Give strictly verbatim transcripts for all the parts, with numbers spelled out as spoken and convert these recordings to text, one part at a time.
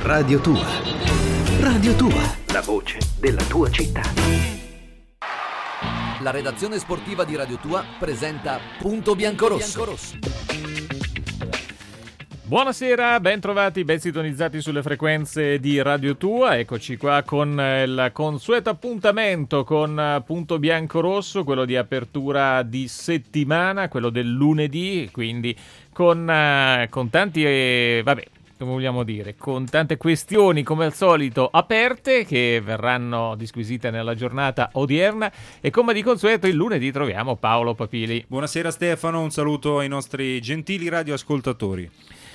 Radio Tua. Radio Tua, la voce della tua città. La redazione sportiva di Radio Tua presenta Punto Biancorosso. Buonasera, ben trovati, ben sintonizzati sulle frequenze di Radio Tua. Eccoci qua con il consueto appuntamento con Punto Biancorosso, quello di apertura di settimana, quello del lunedì, quindi con, uh, con tanti, eh, vabbè, come vogliamo dire, con tante questioni come al solito aperte che verranno disquisite nella giornata odierna, e come di consueto il lunedì troviamo Paolo Papili. Buonasera Stefano, un saluto ai nostri gentili radioascoltatori.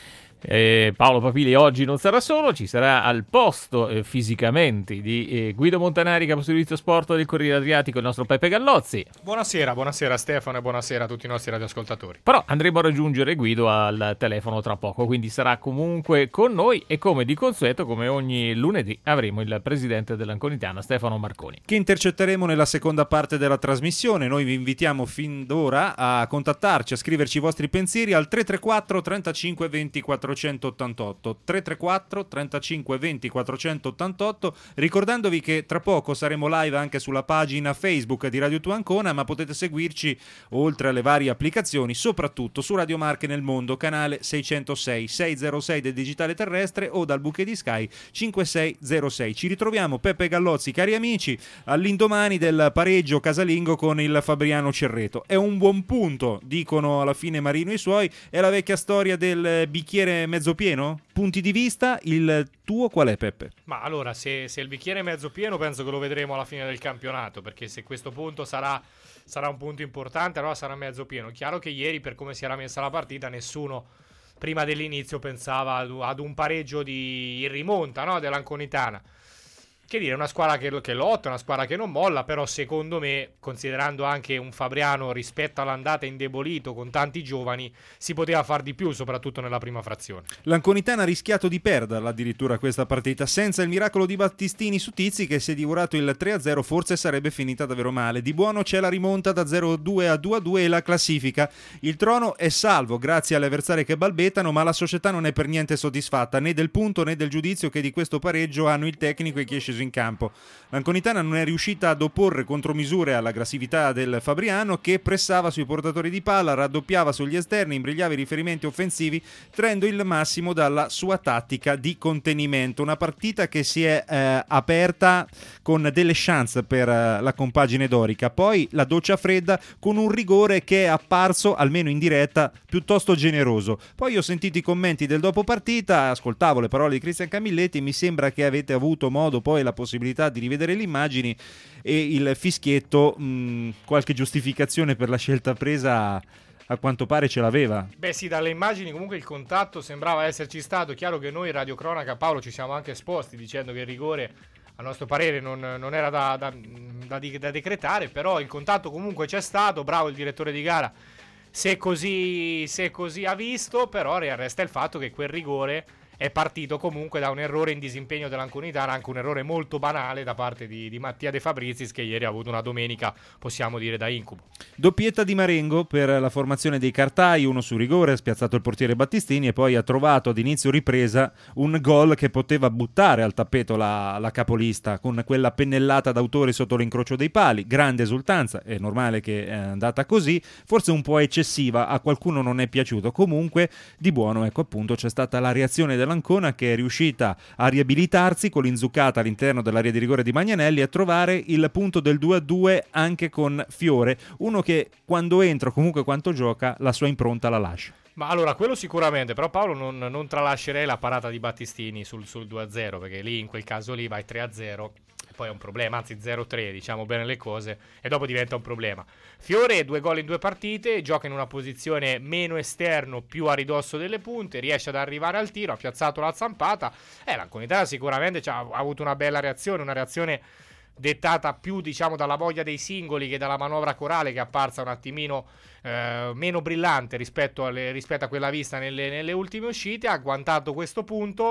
Eh, Paolo Papili oggi non sarà solo, ci sarà al posto eh, fisicamente di eh, Guido Montanari, caposervizio sport del Corriere Adriatico, il nostro Peppe Gallozzi. Buonasera, buonasera Stefano e buonasera a tutti i nostri radioascoltatori. Però andremo a raggiungere Guido al telefono tra poco, quindi sarà comunque con noi, e come di consueto, come ogni lunedì, avremo il presidente dell'Anconitana, Stefano Marconi, che intercetteremo nella seconda parte della trasmissione. Noi vi invitiamo fin d'ora a contattarci, a scriverci i vostri pensieri al tre tre quattro trentacinque venti quattrocentottantotto tre tre quattro trentacinque venti quattrocentottantotto, ricordandovi che tra poco saremo live anche sulla pagina Facebook di Radio Tua Ancona, ma potete seguirci oltre alle varie applicazioni soprattutto su Radio Marche nel Mondo, canale seicentosei seicentosei del digitale terrestre, o dal buche di Sky cinquecentosei. Ci ritroviamo, Peppe Gallozzi, cari amici, all'indomani del pareggio casalingo con il Fabriano Cerreto. È un buon punto, dicono alla fine Marino e i suoi. È la vecchia storia del bicchiere mezzo pieno? Punti di vista, il tuo qual è, Peppe? Ma allora, se, se il bicchiere è mezzo pieno, penso che lo vedremo alla fine del campionato, perché se questo punto sarà, sarà un punto importante, allora sarà mezzo pieno. Chiaro che ieri, per come si era messa la partita, nessuno prima dell'inizio pensava ad, ad un pareggio di in rimonta, no, dell'Anconitana. Che dire, una squadra che, che lotta, una squadra che non molla, però secondo me, considerando anche un Fabriano rispetto all'andata indebolito con tanti giovani, si poteva far di più, soprattutto nella prima frazione. L'Anconitana ha rischiato di perderla addirittura questa partita, senza il miracolo di Battistini su Tizi, che se divorato il tre a zero forse sarebbe finita davvero male. Di buono c'è la rimonta da zero a due a due a due e la classifica. Il trono è salvo grazie alle avversarie che balbettano, ma la società non è per niente soddisfatta né del punto né del giudizio che di questo pareggio hanno il tecnico e chi è sceso in campo. L'Anconitana non è riuscita ad opporre contromisure all'aggressività del Fabriano, che pressava sui portatori di palla, raddoppiava sugli esterni, imbrigliava i riferimenti offensivi, traendo il massimo dalla sua tattica di contenimento. Una partita che si è eh, aperta con delle chance per eh, la compagine dorica, poi la doccia fredda con un rigore che è apparso, almeno in diretta, piuttosto generoso. Poi ho sentito i commenti del dopo partita, ascoltavo le parole di Cristian Camilletti e mi sembra che avete avuto modo poi la possibilità di rivedere le immagini, e il fischietto mh, qualche giustificazione per la scelta presa a quanto pare ce l'aveva. Beh sì, dalle immagini comunque il contatto sembrava esserci stato. Chiaro che noi Radio Cronaca, Paolo, ci siamo anche esposti dicendo che il rigore a nostro parere non, non era da, da, da, da decretare, però il contatto comunque c'è stato. Bravo il direttore di gara se così, se così ha visto, però resta il fatto che quel rigore è partito comunque da un errore in disimpegno dell'Anconitana, anche un errore molto banale da parte di, di Mattia De Fabrizis, che ieri ha avuto una domenica, possiamo dire, da incubo. Doppietta di Marengo per la formazione dei cartai, uno su rigore, ha spiazzato il portiere Battistini e poi ha trovato ad inizio ripresa un gol che poteva buttare al tappeto la, la capolista, con quella pennellata d'autore sotto l'incrocio dei pali. Grande esultanza, è normale che è andata così, forse un po' eccessiva, a qualcuno non è piaciuto. Comunque di buono, ecco, appunto, c'è stata la reazione della Ancona, che è riuscita a riabilitarsi con l'inzuccata all'interno dell'area di rigore di Magnanelli e a trovare il punto del due a due anche con Fiore, uno che quando entra, comunque quanto gioca, la sua impronta la lascia. Ma allora, quello sicuramente, però Paolo non, non tralascerei la parata di Battistini sul, sul due a zero, perché lì in quel caso lì vai tre a zero e poi è un problema, anzi zero a tre, diciamo bene le cose, e dopo diventa un problema. Fiore, due gol in due partite, gioca in una posizione meno esterno, più a ridosso delle punte, riesce ad arrivare al tiro, ha piazzato la zampata, e eh, l'Anconitana sicuramente ha avuto una bella reazione, una reazione dettata più, diciamo, dalla voglia dei singoli che dalla manovra corale, che è apparsa un attimino eh, meno brillante rispetto, alle, rispetto a quella vista nelle, nelle ultime uscite. Ha agguantato questo punto,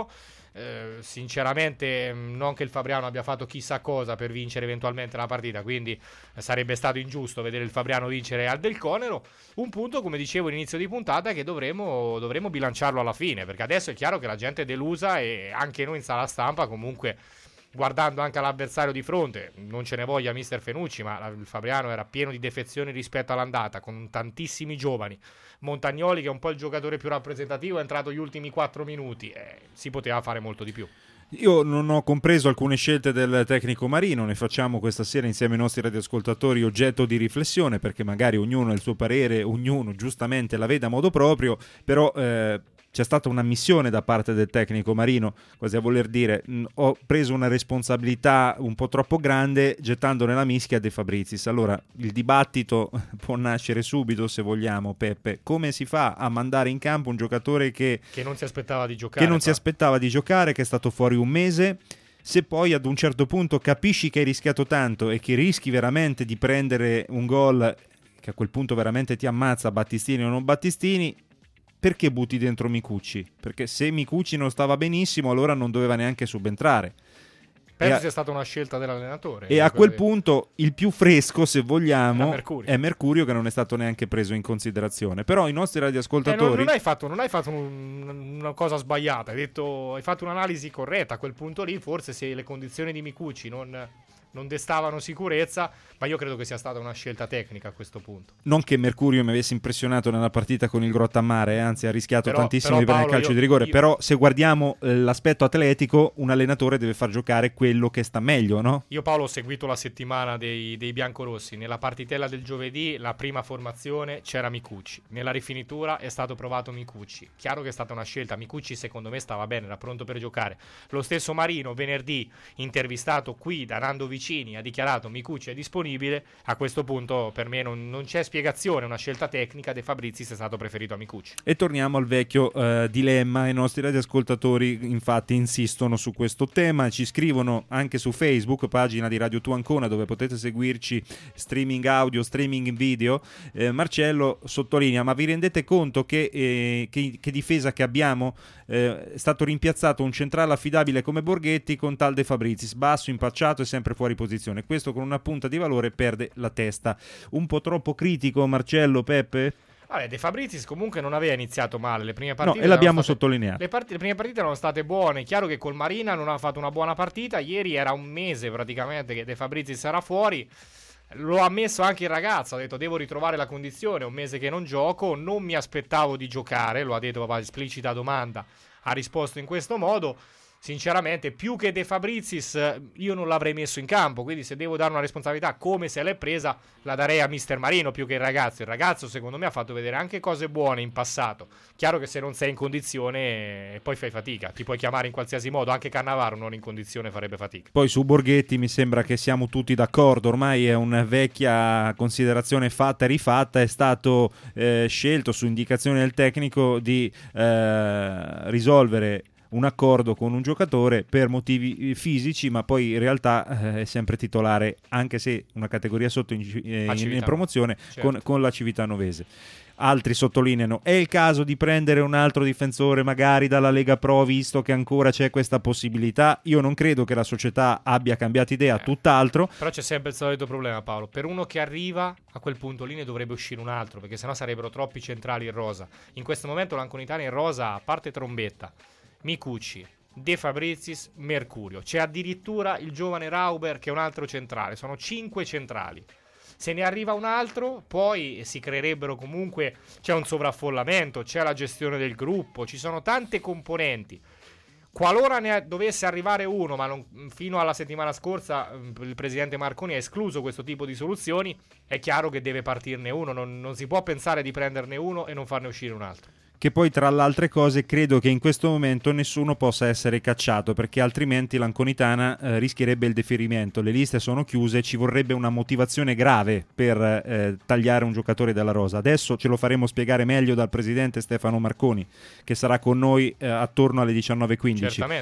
Eh, sinceramente non che il Fabriano abbia fatto chissà cosa per vincere eventualmente la partita, quindi eh, sarebbe stato ingiusto vedere il Fabriano vincere al Del Conero. Un punto, come dicevo all'inizio di puntata, che dovremo, dovremo bilanciarlo alla fine, perché adesso è chiaro che la gente è delusa e anche noi in sala stampa comunque, guardando anche all'avversario di fronte, non ce ne voglia mister Fenucci, ma il Fabriano era pieno di defezioni rispetto all'andata, con tantissimi giovani. Montagnoli, che è un po' il giocatore più rappresentativo, è entrato gli ultimi quattro minuti, eh, si poteva fare molto di più. Io non ho compreso alcune scelte del tecnico Marino, ne facciamo questa sera insieme ai nostri radioascoltatori oggetto di riflessione, perché magari ognuno ha il suo parere, ognuno giustamente la vede a modo proprio, però eh, c'è stata una missione da parte del tecnico Marino, quasi a voler dire mh, ho preso una responsabilità un po' troppo grande gettando nella mischia De Fabrizis. Allora il dibattito può nascere subito, se vogliamo, Peppe, come si fa a mandare in campo un giocatore che, che non si aspettava di giocare, che non si aspettava di giocare, che è stato fuori un mese, se poi ad un certo punto capisci che hai rischiato tanto e che rischi veramente di prendere un gol che a quel punto veramente ti ammazza, Battistini o non Battistini, perché butti dentro Micucci? Perché se Micucci non stava benissimo, allora non doveva neanche subentrare. Penso a, sia stata una scelta dell'allenatore. E a quel di... punto il più fresco, se vogliamo, Mercurio. è Mercurio, che non è stato neanche preso in considerazione. Però i nostri radioascoltatori... Eh, non, non hai fatto, non hai fatto un, una cosa sbagliata, hai, detto, hai fatto un'analisi corretta. A quel punto lì, forse se le condizioni di Micucci non... non destavano sicurezza, ma io credo che sia stata una scelta tecnica a questo punto. Non che Mercurio mi avesse impressionato nella partita con il Grottammare, eh, anzi ha rischiato però, tantissimo però, di prendere il Paolo, calcio io, di rigore, io... però se guardiamo eh, l'aspetto atletico, un allenatore deve far giocare quello che sta meglio, no? Io Paolo ho seguito la settimana dei, dei biancorossi, nella partitella del giovedì, la prima formazione c'era Micucci, nella rifinitura è stato provato Micucci, chiaro che è stata una scelta, Micucci secondo me stava bene, era pronto per giocare. Lo stesso Marino venerdì, intervistato qui da Nando Vicini, ha dichiarato Micucci è disponibile. A questo punto per me non, non c'è spiegazione, una scelta tecnica. De Fabrizis è stato preferito a Micucci. E torniamo al vecchio eh, dilemma. I nostri radioascoltatori infatti insistono su questo tema, ci scrivono anche su Facebook, pagina di Radio Tua Ancona, dove potete seguirci streaming audio, streaming video. eh, Marcello sottolinea: ma vi rendete conto che, eh, che, che difesa che abbiamo? Eh, è stato rimpiazzato un centrale affidabile come Borghetti con tal De Fabrizis, basso, impacciato e sempre fuori posizione. Questo con una punta di valore perde la testa. Un po' troppo critico Marcello, Peppe? Vabbè, De Fabrizis comunque non aveva iniziato male le prime partite. No, e l'abbiamo state, sottolineato. Le, part- le prime partite erano state buone. Chiaro che col Marina non ha fatto una buona partita. Ieri era un mese praticamente che De Fabrizis era fuori. Lo ha ammesso anche il ragazzo, ha detto devo ritrovare la condizione, un mese che non gioco, non mi aspettavo di giocare, lo ha detto papà, esplicita domanda, ha risposto in questo modo. Sinceramente, più che De Fabrizis io non l'avrei messo in campo, quindi se devo dare una responsabilità come se l'è presa la darei a mister Marino più che il ragazzo. Il ragazzo secondo me ha fatto vedere anche cose buone in passato. Chiaro che se non sei in condizione poi fai fatica, ti puoi chiamare in qualsiasi modo, anche Cannavaro non in condizione farebbe fatica. Poi su Borghetti mi sembra che siamo tutti d'accordo, ormai è una vecchia considerazione fatta e rifatta, è stato eh, scelto su indicazione del tecnico di eh, risolvere un accordo con un giocatore per motivi fisici, ma poi in realtà eh, è sempre titolare, anche se una categoria sotto in, eh, in, in promozione, certo. con, con la Civitanovese. Altri sottolineano: è il caso di prendere un altro difensore magari dalla Lega Pro, visto che ancora c'è questa possibilità. Io non credo che la società abbia cambiato idea, eh, tutt'altro. Però c'è sempre il solito problema, Paolo: per uno che arriva a quel punto lì ne dovrebbe uscire un altro, perché sennò sarebbero troppi centrali in rosa. In questo momento l'Anconitana in rosa, a parte Trombetta, Micucci, De Fabrizis, Mercurio, c'è addirittura il giovane Rauber che è un altro centrale, sono cinque centrali. Se ne arriva un altro, poi si creerebbero comunque, c'è un sovraffollamento, c'è la gestione del gruppo, ci sono tante componenti. Qualora ne dovesse arrivare uno, ma non, fino alla settimana scorsa il presidente Marconi ha escluso questo tipo di soluzioni, è chiaro che deve partirne uno, non, non si può pensare di prenderne uno e non farne uscire un altro. Che poi tra le altre cose credo che in questo momento nessuno possa essere cacciato, perché altrimenti l'Anconitana eh, rischierebbe il deferimento. Le liste sono chiuse, ci vorrebbe una motivazione grave per eh, tagliare un giocatore dalla rosa. Adesso ce lo faremo spiegare meglio dal presidente Stefano Marconi, che sarà con noi eh, attorno alle diciannove e quindici. Certamente.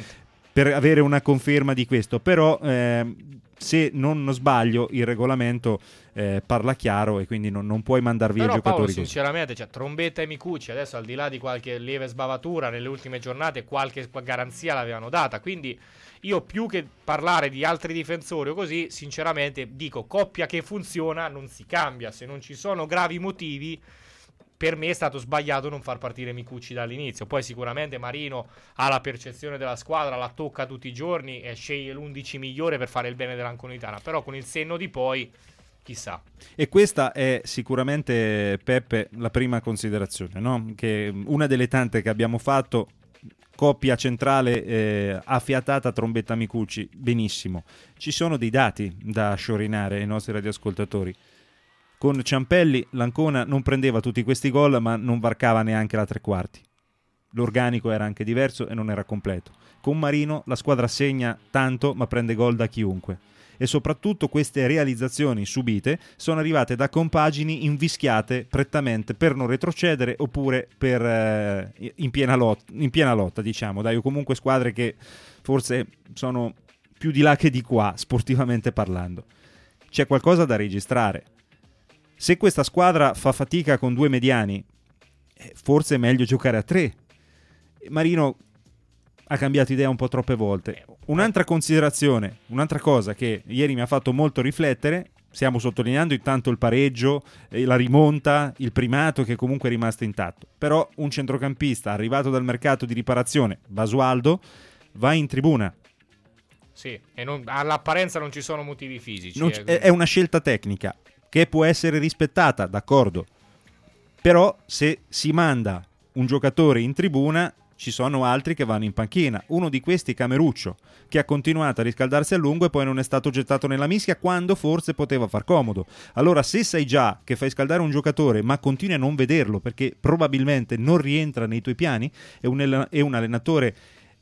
per avere una conferma di questo, però eh, se non sbaglio il regolamento eh, parla chiaro e quindi non, non puoi mandar via però i giocatori Paolo, così. sinceramente, cioè, Trombetta e Micucci adesso, al di là di qualche lieve sbavatura nelle ultime giornate, qualche garanzia l'avevano data, quindi io, più che parlare di altri difensori o così, sinceramente dico coppia che funziona non si cambia. Se non ci sono gravi motivi, per me è stato sbagliato non far partire Micucci dall'inizio. Poi sicuramente Marino ha la percezione della squadra, la tocca tutti i giorni e sceglie l'undici migliore per fare il bene dell'Anconitana, però con il senno di poi chissà. E questa è sicuramente, Peppe, la prima considerazione, no? Che una delle tante che abbiamo fatto, coppia centrale eh, affiatata Trombetta Micucci, benissimo. Ci sono dei dati da sciorinare ai nostri radioascoltatori. Con Ciampelli l'Ancona non prendeva tutti questi gol, ma non varcava neanche la tre quarti. L'organico era anche diverso e non era completo. Con Marino la squadra segna tanto, ma prende gol da chiunque. E soprattutto queste realizzazioni subite sono arrivate da compagini invischiate prettamente per non retrocedere oppure per eh, in, piena lot- in piena lotta, diciamo. Dai, o comunque squadre che forse sono più di là che di qua, sportivamente parlando. C'è qualcosa da registrare. Se questa squadra fa fatica con due mediani, forse è meglio giocare a tre. Marino ha cambiato idea un po' troppe volte. Un'altra considerazione, un'altra cosa che ieri mi ha fatto molto riflettere, stiamo sottolineando intanto il pareggio, la rimonta, il primato che comunque è rimasto intatto. Però un centrocampista arrivato dal mercato di riparazione, Basualdo, va in tribuna. Sì, e non, all'apparenza non ci sono motivi fisici. Non eh, c- è una scelta tecnica che può essere rispettata, d'accordo. Però se si manda un giocatore in tribuna, ci sono altri che vanno in panchina. Uno di questi, Cameruccio, che ha continuato a riscaldarsi a lungo e poi non è stato gettato nella mischia quando forse poteva far comodo. Allora, se sai già che fai scaldare un giocatore ma continui a non vederlo perché probabilmente non rientra nei tuoi piani, è un, è un allenatore,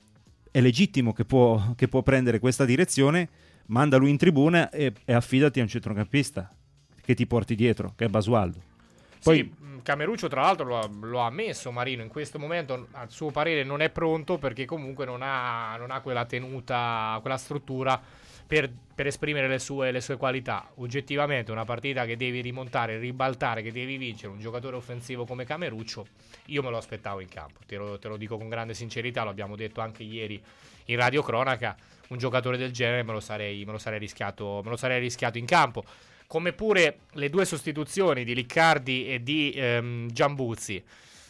è legittimo che può, che può prendere questa direzione, manda lui in tribuna e, e affidati a un centrocampista che ti porti dietro, che è Basualdo. Poi sì, Cameruccio tra l'altro lo ha, lo ha ammesso Marino, in questo momento a suo parere non è pronto perché comunque non ha, non ha quella tenuta, quella struttura per, per esprimere le sue, le sue qualità. Oggettivamente una partita che devi rimontare, ribaltare, che devi vincere, un giocatore offensivo come Cameruccio, io me lo aspettavo in campo, te lo, te lo dico con grande sincerità, lo abbiamo detto anche ieri in radiocronaca, un giocatore del genere me lo sarei, me lo sarei rischiato, me lo sarei rischiato in campo. Come pure le due sostituzioni di Liccardi e di ehm, Giambuzzi.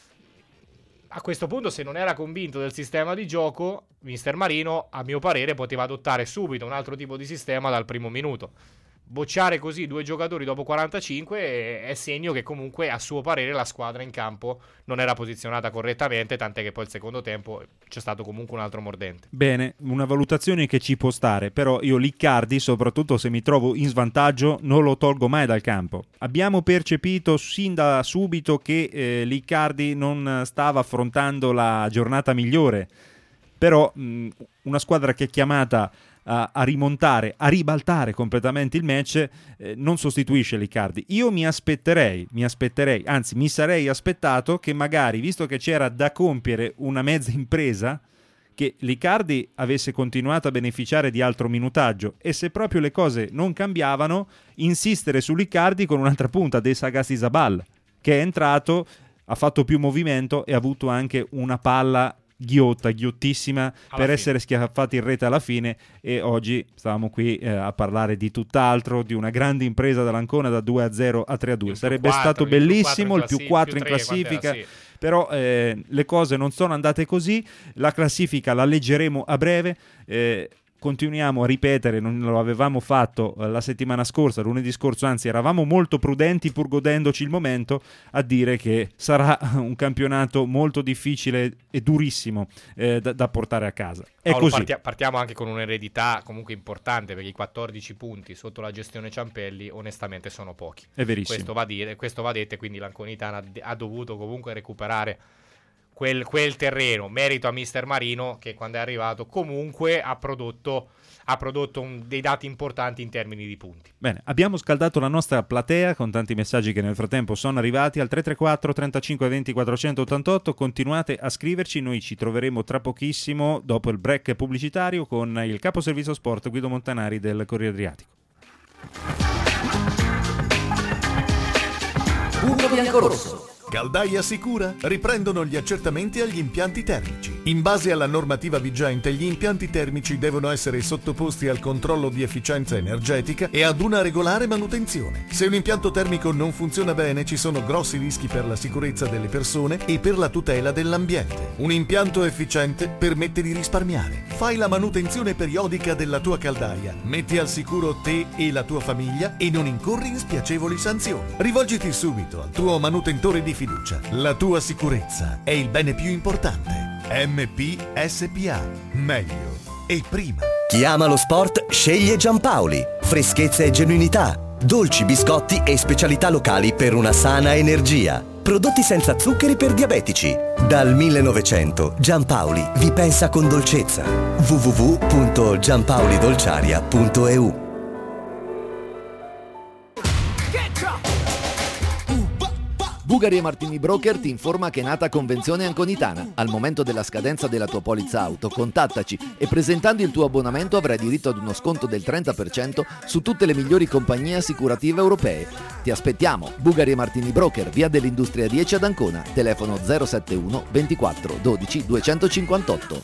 A questo punto, se non era convinto del sistema di gioco, mister Marino, a mio parere, poteva adottare subito un altro tipo di sistema dal primo minuto. Bocciare così due giocatori dopo quarantacinque è, è segno che comunque, a suo parere, la squadra in campo non era posizionata correttamente, tant'è che poi il secondo tempo c'è stato comunque un altro mordente. Bene, una valutazione che ci può stare, però io Liccardi, soprattutto se mi trovo in svantaggio, non lo tolgo mai dal campo. Abbiamo percepito sin da subito che eh, Liccardi non stava affrontando la giornata migliore, però mh, una squadra che è chiamata a, a rimontare, a ribaltare completamente il match, eh, non sostituisce Liccardi. Io mi aspetterei, mi aspetterei, anzi mi sarei aspettato che magari, visto che c'era da compiere una mezza impresa, che Liccardi avesse continuato a beneficiare di altro minutaggio e, se proprio le cose non cambiavano, insistere su Liccardi con un'altra punta, De Sagastizabal, che è entrato, ha fatto più movimento e ha avuto anche una palla ghiotta, ghiottissima alla per fine. Essere schiaffati in rete alla fine, e oggi stavamo qui eh, a parlare di tutt'altro, di una grande impresa dell'Ancona da due a zero a tre a due. Sarebbe quattro, stato bellissimo il più quattro in classifica, sì. Però eh, le cose non sono andate così. La classifica la leggeremo a breve. eh, Continuiamo a ripetere, non lo avevamo fatto la settimana scorsa, lunedì scorso, anzi eravamo molto prudenti pur godendoci il momento, a dire che sarà un campionato molto difficile e durissimo eh, da, da portare a casa. È Paolo, così. Partia- partiamo anche con un'eredità comunque importante, perché i quattordici punti sotto la gestione Ciampelli onestamente sono pochi. È verissimo. Questo va, dire, questo va detto, quindi l'Anconitana ha dovuto comunque recuperare quel, quel terreno, merito a mister Marino che quando è arrivato comunque ha prodotto ha prodotto un, dei dati importanti in termini di punti. Bene, abbiamo scaldato la nostra platea con tanti messaggi che nel frattempo sono arrivati al tre tre quattro trentacinque venti quattrocentottantotto. Continuate a scriverci, noi ci troveremo tra pochissimo dopo il break pubblicitario con il capo servizio sport Guido Montanari del Corriere Adriatico. Punto biancorosso. Caldaia Sicura riprendono gli accertamenti agli impianti termici. In base alla normativa vigente, gli impianti termici devono essere sottoposti al controllo di efficienza energetica e ad una regolare manutenzione. Se un impianto termico non funziona bene, ci sono grossi rischi per la sicurezza delle persone e per la tutela dell'ambiente. Un impianto efficiente permette di risparmiare. Fai la manutenzione periodica della tua caldaia, metti al sicuro te e la tua famiglia e non incorri in spiacevoli sanzioni. Rivolgiti subito al tuo manutentore di fiducia. La tua sicurezza è il bene più importante. M P S P A. Meglio e prima. Chi ama lo sport sceglie Giampaoli. Freschezza e genuinità. Dolci, biscotti e specialità locali per una sana energia. Prodotti senza zuccheri per diabetici. Dal millenovecento Giampaoli vi pensa con dolcezza. w w w punto giampaolidolciaria punto e u. Bugari e Martini Broker ti informa che è nata Convenzione Anconitana. Al momento della scadenza della tua polizza auto, contattaci e presentando il tuo abbonamento avrai diritto ad uno sconto del trenta per cento su tutte le migliori compagnie assicurative europee. Ti aspettiamo, Bugari e Martini Broker, via dell'Industria dieci ad Ancona, telefono zero sette uno ventiquattro dodici duecentocinquantotto.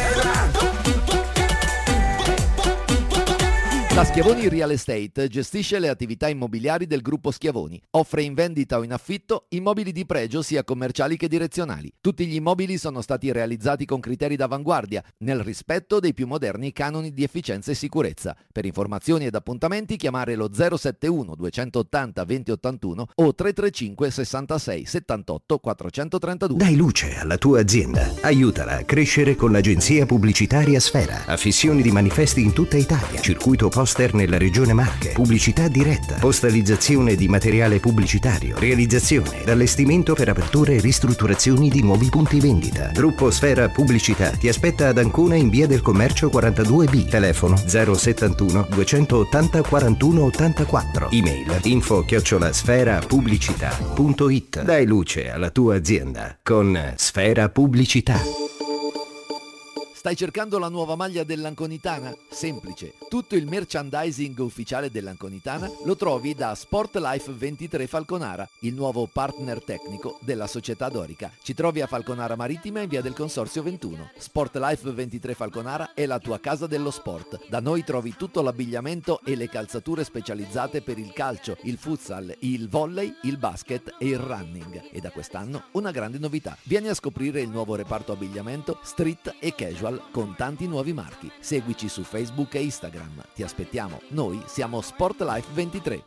La Schiavoni Real Estate gestisce le attività immobiliari del gruppo Schiavoni. Offre in vendita o in affitto immobili di pregio sia commerciali che direzionali. Tutti gli immobili sono stati realizzati con criteri d'avanguardia, nel rispetto dei più moderni canoni di efficienza e sicurezza. Per informazioni ed appuntamenti chiamare lo zero sette uno duecentottanta venti ottantuno o tre tre cinque sessantasei settantotto quattrocentotrentadue. Dai luce alla tua azienda. Aiutala a crescere con l'agenzia pubblicitaria Sfera. Affissioni di manifesti in tutta Italia. Circuito poster nella regione Marche, pubblicità diretta, postalizzazione di materiale pubblicitario, realizzazione ed allestimento per aperture e ristrutturazioni di nuovi punti vendita. Gruppo Sfera Pubblicità ti aspetta ad Ancona in via del Commercio quarantadue B, telefono zero settantuno duecentottanta quarantuno ottantaquattro, email info chiocciola sfera pubblicità punto it. Dai luce alla tua azienda con Sfera Pubblicità. Stai cercando la nuova maglia dell'Anconitana? Semplice. Tutto il merchandising ufficiale dell'Anconitana lo trovi da Sportlife ventitré Falconara, il nuovo partner tecnico della società dorica. Ci trovi a Falconara Marittima in via del Consorzio ventuno. Sportlife ventitré Falconara è la tua casa dello sport. Da noi trovi tutto l'abbigliamento e le calzature specializzate per il calcio, il futsal, il volley, il basket e il running. E da quest'anno una grande novità. Vieni a scoprire il nuovo reparto abbigliamento street e casual con tanti nuovi marchi. Seguici su Facebook e Instagram. Ti aspettiamo. Noi siamo Sportlife ventitré.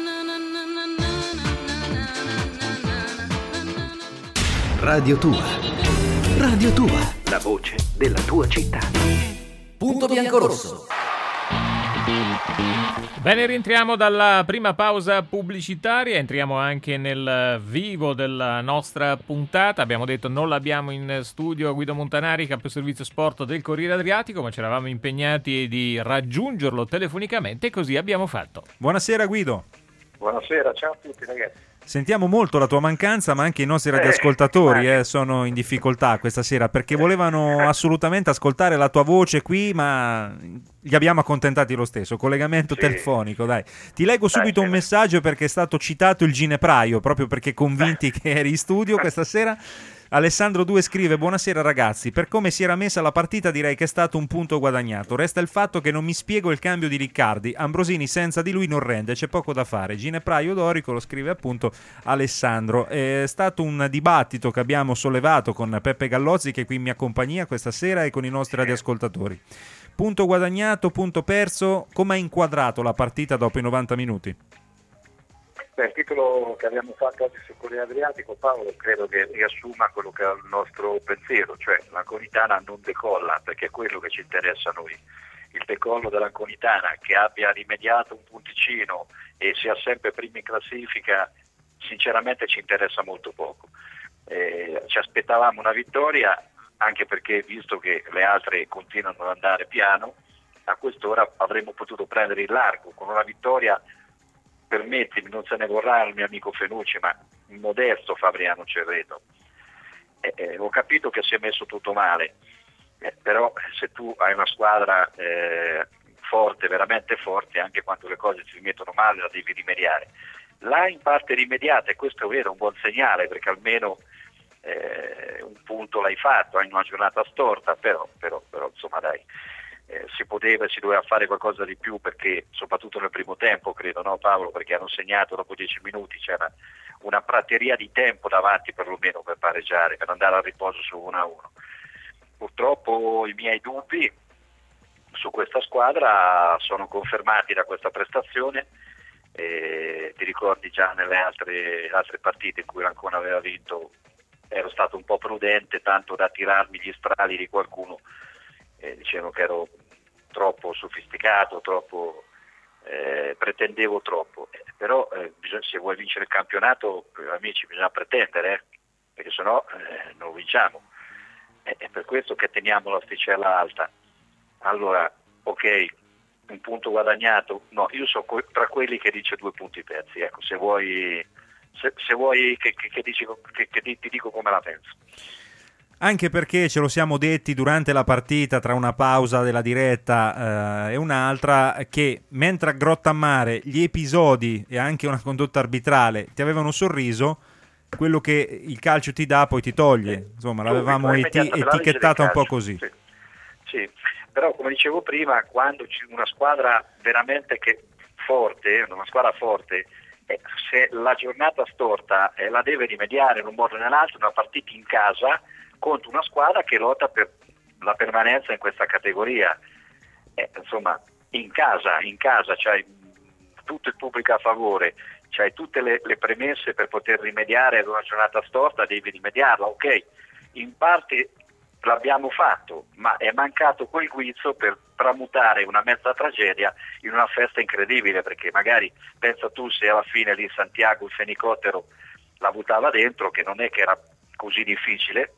Radio Tua. Radio Tua. La voce della tua città. Punto biancorosso. Bene, rientriamo dalla prima pausa pubblicitaria, entriamo anche nel vivo della nostra puntata. Abbiamo detto non l'abbiamo in studio Guido Montanari, capo servizio sport del Corriere Adriatico, ma ci eravamo impegnati di raggiungerlo telefonicamente e così abbiamo fatto. Buonasera Guido. Buonasera, ciao a tutti ragazzi. Sentiamo molto la tua mancanza, ma anche i nostri radioascoltatori eh, sono in difficoltà questa sera perché volevano assolutamente ascoltare la tua voce qui, ma li abbiamo accontentati lo stesso. Collegamento sì. telefonico, dai. Ti leggo subito dai, un messaggio perché è stato citato il ginepraio, proprio perché convinti che eri in studio questa sera. Alessandro due scrive: buonasera ragazzi, per come si era messa la partita direi che è stato un punto guadagnato, resta il fatto che non mi spiego il cambio di Riccardi, Ambrosini senza di lui non rende, c'è poco da fare. Ginepraio Dorico, lo scrive appunto Alessandro. È stato un dibattito che abbiamo sollevato con Peppe Gallozzi, che è qui in mia compagnia questa sera, e con i nostri radioascoltatori. Punto guadagnato, punto perso, come ha inquadrato la partita dopo i novanta minuti? Beh, il titolo che abbiamo fatto oggi sul Corriere Adriatico, Paolo, credo che riassuma quello che è il nostro pensiero, cioè l'Anconitana non decolla, perché è quello che ci interessa a noi. Il decollo dell'Anconitana, che abbia rimediato un punticino e sia sempre prima in classifica, sinceramente ci interessa molto poco. eh, ci aspettavamo una vittoria, anche perché visto che le altre continuano ad andare piano, a quest'ora avremmo potuto prendere il largo con una vittoria, permettimi, non se ne vorrà il mio amico Fenucci, ma il modesto Fabriano Cerreto. Eh, eh, ho capito che si è messo tutto male, eh, però se tu hai una squadra eh, forte, veramente forte, anche quando le cose si mettono male la devi rimediare. L'ha in parte rimediata, e questo è vero, un buon segnale, perché almeno eh, un punto l'hai fatto, hai una giornata storta, però, però, però insomma dai, eh, si poteva, si doveva fare qualcosa di più, perché soprattutto nel primo tempo, credo, no Paolo, perché hanno segnato dopo dieci minuti, c'era una prateria di tempo davanti perlomeno per pareggiare, per andare al riposo su uno a uno. Purtroppo i miei dubbi su questa squadra sono confermati da questa prestazione. E ti ricordi già nelle altre, altre partite in cui l'Ancona aveva vinto, ero stato un po' prudente, tanto da tirarmi gli strali di qualcuno, eh, dicevo che ero troppo sofisticato, troppo eh, pretendevo troppo, eh, però eh, bisogna, se vuoi vincere il campionato, eh, amici, bisogna pretendere, eh, perché sennò eh, non lo vinciamo. È eh, per questo che teniamo l'asticella alta. Allora, ok, un punto guadagnato, no, io sono que- tra quelli che dice due punti persi, ecco, se vuoi, se, se vuoi che, che, che, dici, che, che ti dico come la penso. Anche perché ce lo siamo detti durante la partita, tra una pausa della diretta eh, e un'altra, che mentre a Grottammare gli episodi e anche una condotta arbitrale ti avevano sorriso, quello che il calcio ti dà poi ti toglie, insomma l'avevamo eti- etichettata un po' così. Sì. Sì. Però come dicevo prima, quando c'è una squadra veramente che forte, una squadra forte, eh, se la giornata storta eh, la deve rimediare in un modo o nell'altro, una partita in casa contro una squadra che lotta per la permanenza in questa categoria. Eh, insomma, in casa, in casa c'hai tutto il pubblico a favore, c'hai tutte le, le premesse per poter rimediare ad una giornata storta, devi rimediarla, ok, in parte l'abbiamo fatto, ma è mancato quel guizzo per tramutare una mezza tragedia in una festa incredibile, perché magari pensa tu se alla fine lì Santiago il fenicottero la buttava dentro, che non è che era così difficile,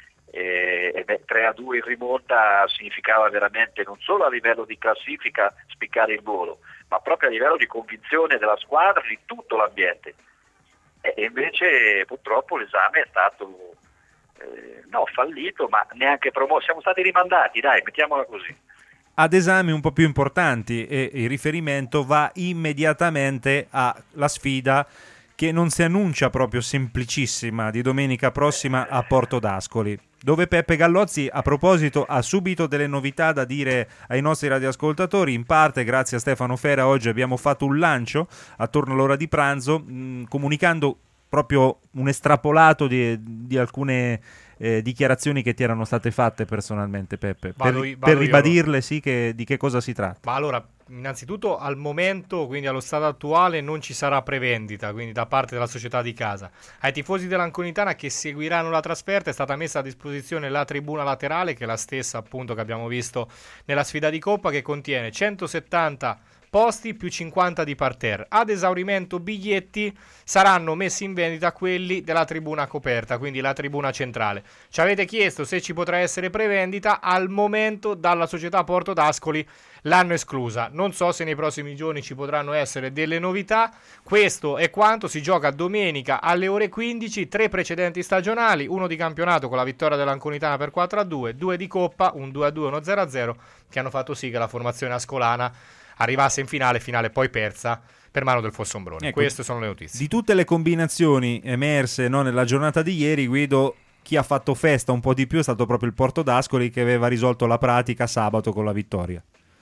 e, e beh, tre a due in rimonta significava veramente non solo a livello di classifica spiccare il volo, ma proprio a livello di convinzione della squadra, di tutto l'ambiente. E, e invece purtroppo l'esame è stato Eh, no, fallito, ma neanche promosso, siamo stati rimandati, dai, mettiamola così. Ad esami un po' più importanti, e il riferimento va immediatamente alla sfida che non si annuncia proprio semplicissima di domenica prossima a Porto d'Ascoli, dove Peppe Gallozzi a proposito ha subito delle novità da dire ai nostri radioascoltatori. In parte grazie a Stefano Fera oggi abbiamo fatto un lancio attorno all'ora di pranzo, mh, comunicando proprio un estrapolato di, di alcune eh, dichiarazioni che ti erano state fatte personalmente, Peppe, vado per, io, vado per ribadirle io. Sì, che, di che cosa si tratta. Ma allora, innanzitutto al momento, quindi allo stato attuale, non ci sarà prevendita, quindi da parte della società di casa. Ai tifosi dell'Anconitana che seguiranno la trasferta è stata messa a disposizione la tribuna laterale, che è la stessa appunto che abbiamo visto nella sfida di Coppa, che contiene centosettanta posti più cinquanta di parterre. Ad esaurimento biglietti saranno messi in vendita quelli della tribuna coperta, quindi la tribuna centrale. Ci avete chiesto se ci potrà essere prevendita, al momento dalla società Porto d'Ascoli l'hanno esclusa. Non so se nei prossimi giorni ci potranno essere delle novità. Questo è quanto. Si gioca domenica alle ore quindici, tre precedenti stagionali, uno di campionato con la vittoria dell'Anconitana per quattro a due, due di Coppa, un due a due, uno zero a zero, che hanno fatto sì che la formazione ascolana arrivasse in finale, finale poi persa per mano del Fossombrone. Ecco, queste sono le notizie. Di tutte le combinazioni emerse, no, nella giornata di ieri, Guido, chi ha fatto festa un po' di più è stato proprio il Porto d'Ascoli, che aveva risolto la pratica sabato con la vittoria.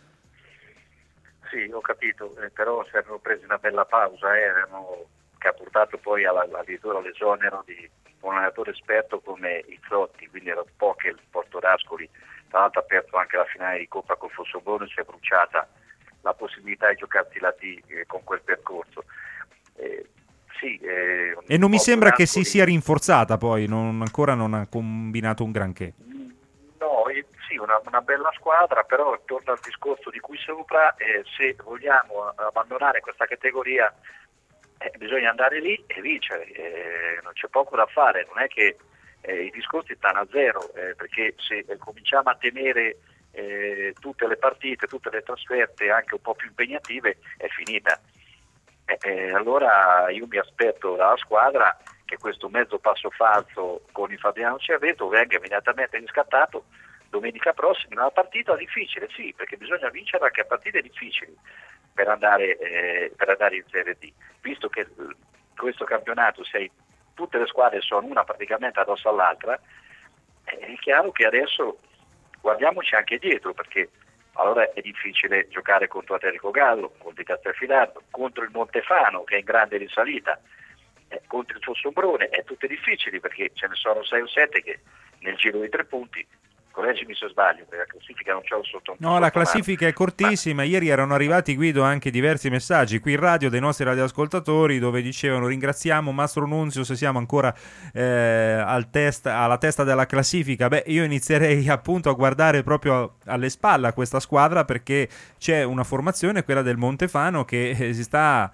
Sì, ho capito, eh, però si erano presi una bella pausa, eh, erano, che ha portato poi alla, addirittura all'esonero di un allenatore esperto come Izzotti, quindi era un po' che il Porto d'Ascoli, tra l'altro ha perso anche la finale di Coppa col Fossombrone, si è bruciata la possibilità di giocarsi la D eh, con quel percorso. Eh, sì, eh, e non mi sembra che si Ascoli... sia rinforzata poi, non, ancora non ha combinato un granché. No, eh, sì, una, una bella squadra, però torno al discorso di qui sopra, eh, se vogliamo abbandonare questa categoria eh, bisogna andare lì e vincere, eh, non c'è poco da fare, non è che eh, i discorsi stanno a zero, eh, perché se eh, cominciamo a temere eh, tutte le partite, tutte le trasferte anche un po' più impegnative, è finita. Eh, eh, allora io mi aspetto dalla squadra che questo mezzo passo falso con il Fabiano Cerveto venga immediatamente riscattato domenica prossima, una partita difficile, sì, perché bisogna vincere anche a partite difficili per andare, eh, per andare in Serie D, visto che eh, questo campionato sei, tutte le squadre sono una praticamente addosso all'altra, eh, è chiaro che adesso guardiamoci anche dietro, perché allora è difficile giocare contro Atletico Gallo, contro il Castelfidardo, contro il Montefano che è in grande risalita, eh, contro il Fossombrone, è tutte difficili perché ce ne sono sei o sette che nel giro di tre punti, correggimi se sbaglio, perché la classifica non c'è un sotto. No, la classifica è cortissima. Ma... ieri erano arrivati, Guido, anche diversi messaggi qui in radio dei nostri radioascoltatori dove dicevano: ringraziamo Mastro Nunzio se siamo ancora eh, al test, alla testa della classifica. Beh, io inizierei appunto a guardare proprio alle spalle a questa squadra, perché c'è una formazione, quella del Montefano, che eh, si sta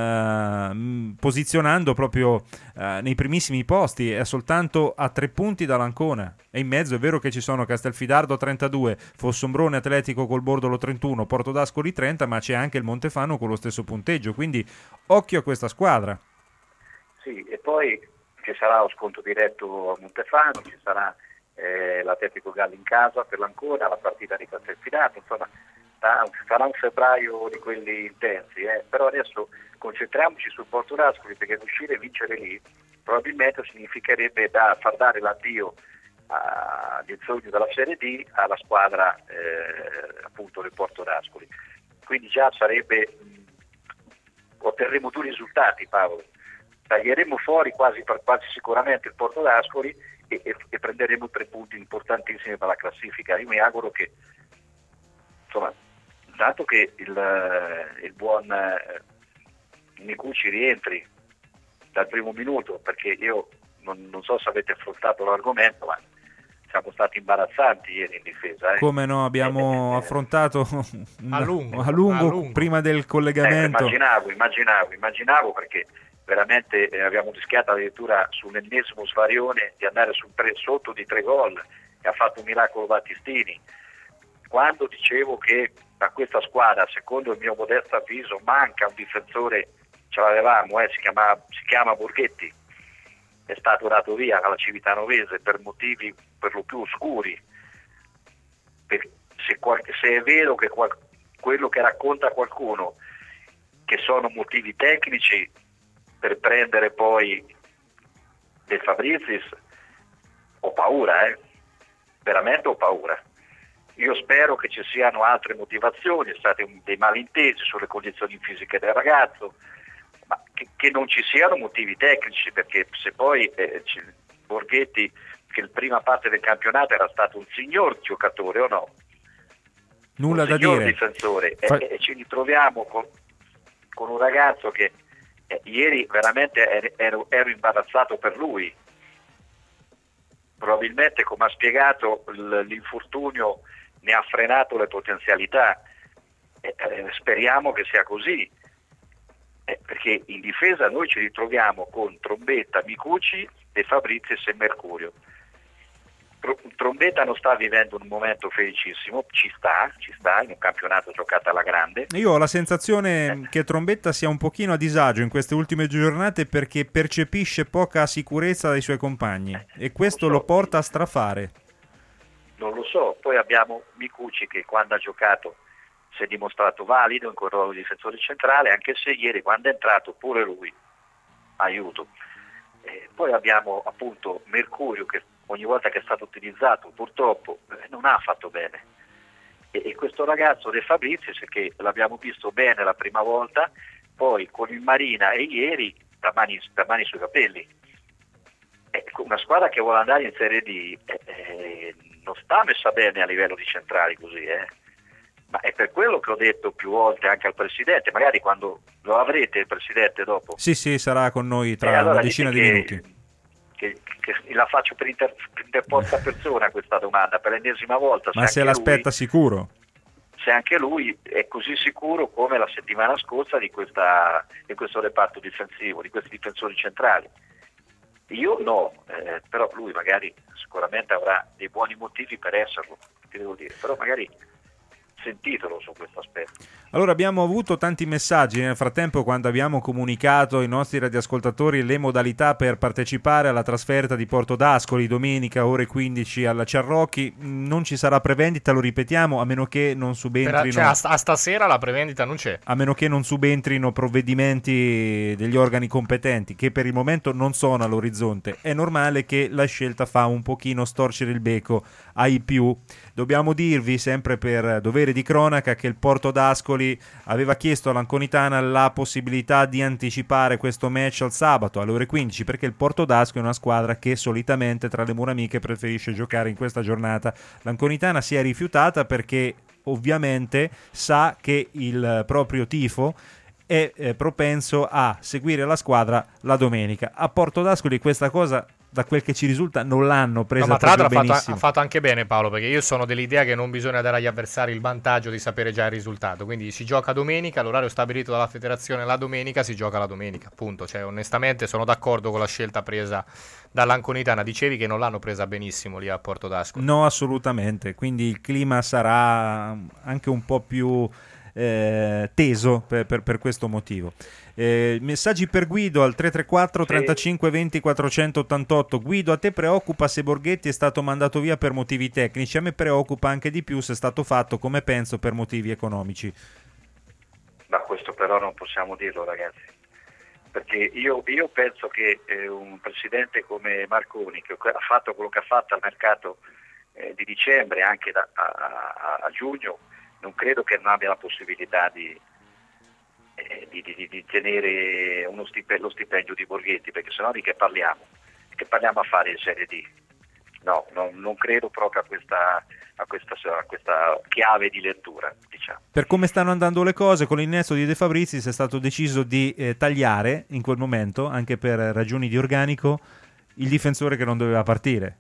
Uh, posizionando proprio uh, nei primissimi posti, è soltanto a tre punti dall'Ancona, e in mezzo è vero che ci sono Castelfidardo a trentadue, Fossombrone Atletico col Bordolo trentuno, Porto d'Ascoli trenta, ma c'è anche il Montefano con lo stesso punteggio, quindi occhio a questa squadra. Sì, e poi ci sarà lo scontro diretto a Montefano, ci sarà eh, l'Atletico Gallo in casa per l'Ancona, la partita di Castelfidardo, insomma sarà un febbraio di quelli intensi, eh. Però adesso concentriamoci sul Porto d'Ascoli, perché riuscire a vincere lì probabilmente significherebbe da, far dare l'addio del sogno della Serie D alla squadra eh, appunto del Porto d'Ascoli, quindi già sarebbe otterremo due risultati, Paolo: taglieremo fuori quasi, quasi sicuramente il Porto d'Ascoli e, e, e prenderemo tre punti importantissimi per la classifica. Io mi auguro che, insomma, dato che il, il buon eh, Micucci rientri dal primo minuto, perché io non, non so se avete affrontato l'argomento, ma siamo stati imbarazzanti ieri in difesa. Eh. Come no, abbiamo eh, affrontato a lungo, a lungo, a lungo. prima del collegamento. Eh, immaginavo, immaginavo, immaginavo perché veramente eh, abbiamo rischiato addirittura sull'ennesimo svarione di andare sul tre, sotto di tre gol, e ha fatto un miracolo Battistini. Quando dicevo che a questa squadra, secondo il mio modesto avviso, manca un difensore, ce l'avevamo, eh, si, chiama, si chiama Borghetti, è stato dato via alla Civitanovese per motivi per lo più oscuri. Per, se, qualche, se è vero che qual, quello che racconta qualcuno che sono motivi tecnici per prendere poi De Fabrizis, ho paura, eh? veramente ho paura. Io spero che ci siano altre motivazioni, state dei malintesi sulle condizioni fisiche del ragazzo, ma che, che non ci siano motivi tecnici, perché se poi eh, Borghetti, che la prima parte del campionato era stato un signor giocatore o no? Nulla un da signor dire. difensore, Fa... e, e ci ritroviamo con, con un ragazzo che eh, ieri veramente ero, ero imbarazzato per lui. Probabilmente, come ha spiegato, l'infortunio ne ha frenato le potenzialità, eh, eh, speriamo che sia così, eh, perché in difesa noi ci ritroviamo con Trombetta, Micucci, De Fabrizis e Mercurio. Tro- Trombetta non sta vivendo un momento felicissimo, ci sta, ci sta in un campionato giocato alla grande. Io ho la sensazione che Trombetta sia un pochino a disagio in queste ultime giornate, perché percepisce poca sicurezza dai suoi compagni e questo lo, so, lo porta a strafare. Non lo so, poi abbiamo Micucci che quando ha giocato si è dimostrato valido in quel ruolo di difensore centrale, anche se ieri quando è entrato pure lui aiuto. Eh, poi abbiamo appunto Mercurio che ogni volta che è stato utilizzato purtroppo eh, non ha fatto bene, e, e questo ragazzo De Fabrizis che l'abbiamo visto bene la prima volta, poi con il Marina e ieri da mani, da mani sui capelli. Eh, una squadra che vuole andare in Serie D eh, eh, non sta messa bene a livello di centrali così, eh. Ma è per quello che ho detto più volte anche al Presidente, magari quando lo avrete il Presidente dopo. Sì, sì, sarà con noi tra eh, allora una decina di che, minuti. Che, che la faccio per inter, interposta persona questa domanda, per l'ennesima volta. Ma se, se l'aspetta lui, sicuro? se anche lui è così sicuro come la settimana scorsa di, questa, di questo reparto difensivo, di questi difensori centrali. Io no, eh, però lui magari sicuramente avrà dei buoni motivi per esserlo, ti devo dire, però magari sentitelo su questo aspetto. Allora, abbiamo avuto tanti messaggi nel frattempo quando abbiamo comunicato ai nostri radioascoltatori le modalità per partecipare alla trasferta di Porto d'Ascoli domenica ore quindici alla Ciarrocchi. Non ci sarà prevendita, lo ripetiamo, a meno che non subentrino Per, cioè, a, a stasera la prevendita non c'è, a meno che non subentrino provvedimenti degli organi competenti, che per il momento non sono all'orizzonte. È normale che la scelta fa un pochino storcere il becco ai più. Dobbiamo dirvi, sempre per dovere di cronaca, che il Porto d'Ascoli aveva chiesto all'Anconitana la possibilità di anticipare questo match al sabato alle ore quindici, perché il Porto d'Ascoli è una squadra che solitamente tra le mura amiche preferisce giocare in questa giornata. L'Anconitana si è rifiutata perché ovviamente sa che il proprio tifo è eh, propenso a seguire la squadra la domenica. A Porto d'Ascoli questa cosa, da quel che ci risulta, non l'hanno presa no, ma tra proprio l'altro ha benissimo. fatto, ha fatto anche bene Paolo, perché io sono dell'idea che non bisogna dare agli avversari il vantaggio di sapere già il risultato, quindi si gioca domenica, l'orario stabilito dalla federazione la domenica, si gioca la domenica, appunto. Cioè, onestamente sono d'accordo con la scelta presa dall'Anconitana. Dicevi che non l'hanno presa benissimo lì a Porto d'Ascoli. No, assolutamente, quindi il clima sarà anche un po' più eh, teso per, per, per questo motivo. Eh, messaggi per Guido al tre tre quattro trentacinque venti quattrocentottantotto. Guido, a te preoccupa se Borghetti è stato mandato via per motivi tecnici? A me preoccupa anche di più se è stato fatto, come penso, per motivi economici. Ma questo però non possiamo dirlo, ragazzi, perché io, io penso che eh, un presidente come Marconi, che ha fatto quello che ha fatto al mercato eh, di dicembre, anche da, a, a, a giugno, non credo che non abbia la possibilità di Di, di, di tenere uno stipendio, lo stipendio di Borghetti, perché sennò di che parliamo? Che parliamo a fare in Serie D? No, non, non credo proprio a questa, a, questa, a questa chiave di lettura, diciamo. Per come stanno andando le cose, con l'innesto di De Fabrizis è stato deciso di eh, tagliare in quel momento, anche per ragioni di organico, il difensore che non doveva partire.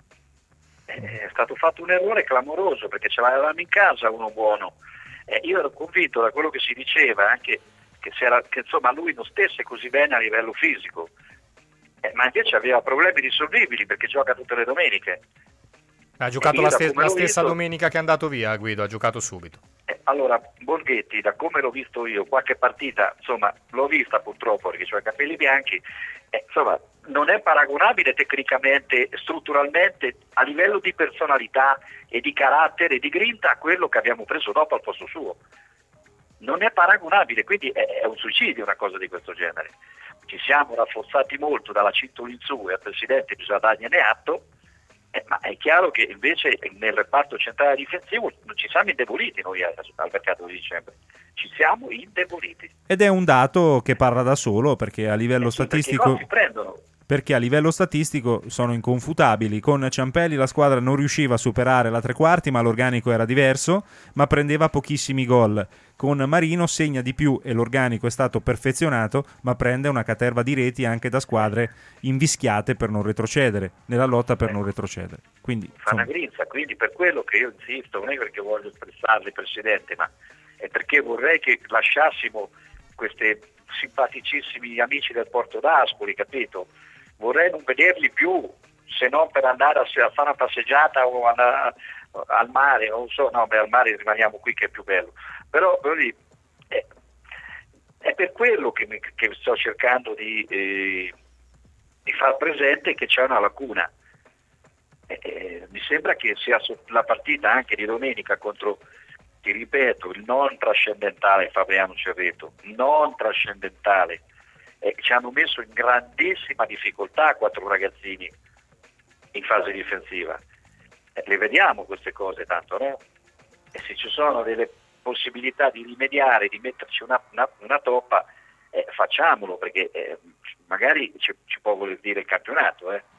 È stato fatto un errore clamoroso, perché ce l'avevamo in casa uno buono. Eh, io ero convinto da quello che si diceva anche Che, era, che insomma lui non stesse così bene a livello fisico, eh, ma invece aveva problemi irrisolvibili perché gioca tutte le domeniche. Ha giocato la, ste- la stessa visto, domenica che è andato via Guido, ha giocato subito. Eh, allora, Borghetti, da come l'ho visto io, qualche partita, insomma, l'ho vista purtroppo perché c'ho i capelli bianchi, eh, insomma, non è paragonabile tecnicamente, strutturalmente, a livello di personalità e di carattere e di grinta a quello che abbiamo preso dopo al posto suo. Non è paragonabile, quindi è un suicidio una cosa di questo genere. Ci siamo rafforzati molto dalla cintura in su e al Presidente bisogna dargliene atto, eh, ma è chiaro che invece nel reparto centrale difensivo non ci siamo indeboliti noi al, al mercato di dicembre, ci siamo indeboliti. Ed è un dato che parla da solo, perché a livello eh sì, statistico... Perché non si prendono. Perché a livello statistico sono inconfutabili. Con Ciampelli la squadra non riusciva a superare la tre quarti, ma l'organico era diverso, ma prendeva pochissimi gol. Con Marino segna di più e l'organico è stato perfezionato, ma prende una caterva di reti anche da squadre invischiate per non retrocedere, nella lotta per eh. non retrocedere. Quindi, fa una grinza, quindi per quello che io insisto, non è perché voglio stressarli, Presidente, ma è perché vorrei che lasciassimo questi simpaticissimi amici del Porto d'Ascoli, capito? Vorrei non vederli più, se non per andare a fare una passeggiata o andare al mare, non so, no, beh, al mare rimaniamo qui che è più bello, però lì, è, è per quello che, mi, che sto cercando di, eh, di far presente che c'è una lacuna. Eh, eh, mi sembra che sia la partita anche di domenica contro, ti ripeto, il non trascendentale Fabriano Cerreto, non trascendentale. Eh, ci hanno messo in grandissima difficoltà quattro ragazzini in fase difensiva. Eh, le vediamo queste cose tanto, no? E se ci sono delle possibilità di rimediare, di metterci una, una, una toppa, eh, facciamolo, perché eh, magari ci, ci può voler dire il campionato, eh.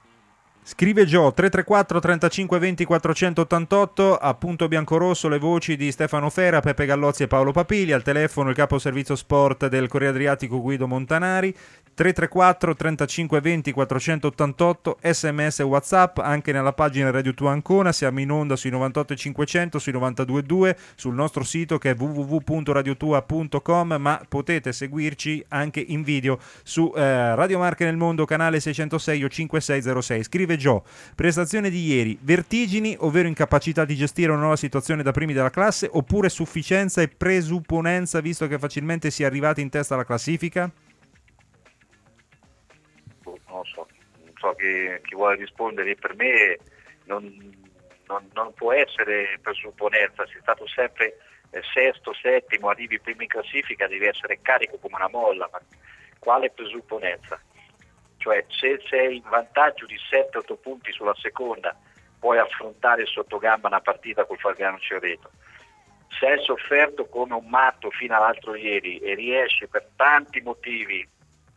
Scrive Gio, tre tre quattro trentacinque venti quattrocentottantotto, a Punto Biancorosso le voci di Stefano Fera, Peppe Gallozzi e Paolo Papili, al telefono il capo servizio sport del Corriere Adriatico Guido Montanari. tre tre quattro trentacinque venti quattrocentottantotto, sms e whatsapp, anche nella pagina Radio Tua Ancona. Siamo in onda sui novantotto e cinquecento, sui novantadue e due, sul nostro sito che è w w w punto radiotua punto com, ma potete seguirci anche in video su eh, Radio Marche nel Mondo, canale seicentosei o cinquecentosei zero sei. Scrive Gio: prestazione di ieri, vertigini, ovvero incapacità di gestire una nuova situazione da primi della classe, oppure sufficienza e presupponenza visto che facilmente si è arrivati in testa alla classifica? Non so, non so chi, chi vuole rispondere. Per me non, non, non può essere presupponenza. Sei stato sempre eh, sesto, settimo, arrivi prima in classifica, devi essere carico come una molla. Ma quale presupponenza? Cioè, se sei in vantaggio di sette otto punti sulla seconda, puoi affrontare sotto gamba una partita col Fabriano Cerreto. Se hai sofferto come un matto fino all'altro ieri e riesci per tanti motivi,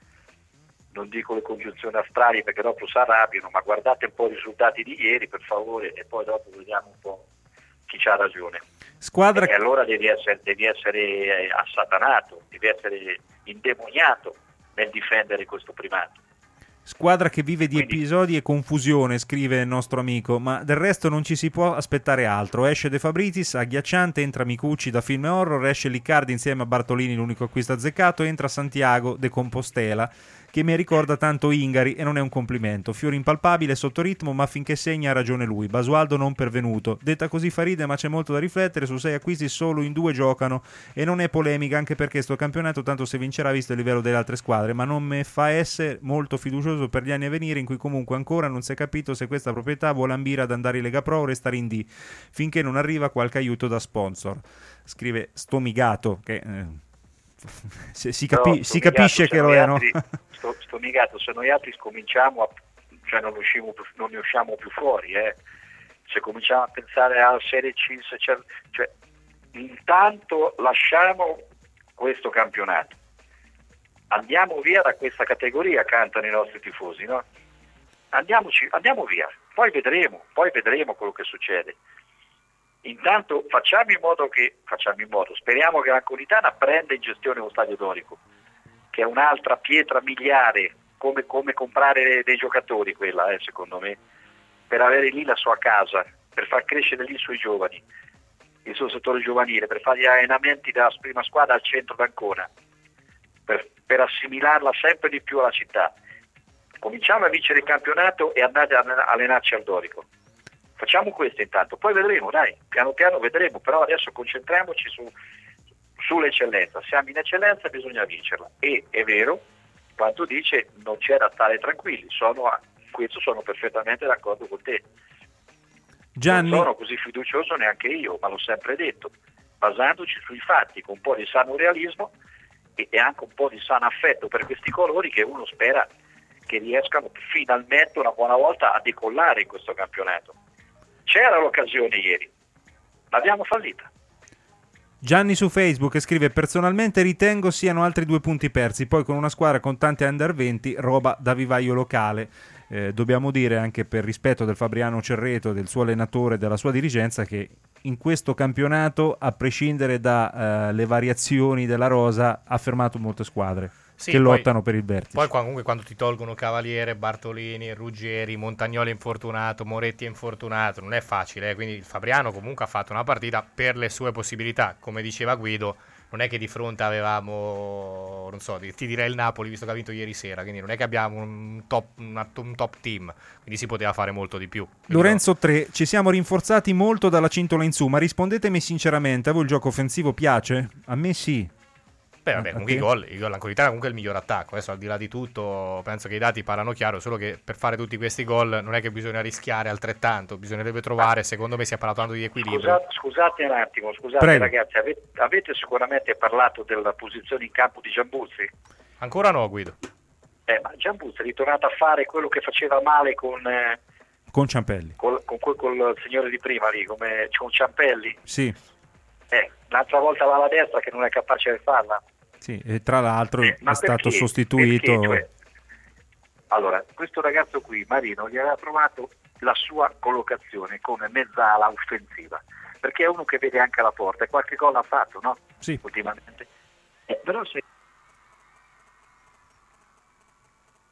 non dico le congiunzioni astrali perché dopo si arrabbiano, ma guardate un po' i risultati di ieri per favore e poi dopo vediamo un po' chi c'ha ragione. Squadra... E allora devi essere, devi essere assatanato, devi essere indemoniato nel difendere questo primato. Squadra che vive di Quindi... episodi e confusione, scrive il nostro amico, ma del resto non ci si può aspettare altro. Esce De Fabritis, agghiacciante, entra Micucci da film horror, esce Liccardi insieme a Bartolini, l'unico acquisto azzeccato, entra Santiago de Compostela, che mi ricorda tanto Ingari e non è un complimento. Fiori impalpabile, sotto ritmo, ma finché segna ha ragione lui. Basualdo non pervenuto. Detta così fa ride, ma c'è molto da riflettere. Su sei acquisti solo in due giocano e non è polemica, anche perché sto campionato tanto se vincerà visto il livello delle altre squadre, ma non mi fa essere molto fiducioso per gli anni a venire, in cui comunque ancora non si è capito se questa proprietà vuole ambire ad andare in Lega Pro o restare in D, finché non arriva qualche aiuto da sponsor. Scrive Stomigato, che eh, si, si, capi- no, si capisce che lo è, no? Sto, sto migato, se noi altri scominciamo a, cioè non, usciamo, non ne usciamo più fuori, eh. Se cominciamo a pensare alla Serie C, se c'è, cioè, intanto lasciamo questo campionato, andiamo via da questa categoria, cantano i nostri tifosi, no? Andiamoci, andiamo via, poi vedremo, poi vedremo quello che succede. Intanto facciamo in modo che, facciamo in modo, speriamo che l'Anconitana prenda in gestione lo Stadio Dorico, che è un'altra pietra miliare, come, come comprare dei giocatori quella, eh, secondo me, per avere lì la sua casa, per far crescere lì i suoi giovani, il suo settore giovanile, per fare gli allenamenti della prima squadra al centro d'Ancona, per, per assimilarla sempre di più alla città. Cominciamo a vincere il campionato e andate a allenarci al Dorico. Facciamo questo intanto, poi vedremo, dai, piano piano vedremo, però adesso concentriamoci su, sull'eccellenza. Siamo in eccellenza, bisogna vincerla. E è vero, quanto dice, non c'è da stare tranquilli, sono a, questo sono perfettamente d'accordo con te. Gianni... Non sono così fiducioso neanche io, ma l'ho sempre detto, basandoci sui fatti, con un po' di sano realismo e, e anche un po' di sano affetto per questi colori che uno spera che riescano finalmente una buona volta a decollare in questo campionato. C'era l'occasione ieri, l'abbiamo fallita. Gianni su Facebook scrive: personalmente ritengo siano altri due punti persi, poi con una squadra con tanti under venti, roba da vivaio locale. Eh, dobbiamo dire, anche per rispetto del Fabriano Cerreto, del suo allenatore e della sua dirigenza, che in questo campionato, a prescindere dalle eh, variazioni della rosa, ha fermato molte squadre. Sì, che poi, lottano per il vertice. Poi comunque quando ti tolgono Cavaliere, Bartolini, Ruggeri, Montagnoli infortunato, Moretti infortunato, non è facile, eh? Quindi il Fabriano comunque ha fatto una partita per le sue possibilità, come diceva Guido, non è che di fronte avevamo, non so, ti direi il Napoli visto che ha vinto ieri sera, quindi non è che abbiamo un top, una, un top team, quindi si poteva fare molto di più. Quindi Lorenzo no. tre, ci siamo rinforzati molto dalla cintola in su, ma rispondetemi sinceramente, a voi il gioco offensivo piace? A me sì. Beh, vabbè, comunque i gol, i gol l'Anconitana comunque è il miglior attacco. Adesso al di là di tutto penso che i dati parlano chiaro, solo che per fare tutti questi gol non è che bisogna rischiare altrettanto, bisognerebbe trovare, secondo me si è parlato di equilibrio. Scusate, scusate un attimo, scusate Prego. Ragazzi, avete, avete sicuramente parlato della posizione in campo di Giambuzzi? Ancora no, Guido. Eh, ma Giambuzzi è ritornato a fare quello che faceva male con... Eh, con Ciampelli. Col, con, col, col signore di prima lì, come con Ciampelli? Sì. Eh, l'altra volta va alla destra che non è capace di farla. Sì, e tra l'altro eh, è perché? stato sostituito. Perché, cioè, allora, questo ragazzo qui, Marino, gli aveva trovato la sua collocazione come mezzala offensiva, perché è uno che vede anche la porta e qualche gol ha fatto, no? Sì. Ultimamente. Eh, però se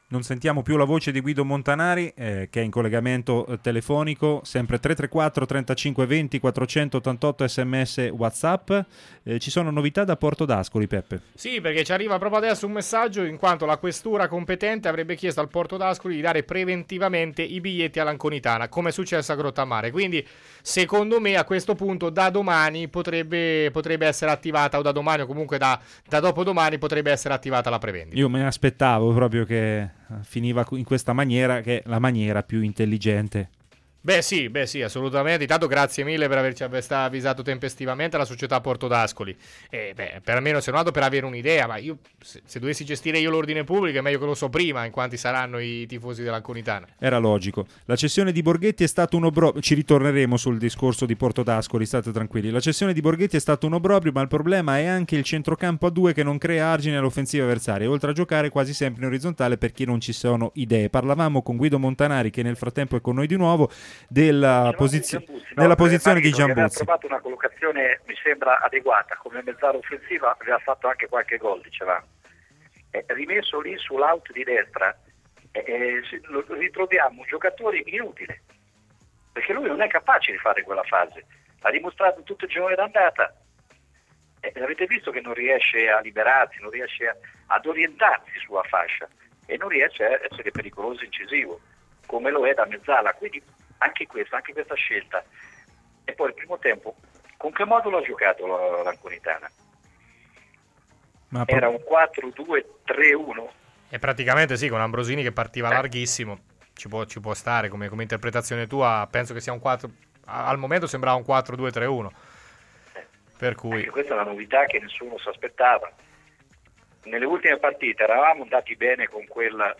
non sentiamo più la voce di Guido Montanari, eh, che è in collegamento eh, telefonico, sempre tre tre quattro trentacinque venti quattrocentottantotto sms WhatsApp. Eh, ci sono novità da Porto d'Ascoli, Peppe? Sì, perché ci arriva proprio adesso un messaggio in quanto la questura competente avrebbe chiesto al Porto d'Ascoli di dare preventivamente i biglietti all'Anconitana, come è successo a Grottamare. Quindi, secondo me, a questo punto da domani potrebbe, potrebbe essere attivata, o da domani o comunque da, da dopodomani potrebbe essere attivata la prevendita. Io me ne aspettavo proprio che finiva in questa maniera, che è la maniera più intelligente. Beh sì, beh sì, assolutamente. Intanto grazie mille per averci avvisato tempestivamente la società Porto d'Ascoli. E beh, per almeno se non altro per avere un'idea, ma io se, se dovessi gestire io l'ordine pubblico è meglio che lo so prima in quanti saranno i tifosi dell'Anconitana. Era logico. La cessione di Borghetti è stato un obbrobrio. Ci ritorneremo sul discorso di Porto d'Ascoli, state tranquilli. La cessione di Borghetti è stato un obbrobrio, ma il problema è anche il centrocampo a due che non crea argini all'offensiva avversaria, oltre a giocare quasi sempre in orizzontale perché non ci sono idee. Parlavamo con Guido Montanari, che nel frattempo è con noi di nuovo, della Posizio- Giambuzzi, nella no? posizione Marino, di Giambuzzi. aveva trovato una collocazione, mi sembra, adeguata come mezzala offensiva, aveva fatto anche qualche gol, diceva. Eh, rimesso lì sull'out di destra, eh, eh, lo ritroviamo un giocatore inutile, perché lui non è capace di fare quella fase, ha dimostrato tutto il girone d'andata. Eh, avete visto che non riesce a liberarsi, non riesce a, ad orientarsi sulla fascia e non riesce a essere pericoloso incisivo, come lo è da mezzala. Quindi anche questa, anche questa scelta. E poi il primo tempo, con che modulo ha giocato l'Anconitana? Ma Era un quattro due tre uno? E praticamente sì, con Ambrosini che partiva larghissimo, ci può, ci può stare come, come interpretazione tua, penso che sia un quattro, al momento sembrava un quattro due tre uno. Per cui... Anche questa è una novità che nessuno si aspettava. Nelle ultime partite eravamo andati bene con quella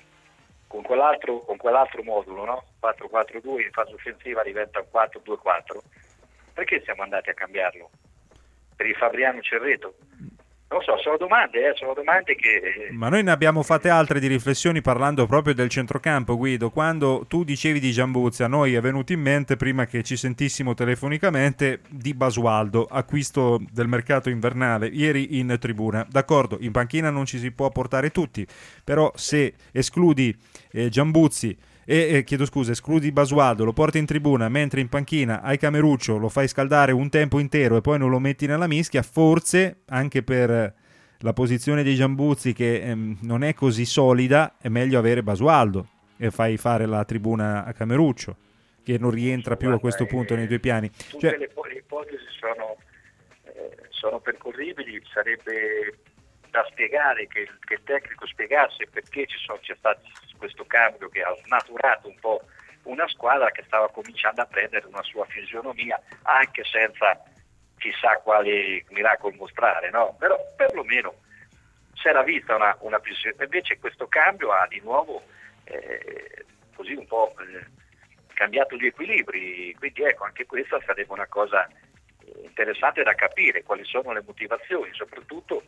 con quell'altro, con quell'altro modulo, no? quattro quattro due in fase offensiva diventa un quattro due quattro. Perché siamo andati a cambiarlo? Per il Fabriano Cerreto? Non so, sono domande, eh, sono domande che... Ma noi ne abbiamo fatte altre di riflessioni parlando proprio del centrocampo, Guido. Quando tu dicevi di Giambuzzi, a noi è venuto in mente, prima che ci sentissimo telefonicamente, di Basualdo, acquisto del mercato invernale, ieri in tribuna. D'accordo, in panchina non ci si può portare tutti, però se escludi eh, Giambuzzi e eh, chiedo scusa, escludi Basualdo, lo porti in tribuna, mentre in panchina hai Cameruccio, lo fai scaldare un tempo intero e poi non lo metti nella mischia, forse anche per la posizione di Giambuzzi che ehm, non è così solida, è meglio avere Basualdo e fai fare la tribuna a Cameruccio, che non rientra più a questo punto eh, nei tuoi piani. Tutte Cioè, le, le ipotesi sono, eh, sono percorribili, sarebbe da spiegare, che il, che il tecnico spiegasse perché ci sono, c'è stato questo cambio che ha snaturato un po' una squadra che stava cominciando a prendere una sua fisionomia anche senza chissà quali miracoli mostrare, no? Però perlomeno si era vista una, una fisionomia. Invece questo cambio ha di nuovo eh, così un po' eh, cambiato gli equilibri, quindi ecco, anche questa sarebbe una cosa interessante da capire, quali sono le motivazioni, soprattutto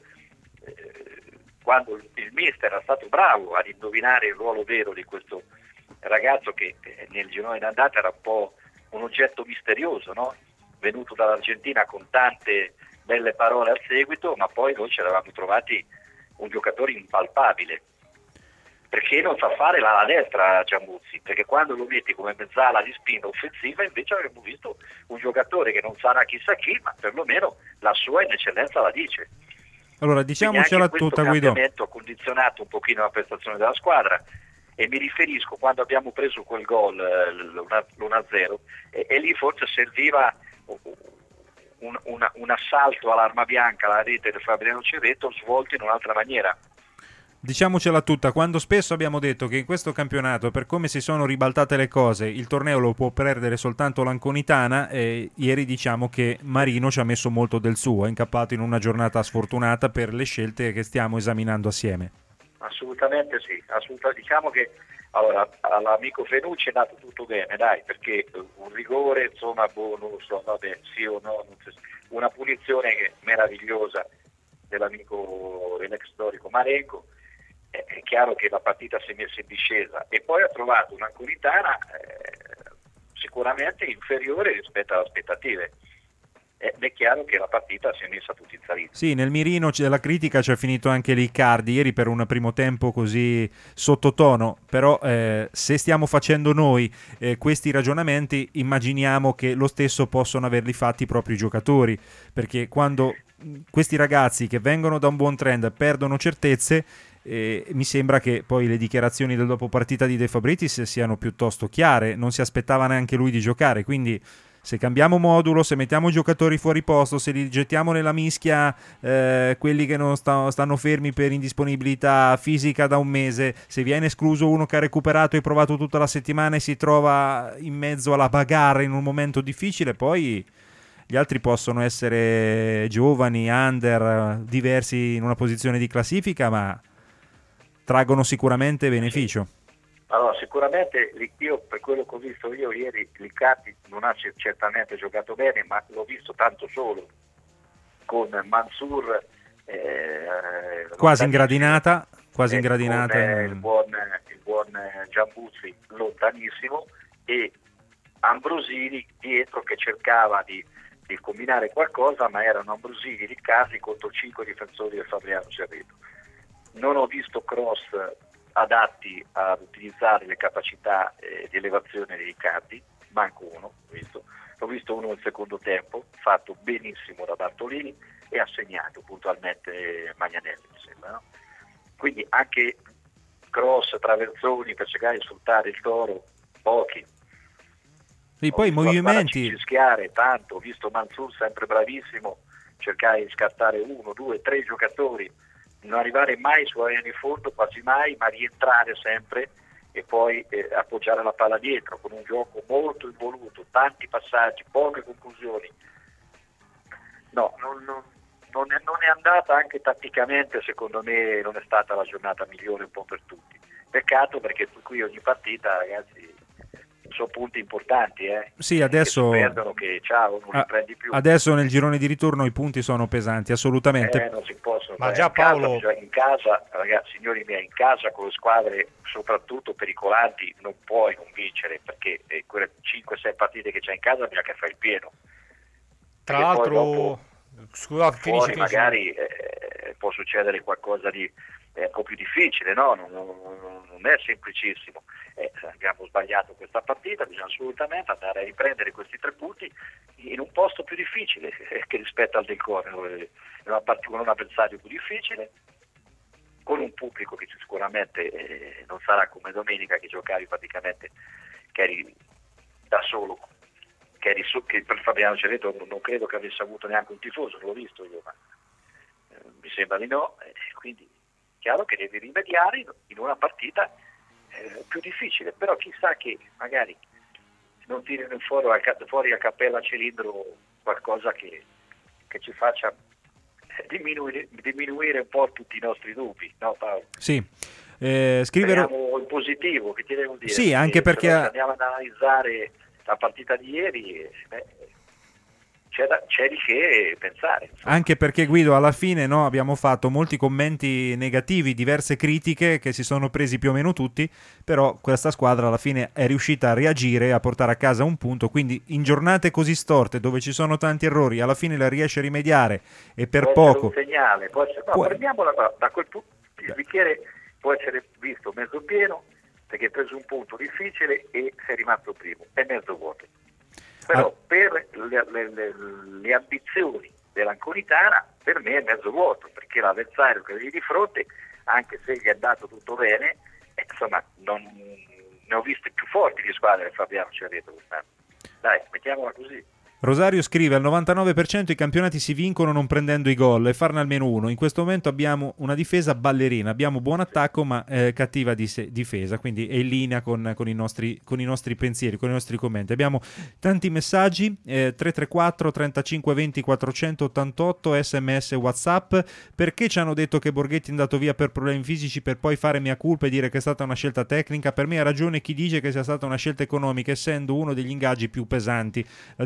eh, quando il mister era stato bravo ad indovinare il ruolo vero di questo ragazzo che eh, nel girone d'andata era un po' un oggetto misterioso, no? Venuto dall'Argentina con tante belle parole al seguito, ma poi noi ci eravamo trovati un giocatore impalpabile, perché non sa fare la destra Giambuzzi, perché quando lo metti come mezzala di spinta offensiva invece avremmo visto un giocatore che non sarà chissà chi, ma perlomeno la sua ineccellenza la dice. Allora diciamocela tutta, Guido. Questo cambiamento ha condizionato un pochino la prestazione della squadra, e mi riferisco quando abbiamo preso quel gol, l'uno a zero, e, e lì forse serviva un, una, un assalto all'arma bianca, alla rete del Fabriano Cerreto, svolto in un'altra maniera. Diciamocela tutta, quando spesso abbiamo detto che in questo campionato, per come si sono ribaltate le cose, il torneo lo può perdere soltanto l'Anconitana, eh, ieri diciamo che Marino ci ha messo molto del suo, è incappato in una giornata sfortunata per le scelte che stiamo esaminando assieme. Assolutamente sì, assolutamente. Diciamo che allora, all'amico Fenucci è andato tutto bene, dai, perché un rigore, insomma, boh, non lo so, vabbè, sì o no, non so, una punizione che meravigliosa dell'amico dell'ex storico Marengo. È chiaro che la partita si è messa in discesa e poi ha trovato un'Anconitana eh, sicuramente inferiore rispetto alle aspettative. ed è chiaro che la partita si è messa tutti in salita. Sì, nel mirino della critica c'è finito anche l'Icardi ieri per un primo tempo così sottotono, però eh, se stiamo facendo noi eh, questi ragionamenti, immaginiamo che lo stesso possono averli fatti i propri giocatori, perché quando questi ragazzi che vengono da un buon trend perdono certezze, eh, mi sembra che poi le dichiarazioni del dopo partita di De Fabritis siano piuttosto chiare, non si aspettava neanche lui di giocare, quindi se cambiamo modulo, se mettiamo i giocatori fuori posto, se li gettiamo nella mischia eh, quelli che non sta, stanno fermi per indisponibilità fisica da un mese, se viene escluso uno che ha recuperato e provato tutta la settimana e si trova in mezzo alla bagarre in un momento difficile, poi gli altri possono essere giovani, under, diversi in una posizione di classifica, ma traggono sicuramente beneficio. Allora, sicuramente io, per quello che ho visto io ieri, l'Icardi non ha certamente giocato bene, ma l'ho visto tanto solo con Mansour eh, quasi in gradinata, quasi in eh, gradinata. Con, eh, il buon, il buon Giambuzzi lontanissimo e Ambrosini dietro che cercava di, di combinare qualcosa, ma erano Ambrosini, Riccardi contro cinque difensori del Fabriano Cerreto. Non ho visto cross adatti ad utilizzare le capacità eh, di elevazione dei Riccardi, manco uno, ho visto. L'ho visto uno nel secondo tempo, fatto benissimo da Bartolini e ha segnato puntualmente Magnanelli, mi sembra, no? Quindi anche cross, traversoni per cercare di sfruttare il Toro, pochi. E poi i movimenti... Fischiare tanto, ho visto Mansour sempre bravissimo, cercare di scartare uno, due, tre giocatori, non arrivare mai su area di fondo, quasi mai, ma rientrare sempre e poi eh, appoggiare la palla dietro con un gioco molto involuto, tanti passaggi, poche conclusioni. No, non, non, non, è, non è andata anche tatticamente, secondo me non è stata la giornata migliore un po' per tutti. Peccato perché qui ogni partita, ragazzi, sono punti importanti, eh. Sì, adesso che si perdono, che ciao, non li prendi più. Adesso nel girone di ritorno i punti sono pesanti, assolutamente. Eh, non si possono. Ma fare. già in casa, Paolo, cioè in casa, ragazzi, signori miei, in casa con le squadre soprattutto pericolanti non puoi non vincere, perché eh, quelle cinque sei partite che c'hai in casa bisogna che fai il pieno. Tra Perché l'altro, dopo, scusa, finisci, fuori finisci. magari eh, può succedere qualcosa di eh, un po' più difficile, no? Non, non, non è semplicissimo. Eh, abbiamo sbagliato questa partita, bisogna assolutamente andare a riprendere questi tre punti in un posto più difficile eh, che rispetto al Del Core, in una part- con un avversario più difficile, con un pubblico che sicuramente eh, non sarà come domenica che giocavi praticamente, che eri da solo, che, eri su- che per Fabriano Cerreto non, non credo che avesse avuto neanche un tifoso, non l'ho visto io, ma eh, mi sembra di no, eh, quindi chiaro che devi rimediare in, in una partita Eh, più difficile, però chissà che magari non tirino fuori a, fuori a cappella a cilindro qualcosa che, che ci faccia diminuire, diminuire un po' tutti i nostri dubbi, no Paolo? Sì, eh, scrivere... Speriamo in positivo, che ti devo dire? Sì, anche perché... Se andiamo ad analizzare la partita di ieri, beh, c'è, da, c'è di che pensare. Insomma. Anche perché, Guido, alla fine no, abbiamo fatto molti commenti negativi, diverse critiche che si sono presi più o meno tutti, però questa squadra alla fine è riuscita a reagire, a portare a casa un punto, quindi in giornate così storte dove ci sono tanti errori alla fine la riesce a rimediare e per può poco... Essere un segnale, può essere... No, può... prendiamola da quel punto, il bicchiere può essere visto mezzo pieno perché hai preso un punto difficile e sei rimasto primo, è mezzo vuoto. Però ah. per le, le, le, le ambizioni dell'Anconitana per me è mezzo vuoto, perché l'avversario che avevi di fronte, anche se gli è andato tutto bene, eh, insomma non, ne ho viste più forti di squadre che Fabriano Cerreto quest'anno. Dai, mettiamola così. Rosario scrive: al novantanove per cento i campionati si vincono non prendendo i gol e farne almeno uno. In questo momento abbiamo una difesa ballerina, abbiamo buon attacco ma eh, cattiva di se- difesa, quindi è in linea con, con, i nostri, con i nostri pensieri, con i nostri commenti. Abbiamo tanti messaggi, eh, tre tre quattro trentacinque venti quattrocentottantotto, sms WhatsApp. Perché ci hanno detto che Borghetti è andato via per problemi fisici per poi fare mea culpa e dire che è stata una scelta tecnica? Per me ha ragione chi dice che sia stata una scelta economica, essendo uno degli ingaggi più pesanti. La differenza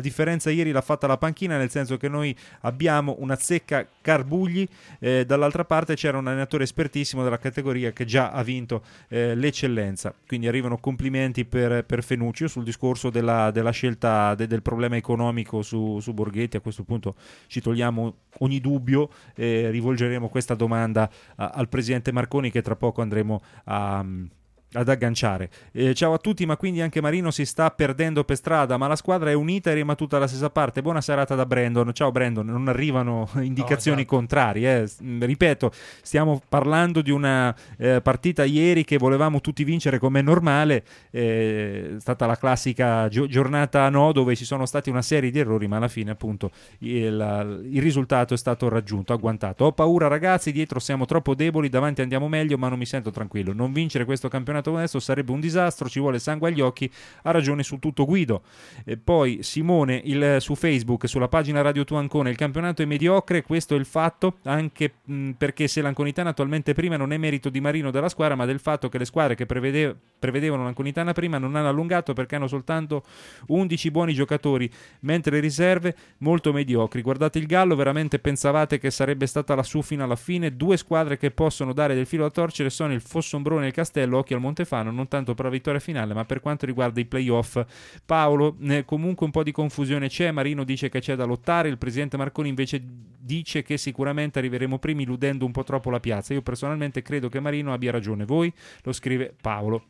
differenza ieri l'ha fatta la panchina, nel senso che noi abbiamo una zecca Carbugli, eh, dall'altra parte c'era un allenatore espertissimo della categoria che già ha vinto eh, l'eccellenza, quindi arrivano complimenti per, per Fenucci. Sul discorso della, della scelta de, del problema economico su, su Borghetti, a questo punto ci togliamo ogni dubbio, eh, rivolgeremo questa domanda a, al presidente Marconi, che tra poco andremo a... ad agganciare. Eh, ciao a tutti, ma quindi anche Marino si sta perdendo per strada, ma la squadra è unita e rema tutta dalla stessa parte. Buona serata da Brandon. Ciao Brandon, non arrivano indicazioni no, esatto. contrarie, eh. ripeto, stiamo parlando di una eh, partita ieri che volevamo tutti vincere come è normale, eh, è stata la classica gio- giornata no, dove ci sono stati una serie di errori, ma alla fine appunto il, il risultato è stato raggiunto, agguantato. Ho paura ragazzi, dietro siamo troppo deboli, davanti andiamo meglio, ma non mi sento tranquillo. Non vincere questo campionato adesso sarebbe un disastro, ci vuole sangue agli occhi. Ha ragione su tutto Guido. E poi Simone il, su Facebook, sulla pagina Radio Tu Ancona, il campionato è mediocre, questo è il fatto, anche mh, perché se l'Anconitana attualmente prima non è merito di Marino della squadra, ma del fatto che le squadre che prevede, prevedevano l'Anconitana prima non hanno allungato perché hanno soltanto undici buoni giocatori, mentre le riserve molto mediocri. Guardate il Gallo, veramente pensavate che sarebbe stata la su fino alla fine? Due squadre che possono dare del filo da torcere sono il Fossombrone e il Castello, occhio al Montefano, non tanto per la vittoria finale ma per quanto riguarda i playoff. Paolo, eh, comunque un po' di confusione c'è, Marino dice che c'è da lottare, il presidente Marconi invece dice che sicuramente arriveremo primi, illudendo un po' troppo la piazza. Io personalmente credo che Marino abbia ragione, voi? Lo scrive Paolo.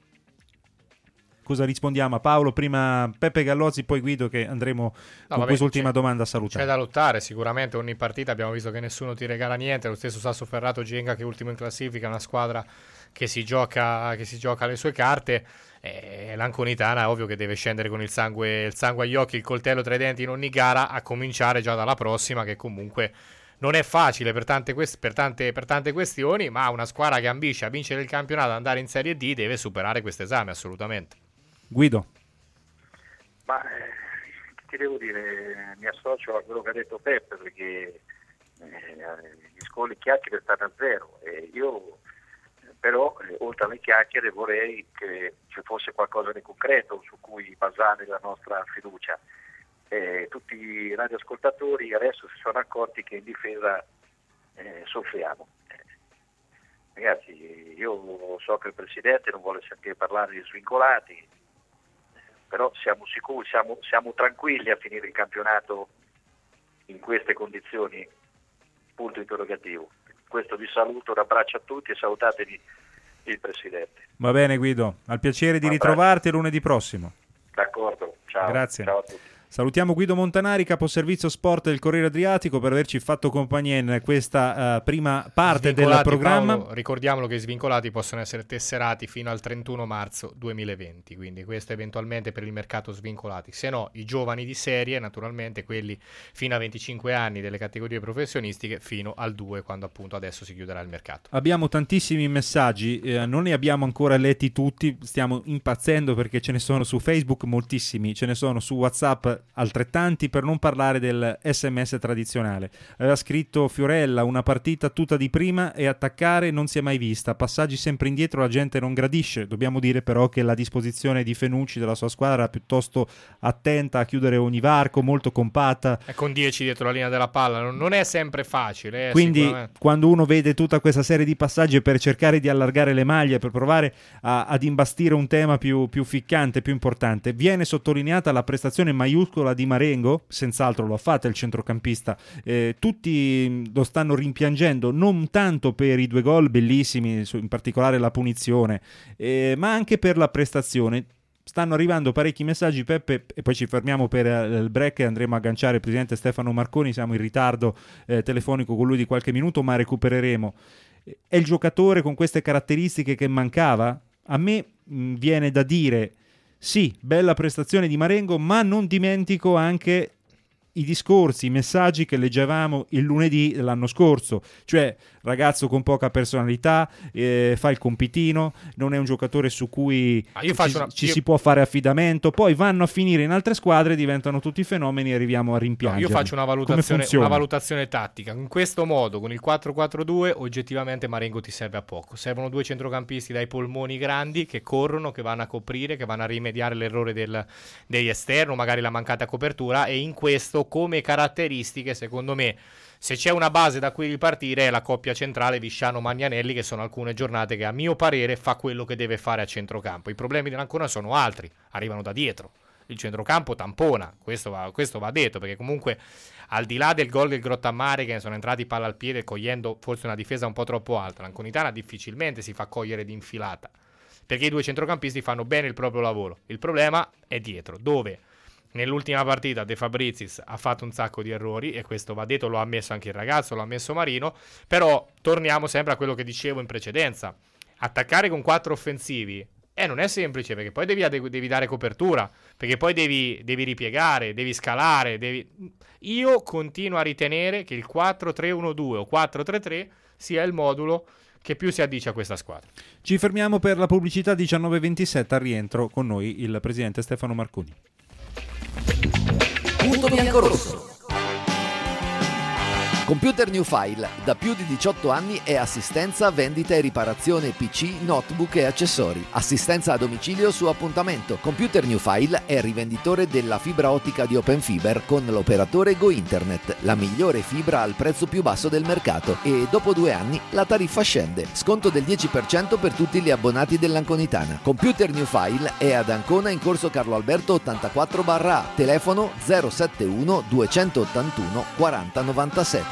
Cosa rispondiamo a Paolo? Prima Peppe Gallozzi, poi Guido, che andremo no, con vabbè, quest'ultima domanda a salutare. C'è da lottare sicuramente, ogni partita abbiamo visto che nessuno ti regala niente, lo stesso Sasso Ferrato Genga che è ultimo in classifica, è una squadra che si gioca, che si gioca le sue carte. E l'Anconitana è ovvio che deve scendere con il sangue, il sangue agli occhi, il coltello tra i denti in ogni gara, a cominciare già dalla prossima, che comunque non è facile per tante, quest- per tante, per tante questioni, ma una squadra che ambisce a vincere il campionato, ad andare in Serie D, deve superare questo esame assolutamente. Guido. Ma eh, ti devo dire, mi associo a quello che ha detto Peppe, perché eh, gli scoli chiacchiere stanno a zero, e io però eh, oltre alle chiacchiere vorrei che ci fosse qualcosa di concreto su cui basare la nostra fiducia. Eh, tutti i radioascoltatori adesso si sono accorti che in difesa eh, soffriamo. Eh, ragazzi, io so che il Presidente non vuole sentire parlare di svincolati, però siamo sicuri, siamo, siamo tranquilli a finire il campionato in queste condizioni? Punto interrogativo. Questo vi saluto, un abbraccio a tutti e salutatevi il Presidente. Va bene Guido, al piacere di un ritrovarti lunedì prossimo. D'accordo, ciao. Grazie. Ciao a tutti. Salutiamo Guido Montanari, caposervizio sport del Corriere Adriatico, per averci fatto compagnia in questa uh, prima parte del programma. Paolo, ricordiamolo che i svincolati possono essere tesserati fino al trentuno marzo duemilaventi, quindi questo eventualmente per il mercato svincolati. Se no, i giovani di serie, naturalmente quelli fino a venticinque anni delle categorie professionistiche, fino al due, quando appunto adesso si chiuderà il mercato. Abbiamo tantissimi messaggi, eh, non ne abbiamo ancora letti tutti, stiamo impazzendo perché ce ne sono su Facebook moltissimi, ce ne sono su WhatsApp altrettanti, per non parlare del S M S tradizionale. Aveva scritto Fiorella: una partita tutta di prima e attaccare non si è mai vista, passaggi sempre indietro la gente non gradisce. Dobbiamo dire però che la disposizione di Fenucci, della sua squadra, era piuttosto attenta a chiudere ogni varco, molto compatta, e con dieci dietro la linea della palla non, non è sempre facile, eh, quindi quando uno vede tutta questa serie di passaggi per cercare di allargare le maglie, per provare a, ad imbastire un tema più, più ficcante, più importante, viene sottolineata la prestazione maiuscola di Marengo, senz'altro lo ha fatta il centrocampista, eh, tutti lo stanno rimpiangendo, non tanto per i due gol bellissimi, in particolare la punizione, eh, ma anche per la prestazione. Stanno arrivando parecchi messaggi, Peppe, e poi ci fermiamo per il break e andremo a agganciare il presidente Stefano Marconi. Siamo in ritardo eh, telefonico con lui di qualche minuto, ma recupereremo. È il giocatore con queste caratteristiche che mancava? A me mh, viene da dire sì, bella prestazione di Marengo, ma non dimentico anche i discorsi, i messaggi che leggevamo il lunedì dell'anno scorso, cioè ragazzo con poca personalità, eh, fa il compitino, non è un giocatore su cui ah, io faccio ci, una, ci io... si può fare affidamento, poi vanno a finire in altre squadre, diventano tutti fenomeni e arriviamo a rimpiangere. No, io faccio una valutazione, una valutazione tattica. In questo modo, con il quattro quattro due, oggettivamente Marengo ti serve a poco. Servono due centrocampisti dai polmoni grandi che corrono, che vanno a coprire, che vanno a rimediare l'errore del, degli esterno, magari la mancata copertura, e in questo come caratteristiche secondo me se c'è una base da cui ripartire è la coppia centrale Visciano-Magnanelli, che sono alcune giornate che a mio parere fa quello che deve fare a centrocampo. I problemi dell'Ancona sono altri, arrivano da dietro, il centrocampo tampona, questo va, questo va detto, perché comunque al di là del gol del Grottammare che sono entrati palla al piede cogliendo forse una difesa un po' troppo alta, l'Anconitana difficilmente si fa cogliere di infilata, perché i due centrocampisti fanno bene il proprio lavoro. Il problema è dietro, dove nell'ultima partita De Fabrizis ha fatto un sacco di errori, e questo va detto, lo ha ammesso anche il ragazzo, lo ha ammesso Marino, però torniamo sempre a quello che dicevo in precedenza, attaccare con quattro offensivi eh, non è semplice, perché poi devi, devi dare copertura, perché poi devi, devi ripiegare, devi scalare, devi... Io continuo a ritenere che il quattro tre uno due o quattro tre tre sia il modulo che più si addice a questa squadra. Ci fermiamo per la pubblicità. Diciannove e ventisette, al rientro con noi il presidente Stefano Marconi. Punto bianco-rosso. Computer New File, da più di diciotto anni è assistenza, vendita e riparazione P C, notebook e accessori. Assistenza a domicilio su appuntamento. Computer New File è rivenditore della fibra ottica di Open Fiber con l'operatore Go Internet, la migliore fibra al prezzo più basso del mercato, e dopo due anni la tariffa scende. Sconto del dieci per cento per tutti gli abbonati dell'Anconitana. Computer New File è ad Ancona in corso Carlo Alberto ottantaquattro barra A, telefono zero sette uno due otto uno quaranta novantasette.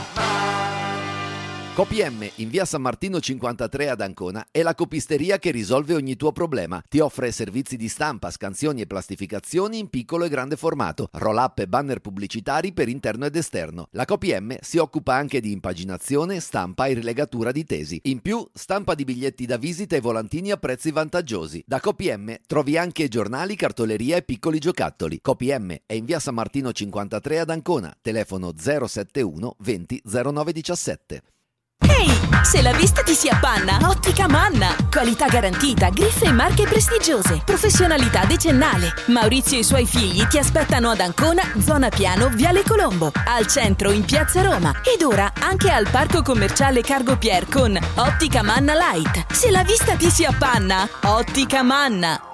CopiM in via San Martino cinquantatré ad Ancona è la copisteria che risolve ogni tuo problema. Ti offre servizi di stampa, scansioni e plastificazioni in piccolo e grande formato, roll-up e banner pubblicitari per interno ed esterno. La CopiM si occupa anche di impaginazione, stampa e rilegatura di tesi. In più, stampa di biglietti da visita e volantini a prezzi vantaggiosi. Da CopiM trovi anche giornali, cartoleria e piccoli giocattoli. CopiM è in via San Martino cinquantatré ad Ancona, telefono zero sette uno venti zero nove diciassette. Ehi, hey, se la vista ti si appanna, Ottica Manna. Qualità garantita, griffe e marche prestigiose, professionalità decennale. Maurizio e i suoi figli ti aspettano ad Ancona, zona Piano, Viale Colombo, al centro in Piazza Roma, ed ora anche al parco commerciale Cargo Pier con Ottica Manna Light. Se la vista ti si appanna, Ottica Manna.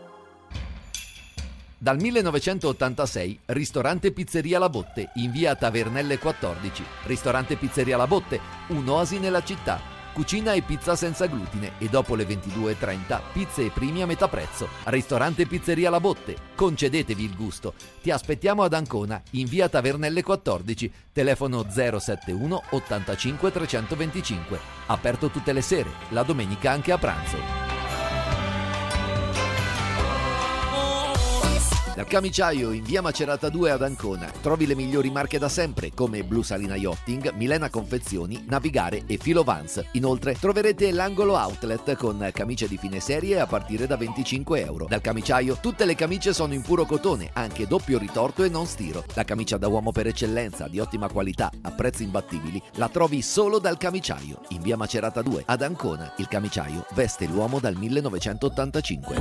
Dal millenovecentottantasei, ristorante Pizzeria La Botte, in via Tavernelle quattordici. Ristorante Pizzeria La Botte, un'oasi nella città. Cucina e pizza senza glutine, e dopo le ventidue e trenta, pizze e primi a metà prezzo. Ristorante Pizzeria La Botte, concedetevi il gusto. Ti aspettiamo ad Ancona, in via Tavernelle quattordici, telefono zero sette uno ottantacinque trecentoventicinque. Aperto tutte le sere, la domenica anche a pranzo. Dal Camiciaio in via Macerata due ad Ancona trovi le migliori marche da sempre come Blu Salina Yachting, Milena Confezioni, Navigare e Filo Vans. Inoltre troverete l'angolo outlet con camicie di fine serie a partire da venticinque euro. Dal Camiciaio tutte le camicie sono in puro cotone, anche doppio ritorto e non stiro. La camicia da uomo per eccellenza, di ottima qualità, a prezzi imbattibili, la trovi solo dal Camiciaio in via Macerata due ad Ancona. Il Camiciaio veste l'uomo dal millenovecentottantacinque.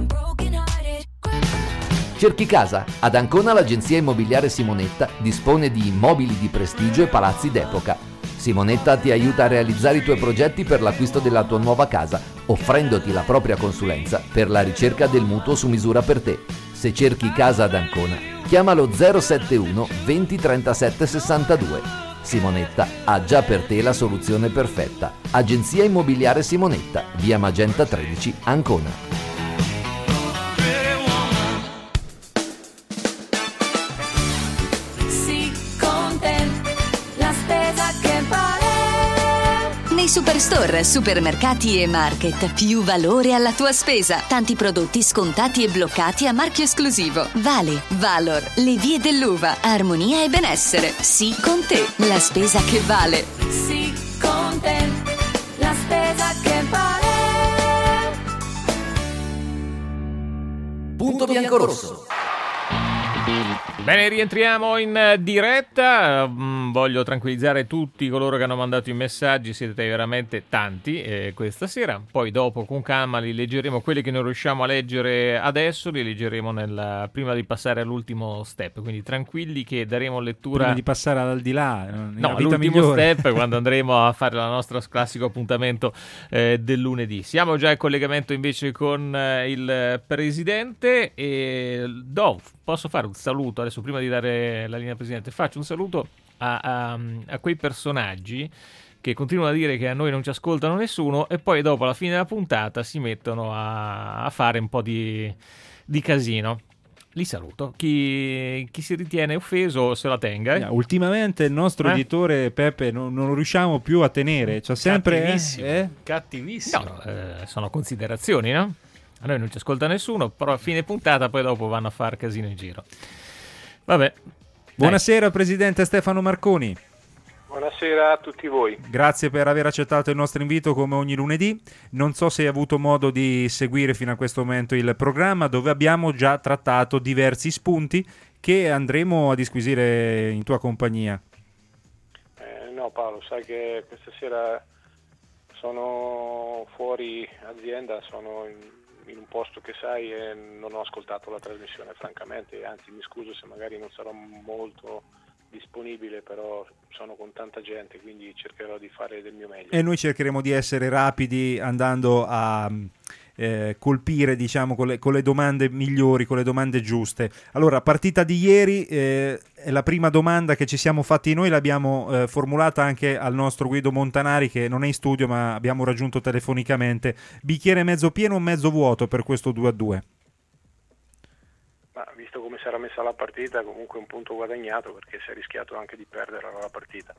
Cerchi casa? Ad Ancona l'agenzia immobiliare Simonetta dispone di immobili di prestigio e palazzi d'epoca. Simonetta ti aiuta a realizzare i tuoi progetti per l'acquisto della tua nuova casa, offrendoti la propria consulenza per la ricerca del mutuo su misura per te. Se cerchi casa ad Ancona, chiamalo zero sette uno venti trentasette sessantadue. Simonetta ha già per te la soluzione perfetta. Agenzia immobiliare Simonetta, via Magenta tredici, Ancona. Nei Superstore, supermercati e market, più valore alla tua spesa. Tanti prodotti scontati e bloccati a marchio esclusivo. Vale, Valor, le vie dell'uva, armonia e benessere. Sì con te, la spesa che vale. Sì con te, la spesa che vale. Punto bianco rosso. Bene, rientriamo in diretta. Mm, voglio tranquillizzare tutti coloro che hanno mandato i messaggi, siete veramente tanti eh, questa sera. Poi dopo con calma li leggeremo, quelli che non riusciamo a leggere adesso li leggeremo nel, prima di passare all'ultimo step, quindi tranquilli che daremo lettura. Prima di passare al di là, no, all'ultimo step quando andremo a fare il nostro classico appuntamento eh, del lunedì. Siamo già in collegamento invece con eh, il Presidente e do, posso fare un saluto adesso prima di dare la linea al Presidente, faccio un saluto a, a, a quei personaggi che continuano a dire che a noi non ci ascoltano nessuno e poi dopo alla fine della puntata si mettono a, a fare un po' di, di casino. Li saluto, chi, chi si ritiene offeso se la tenga. Eh? Yeah, ultimamente il nostro eh? editore Peppe non, non lo riusciamo più a tenere, c'ha sempre cattivissimo, eh? cattivissimo. No, eh, sono considerazioni, no? A noi non ci ascolta nessuno, però a fine puntata poi dopo vanno a far casino in giro. Vabbè. Buonasera Dai. Presidente Stefano Marconi. Buonasera a tutti voi. Grazie per aver accettato il nostro invito come ogni lunedì. Non so se hai avuto modo di seguire fino a questo momento il programma, dove abbiamo già trattato diversi spunti che andremo a disquisire in tua compagnia. Eh, no Paolo, sai che questa sera sono fuori azienda, sono in in un posto che sai e non ho ascoltato la trasmissione francamente, anzi mi scuso se magari non sarò molto disponibile, però sono con tanta gente, quindi cercherò di fare del mio meglio. E noi cercheremo di essere rapidi andando a eh, colpire, diciamo, con le, con le domande migliori, con le domande giuste. Allora, partita di ieri, eh, è la prima domanda che ci siamo fatti noi, l'abbiamo eh, formulata anche al nostro Guido Montanari, che non è in studio ma abbiamo raggiunto telefonicamente. Bicchiere mezzo pieno o mezzo vuoto per questo due a due? Ma visto come si era messa la partita, comunque un punto guadagnato, perché si è rischiato anche di perdere la partita.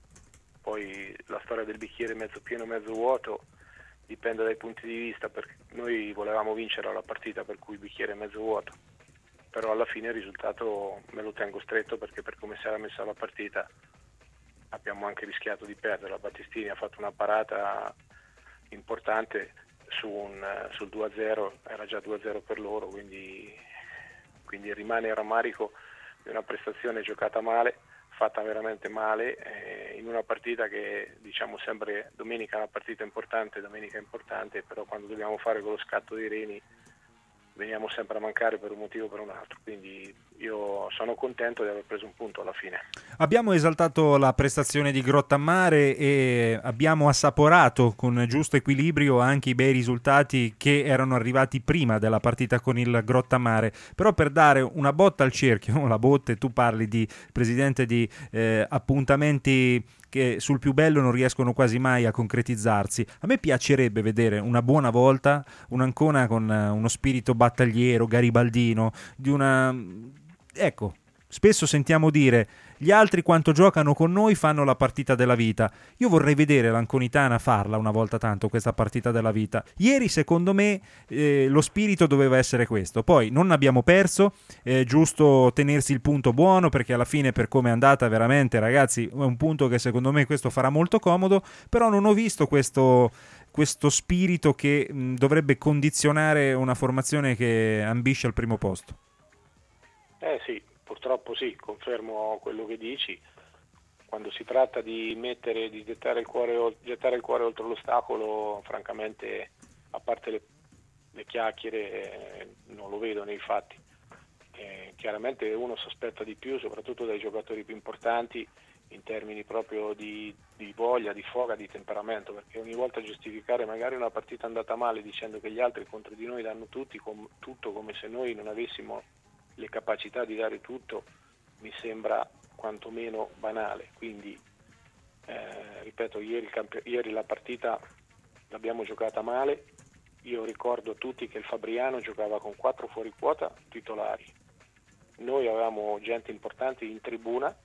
Poi la storia del bicchiere mezzo pieno mezzo vuoto dipende dai punti di vista, perché noi volevamo vincere la partita, per cui bicchiere mezzo vuoto, però alla fine il risultato me lo tengo stretto, perché per come si era messa la partita abbiamo anche rischiato di perdere. La Battistini ha fatto una parata importante su un, sul due a zero, era già due a zero per loro, quindi, quindi rimane il rammarico di una prestazione giocata male, fatta veramente male, eh, in una partita che diciamo sempre domenica è una partita importante, domenica è importante, però quando dobbiamo fare quello scatto dei reni veniamo sempre a mancare per un motivo o per un altro, quindi io sono contento di aver preso un punto alla fine. Abbiamo esaltato la prestazione di Grottammare e abbiamo assaporato con giusto equilibrio anche i bei risultati che erano arrivati prima della partita con il Grottammare, però per dare una botta al cerchio, la botte, tu parli di presidente di eh, appuntamenti che sul più bello non riescono quasi mai a concretizzarsi. A me piacerebbe vedere una buona volta un'Ancona con uno spirito battagliero, garibaldino, di una... ecco, spesso sentiamo dire gli altri quanto giocano con noi fanno la partita della vita. Io vorrei vedere l'Anconitana farla una volta tanto questa partita della vita. Ieri secondo me eh, lo spirito doveva essere questo, poi non abbiamo perso, è giusto tenersi il punto buono, perché alla fine per come è andata veramente ragazzi è un punto che secondo me questo farà molto comodo, però non ho visto questo, questo spirito che mh, dovrebbe condizionare una formazione che ambisce al primo posto. Eh sì, purtroppo sì, confermo quello che dici. Quando si tratta di mettere, di gettare il cuore, gettare il cuore oltre l'ostacolo, francamente, a parte le, le chiacchiere, eh, non lo vedo nei fatti. Eh, chiaramente uno si aspetta di più, soprattutto dai giocatori più importanti, in termini proprio di, di voglia, di foga, di temperamento, perché ogni volta giustificare magari una partita andata male dicendo che gli altri contro di noi danno tutti, com, tutto come se noi non avessimo le capacità di dare tutto, mi sembra quantomeno banale. Quindi eh, ripeto, ieri, il camp- ieri la partita l'abbiamo giocata male. Io ricordo a tutti che il Fabriano giocava con quattro fuori quota titolari, noi avevamo gente importante in tribuna,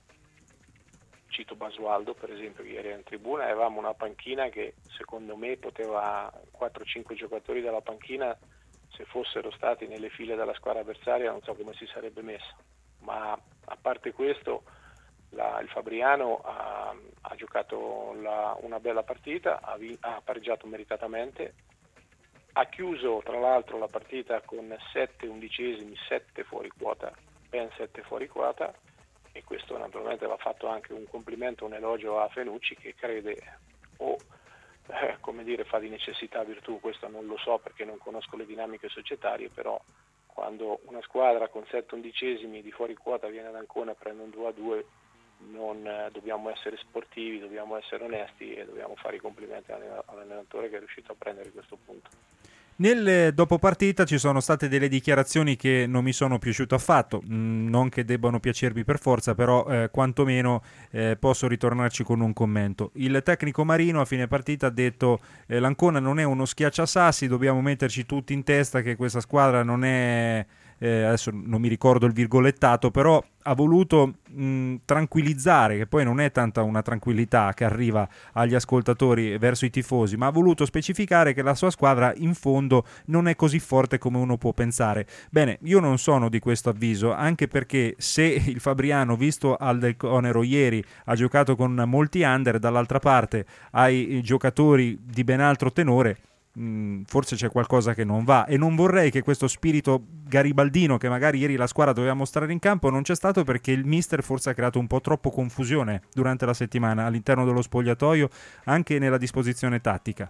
cito Basualdo per esempio che ieri era in tribuna, e avevamo una panchina che secondo me poteva, quattro cinque giocatori dalla panchina, se fossero stati nelle file della squadra avversaria non so come si sarebbe messa, ma a parte questo la, il Fabriano ha, ha giocato la, una bella partita, ha, vi, ha pareggiato meritatamente, ha chiuso tra l'altro la partita con sette undicesimi, sette fuori quota ben sette fuori quota, e questo naturalmente va fatto anche un complimento, un elogio a Fenucci, che crede o eh, come dire fa di necessità virtù, questo non lo so perché non conosco le dinamiche societarie, però quando una squadra con sette undicesimi di fuori quota viene ad Ancona e prende un due a due, non eh, dobbiamo essere sportivi, dobbiamo essere onesti e dobbiamo fare i complimenti all'allenatore che è riuscito a prendere questo punto. Nel dopo partita ci sono state delle dichiarazioni che non mi sono piaciute affatto, mm, non che debbano piacermi per forza, però eh, quantomeno eh, posso ritornarci con un commento. Il tecnico Marino a fine partita ha detto eh, l'Ancona non è uno schiacciasassi, dobbiamo metterci tutti in testa che questa squadra non è... Eh, adesso non mi ricordo il virgolettato, però ha voluto mh, tranquillizzare, che poi non è tanta una tranquillità che arriva agli ascoltatori verso i tifosi, ma ha voluto specificare che la sua squadra in fondo non è così forte come uno può pensare. Bene, io non sono di questo avviso, anche perché se il Fabriano, visto al Del Conero ieri, ha giocato con molti under, dall'altra parte hai giocatori di ben altro tenore, forse c'è qualcosa che non va, e non vorrei che questo spirito garibaldino che magari ieri la squadra doveva mostrare in campo non c'è stato, perché il mister forse ha creato un po' troppo confusione durante la settimana all'interno dello spogliatoio, anche nella disposizione tattica.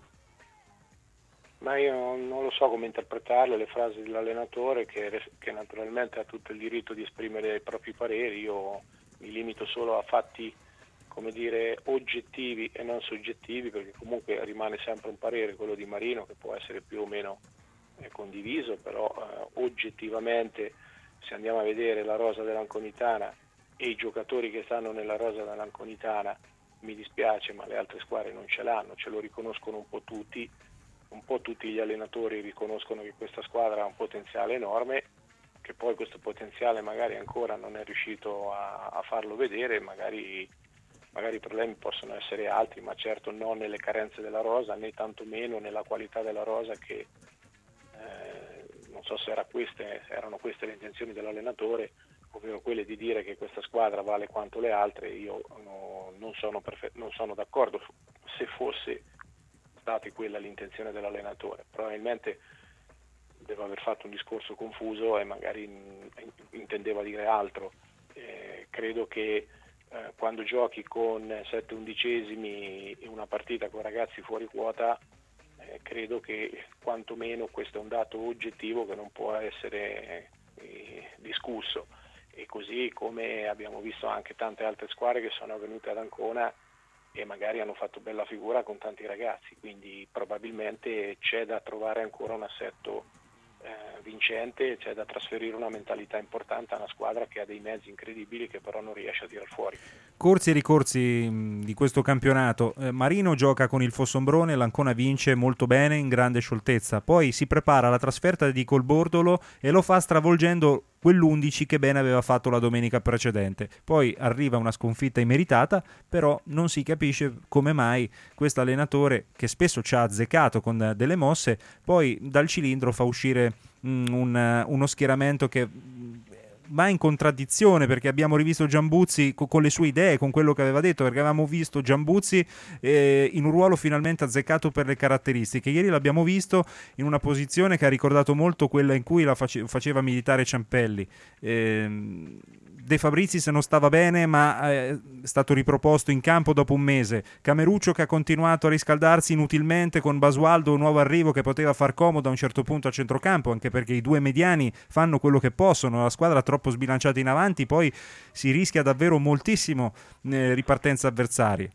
Ma io non lo so come interpretarle le frasi dell'allenatore, che, che naturalmente ha tutto il diritto di esprimere i propri pareri. Io mi limito solo a fatti, come dire, oggettivi e non soggettivi, perché comunque rimane sempre un parere, quello di Marino, che può essere più o meno eh, condiviso, però eh, oggettivamente, se andiamo a vedere la rosa dell'Anconitana e i giocatori che stanno nella rosa dell'Anconitana, mi dispiace, ma le altre squadre non ce l'hanno, ce lo riconoscono un po' tutti, un po' tutti gli allenatori riconoscono che questa squadra ha un potenziale enorme, che poi questo potenziale magari ancora non è riuscito a, a farlo vedere, magari magari i problemi possono essere altri, ma certo non nelle carenze della rosa, né tantomeno nella qualità della rosa, che eh, non so se era queste, erano queste le intenzioni dell'allenatore, ovvero quelle di dire che questa squadra vale quanto le altre. Io no, non, sono perfe- non sono d'accordo se fosse stata quella l'intenzione dell'allenatore. Probabilmente deve aver fatto un discorso confuso e magari intendeva dire altro. Eh, credo che Eh, quando giochi con sette undicesimi in una partita con ragazzi fuori quota, eh, credo che quantomeno questo è un dato oggettivo che non può essere eh, discusso, e così come abbiamo visto anche tante altre squadre che sono venute ad Ancona e magari hanno fatto bella figura con tanti ragazzi, quindi probabilmente c'è da trovare ancora un assetto Eh, vincente, c'è da trasferire una mentalità importante a una squadra che ha dei mezzi incredibili che però non riesce a tirar fuori. Corsi e ricorsi mh, di questo campionato. eh, Marino gioca con il Fossombrone, l'Ancona vince molto bene in grande scioltezza, poi si prepara alla trasferta di Colbordolo e lo fa stravolgendo quell'undici che bene aveva fatto la domenica precedente. Poi arriva una sconfitta immeritata, però non si capisce come mai questo allenatore, che spesso ci ha azzeccato con delle mosse, poi dal cilindro fa uscire mh, un, uno schieramento che va in contraddizione, perché abbiamo rivisto Giambuzzi co- con le sue idee, con quello che aveva detto, perché avevamo visto Giambuzzi eh, in un ruolo finalmente azzeccato per le caratteristiche. Ieri l'abbiamo visto in una posizione che ha ricordato molto quella in cui la face- faceva militare Ciampelli. Eh, De Fabrizis non stava bene, ma è stato riproposto in campo dopo un mese. Cameruccio che ha continuato a riscaldarsi inutilmente con Basualdo, un nuovo arrivo che poteva far comodo a un certo punto a centrocampo, anche perché i due mediani fanno quello che possono. La squadra troppo sbilanciata in avanti, poi si rischia davvero moltissimo nelle ripartenze avversarie.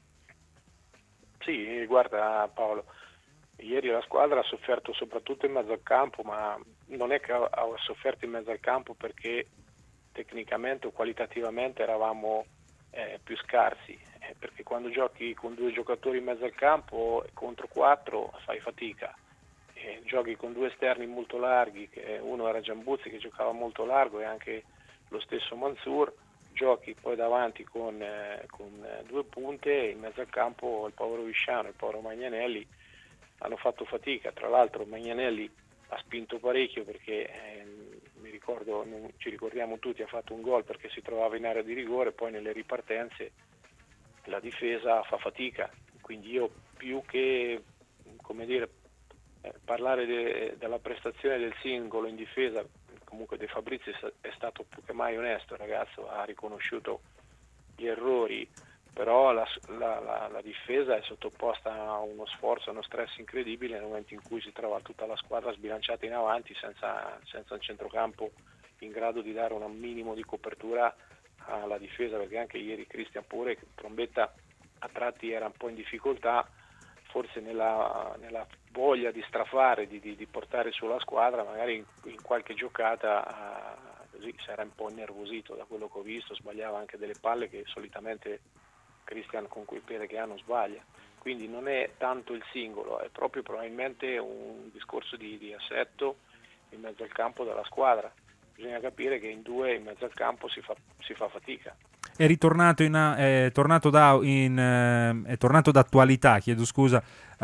Sì, guarda Paolo, ieri la squadra ha sofferto soprattutto in mezzo al campo, ma non è che ha sofferto in mezzo al campo perché tecnicamente o qualitativamente eravamo eh, più scarsi, eh, perché quando giochi con due giocatori in mezzo al campo contro quattro fai fatica, eh, giochi con due esterni molto larghi, che uno era Giambuzzi che giocava molto largo e anche lo stesso Mansour, giochi poi davanti con, eh, con due punte, e in mezzo al campo il povero Visciano e il povero Magnanelli hanno fatto fatica. Tra l'altro Magnanelli ha spinto parecchio perché eh, mi ricordo, non, ci ricordiamo tutti, ha fatto un gol perché si trovava in area di rigore, poi nelle ripartenze la difesa fa fatica, quindi io più che come dire eh, parlare de, della prestazione del singolo in difesa comunque De Fabrizio è stato più che mai onesto, il ragazzo ha riconosciuto gli errori, però la, la, la, la difesa è sottoposta a uno sforzo, a uno stress incredibile nel momento in cui si trova tutta la squadra sbilanciata in avanti senza, senza un centrocampo in grado di dare un minimo di copertura alla difesa, perché anche ieri Cristian pure, Trombetta a tratti era un po' in difficoltà, forse nella, nella voglia di strafare, di, di, di portare sulla squadra, magari in, in qualche giocata uh, così si era un po' innervosito da quello che ho visto, sbagliava anche delle palle che solitamente Cristian con quei piede che ha non sbaglia, quindi non è tanto il singolo, è proprio probabilmente un discorso di, di assetto in mezzo al campo della squadra. Bisogna capire che in due in mezzo al campo si fa, si fa fatica. È ritornato in, è tornato da in, eh, è tornato d'attualità, chiedo scusa, eh,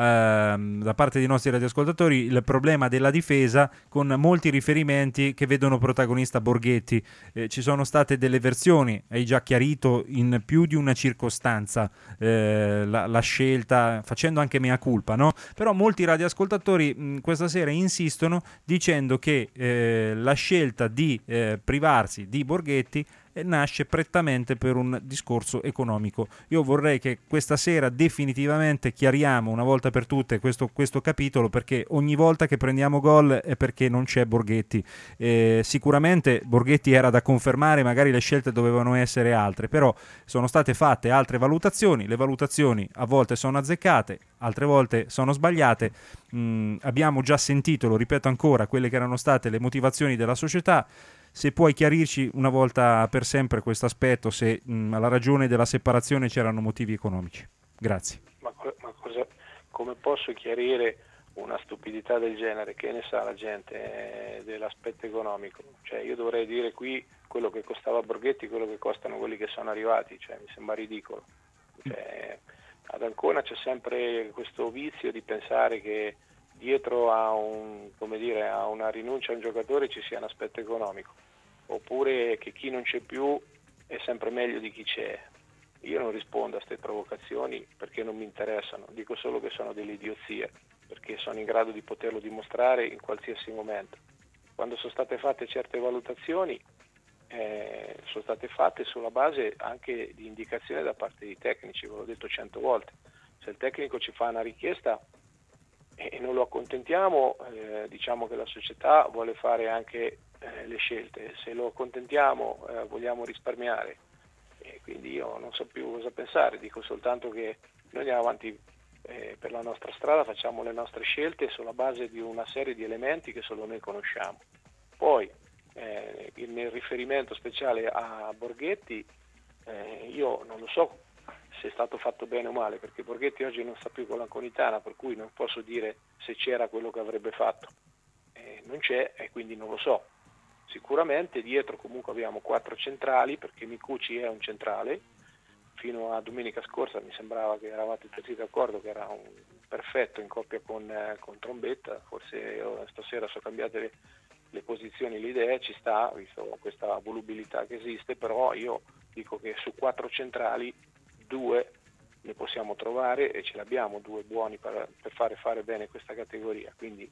da parte dei nostri radioascoltatori, il problema della difesa, con molti riferimenti che vedono protagonista Borghetti. Eh, ci sono state delle versioni, hai già chiarito in più di una circostanza eh, la, la scelta, facendo anche mea culpa, no? Però molti radioascoltatori mh, questa sera insistono dicendo che eh, la scelta di eh, privarsi di Borghetti nasce prettamente per un discorso economico. Io vorrei che questa sera definitivamente chiariamo una volta per tutte questo, questo capitolo, perché ogni volta che prendiamo gol è perché non c'è Borghetti. Eh, sicuramente Borghetti era da confermare, magari le scelte dovevano essere altre, però sono state fatte altre valutazioni, le valutazioni a volte sono azzeccate, altre volte sono sbagliate. Mm, abbiamo già sentito, lo ripeto ancora, quelle che erano state le motivazioni della società. Se puoi chiarirci una volta per sempre questo aspetto, se mh, alla ragione della separazione c'erano motivi economici. Grazie. Ma, ma cosa, come posso chiarire una stupidità del genere? Che ne sa la gente eh, dell'aspetto economico? Cioè, io dovrei dire qui quello che costava Borghetti, quello che costano quelli che sono arrivati, cioè, mi sembra ridicolo. Cioè, ad Ancona c'è sempre questo vizio di pensare che dietro a, un, come dire, a una rinuncia a un giocatore ci sia un aspetto economico, oppure che chi non c'è più è sempre meglio di chi c'è. Io non rispondo a queste provocazioni perché non mi interessano, dico solo che sono delle idiozie, perché sono in grado di poterlo dimostrare in qualsiasi momento. Quando sono state fatte certe valutazioni, eh, sono state fatte sulla base anche di indicazioni da parte dei tecnici, ve l'ho detto cento volte. Se il tecnico ci fa una richiesta e non lo accontentiamo, eh, diciamo che la società vuole fare anche eh, le scelte, se lo accontentiamo eh, vogliamo risparmiare, e quindi io non so più cosa pensare, dico soltanto che noi andiamo avanti eh, per la nostra strada, facciamo le nostre scelte sulla base di una serie di elementi che solo noi conosciamo. Poi eh, nel riferimento speciale a Borghetti, eh, io non lo so se è stato fatto bene o male, perché Borghetti oggi non sta più con l'Anconitana, per cui non posso dire se c'era quello che avrebbe fatto. Eh, non c'è e quindi non lo so. Sicuramente dietro comunque abbiamo quattro centrali, perché Micucci è un centrale. Fino a domenica scorsa mi sembrava che eravate tutti d'accordo che era un perfetto in coppia con, eh, con Trombetta, forse io stasera sono cambiate le, le posizioni, le idee, ci sta, visto questa volubilità che esiste, però io dico che su quattro centrali due ne possiamo trovare e ce l'abbiamo due buoni per, per fare fare bene questa categoria, quindi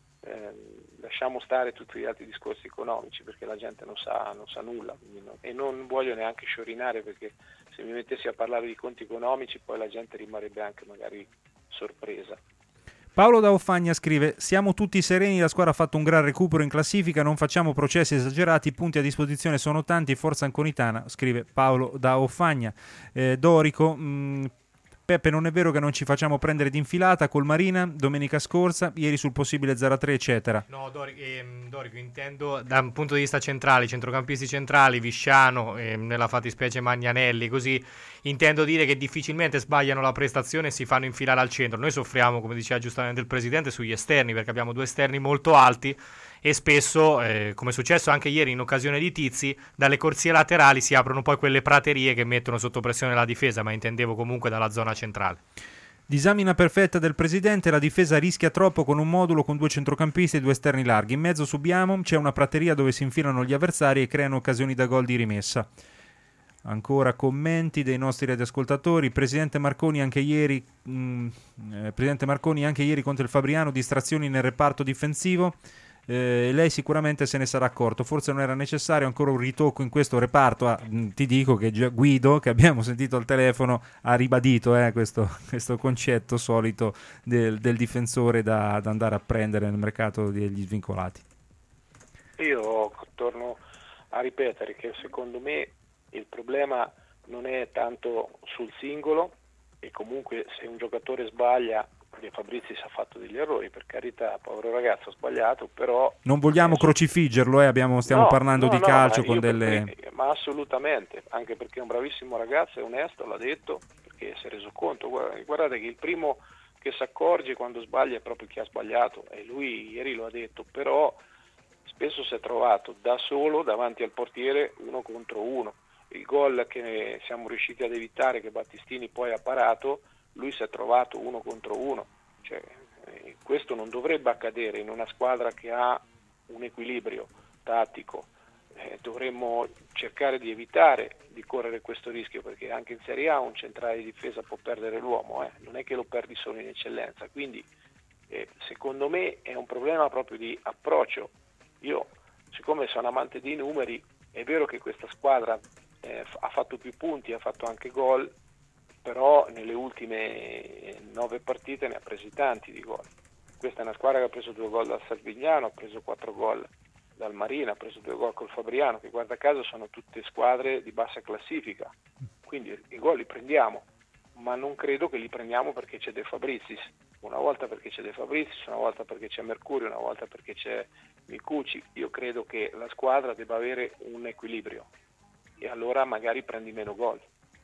eh, lasciamo stare tutti gli altri discorsi economici perché la gente non sa, non sa nulla non, e non voglio neanche sciorinare, perché se mi mettessi a parlare di conti economici poi la gente rimarrebbe anche magari sorpresa. Paolo da Offagna scrive: siamo tutti sereni, la squadra ha fatto un gran recupero in classifica, non facciamo processi esagerati, i punti a disposizione sono tanti, forza Anconitana, scrive Paolo da Offagna. eh, Dorico mh, Peppe, non è vero che non ci facciamo prendere d'infilata col Marina domenica scorsa, ieri sul possibile zero a tre eccetera. No, Dorico, ehm, Dorico intendo da un punto di vista centrale, centrocampisti centrali, Visciano, ehm, nella fattispecie Magnanelli, così intendo dire che difficilmente sbagliano la prestazione e si fanno infilare al centro. Noi soffriamo, come diceva giustamente il presidente, sugli esterni, perché abbiamo due esterni molto alti e spesso, eh, come è successo anche ieri in occasione di Tizi, dalle corsie laterali si aprono poi quelle praterie che mettono sotto pressione la difesa, ma intendevo comunque dalla zona centrale. Disamina perfetta del presidente, la difesa rischia troppo con un modulo con due centrocampisti e due esterni larghi, in mezzo subiamo, c'è una prateria dove si infilano gli avversari e creano occasioni da gol di rimessa. Ancora commenti dei nostri radioascoltatori. Presidente Marconi anche ieri mh, eh, Presidente Marconi anche ieri contro il Fabriano, distrazioni nel reparto difensivo. eh, lei sicuramente se ne sarà accorto, forse non era necessario ancora un ritocco in questo reparto. Ah, ti dico che già Guido, che abbiamo sentito al telefono, ha ribadito eh, questo, questo concetto solito del, del difensore da, da andare a prendere nel mercato degli svincolati. Io torno a ripetere che secondo me il problema non è tanto sul singolo, e comunque se un giocatore sbaglia, De Fabrizis ha fatto degli errori, per carità, povero ragazzo, ha sbagliato, però non vogliamo crocifiggerlo, eh, abbiamo, stiamo no, parlando no, di no, calcio ma con io per delle me- ma assolutamente, anche perché è un bravissimo ragazzo, è onesto, l'ha detto, perché si è reso conto. Guarda- guardate che il primo che si accorge quando sbaglia è proprio chi ha sbagliato, e lui ieri lo ha detto, però spesso si è trovato da solo davanti al portiere uno contro uno. Il gol che siamo riusciti ad evitare, che Battistini poi ha parato, lui si è trovato uno contro uno. Cioè, eh, questo non dovrebbe accadere in una squadra che ha un equilibrio tattico. Eh, dovremmo cercare di evitare di correre questo rischio, perché anche in Serie A un centrale di difesa può perdere l'uomo, eh. non è che lo perdi solo in eccellenza. Quindi eh, secondo me è un problema proprio di approccio. Io, siccome sono amante dei numeri, è vero che questa squadra eh, ha fatto più punti, ha fatto anche gol, però nelle ultime nove partite ne ha presi tanti di gol. Questa è una squadra che ha preso due gol dal Salvignano, ha preso quattro gol dal Marina, ha preso due gol col Fabriano, che guarda caso sono tutte squadre di bassa classifica, quindi i gol li prendiamo, ma non credo che li prendiamo perché c'è De Fabrizis, una volta perché c'è De Fabrizis, una volta perché c'è Mercurio, una volta perché c'è Micucci. Io credo che la squadra debba avere un equilibrio, e allora magari prendi meno gol.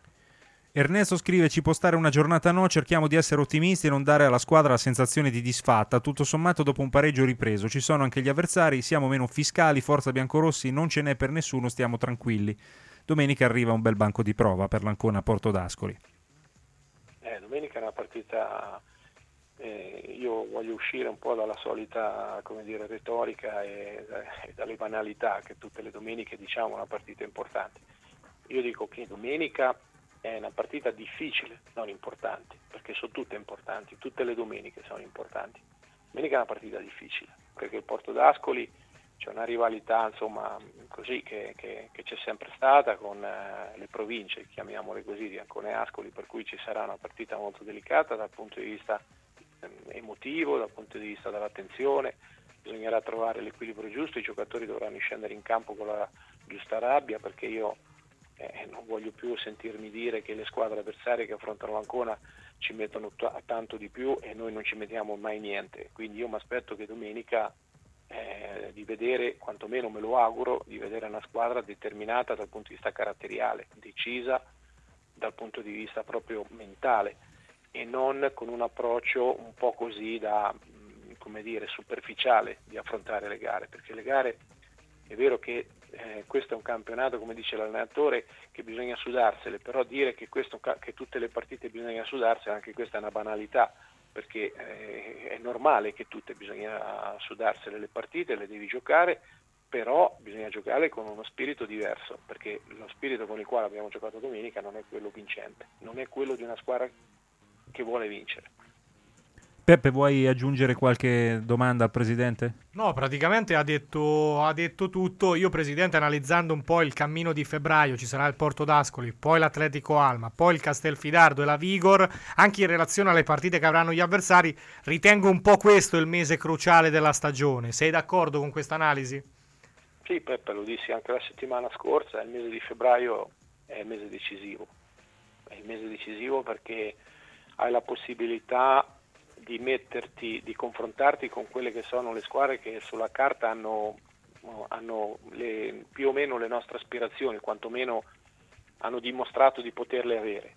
Ernesto scrive: ci può stare una giornata no, cerchiamo di essere ottimisti e non dare alla squadra la sensazione di disfatta. Tutto sommato dopo un pareggio ripreso ci sono anche gli avversari, siamo meno fiscali, forza biancorossi non ce n'è per nessuno, stiamo tranquilli. Domenica arriva un bel banco di prova per l'Ancona Porto d'Ascoli. Eh, domenica è una partita, eh, io voglio uscire un po' dalla solita, come dire, retorica e, e dalle banalità che tutte le domeniche diciamo una partita importante. Io dico che domenica è una partita difficile, non importante, perché sono tutte importanti, tutte le domeniche sono importanti. Domenica è una partita difficile, perché il Porto d'Ascoli c'è una rivalità, insomma, così che, che, che c'è sempre stata con eh, le province, chiamiamole così, di Ancona e Ascoli, per cui ci sarà una partita molto delicata dal punto di vista eh, emotivo, dal punto di vista dell'attenzione. Bisognerà trovare l'equilibrio giusto, i giocatori dovranno scendere in campo con la giusta rabbia, perché io Eh, non voglio più sentirmi dire che le squadre avversarie che affrontano l'Ancona ci mettono t- tanto di più e noi non ci mettiamo mai niente. Quindi io mi aspetto che domenica eh, di vedere, quantomeno me lo auguro, di vedere una squadra determinata dal punto di vista caratteriale, decisa dal punto di vista proprio mentale, e non con un approccio un po' così da, come dire, superficiale di affrontare le gare, perché le gare è vero che Eh, questo è un campionato, come dice l'allenatore, che bisogna sudarsele, però dire che, questo, che tutte le partite bisogna sudarsele, anche questa è una banalità, perché eh, è normale che tutte bisogna sudarsele le partite, le devi giocare, però bisogna giocare con uno spirito diverso, perché lo spirito con il quale abbiamo giocato domenica non è quello vincente, non è quello di una squadra che vuole vincere. Peppe, vuoi aggiungere qualche domanda al presidente? No, praticamente ha detto, ha detto tutto. Io, presidente, analizzando un po' il cammino di febbraio, ci sarà il Porto d'Ascoli, poi l'Atletico Alma, poi il Castelfidardo e la Vigor, anche in relazione alle partite che avranno gli avversari, ritengo un po' questo il mese cruciale della stagione. Sei d'accordo con questa analisi? Sì, Peppe, lo dissi anche la settimana scorsa, il mese di febbraio è il mese decisivo. È il mese decisivo perché hai la possibilità di metterti, di confrontarti con quelle che sono le squadre che sulla carta hanno, hanno le, più o meno le nostre aspirazioni, quantomeno hanno dimostrato di poterle avere,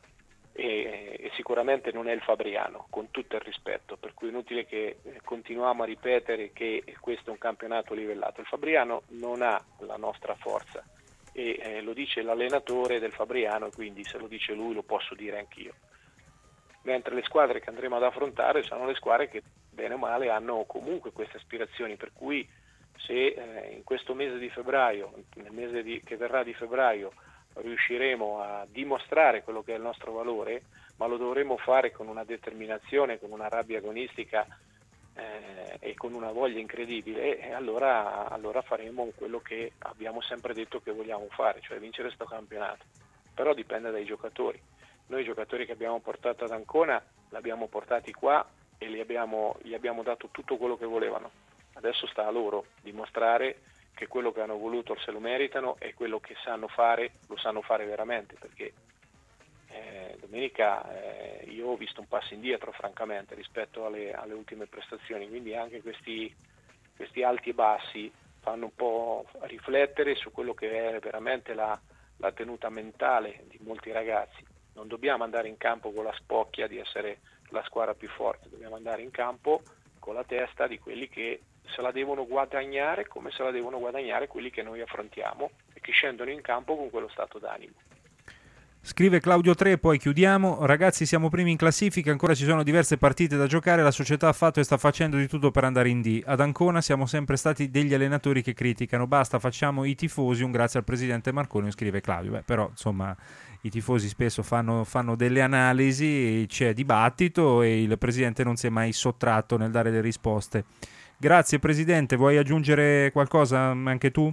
e, e sicuramente non è il Fabriano, con tutto il rispetto, per cui è inutile che continuiamo a ripetere che questo è un campionato livellato. Il Fabriano non ha la nostra forza e eh, lo dice l'allenatore del Fabriano, e quindi se lo dice lui lo posso dire anch'io. Mentre le squadre che andremo ad affrontare sono le squadre che bene o male hanno comunque queste aspirazioni, per cui se eh, in questo mese di febbraio, nel mese di, che verrà di febbraio, riusciremo a dimostrare quello che è il nostro valore, ma lo dovremo fare con una determinazione, con una rabbia agonistica eh, e con una voglia incredibile, e allora, allora faremo quello che abbiamo sempre detto che vogliamo fare, cioè vincere sto campionato. Però dipende dai giocatori. Noi i giocatori che abbiamo portato ad Ancona l'abbiamo portati qua e gli abbiamo, gli abbiamo dato tutto quello che volevano. Adesso sta a loro dimostrare che quello che hanno voluto se lo meritano e quello che sanno fare lo sanno fare veramente, perché eh, domenica eh, io ho visto un passo indietro francamente rispetto alle, alle ultime prestazioni, quindi anche questi, questi alti e bassi fanno un po' riflettere su quello che è veramente la, la tenuta mentale di molti ragazzi. Non dobbiamo andare in campo con la spocchia di essere la squadra più forte, dobbiamo andare in campo con la testa di quelli che se la devono guadagnare come se la devono guadagnare quelli che noi affrontiamo e che scendono in campo con quello stato d'animo. Scrive Claudio tre, poi chiudiamo. Ragazzi, siamo primi in classifica, ancora ci sono diverse partite da giocare, la società ha fatto e sta facendo di tutto per andare in D. Ad Ancona siamo sempre stati degli allenatori che criticano, basta, facciamo i tifosi, un grazie al presidente Marconi, scrive Claudio. Beh, però insomma i tifosi spesso fanno, fanno delle analisi, c'è dibattito e il presidente non si è mai sottratto nel dare le risposte. Grazie presidente, vuoi aggiungere qualcosa anche tu?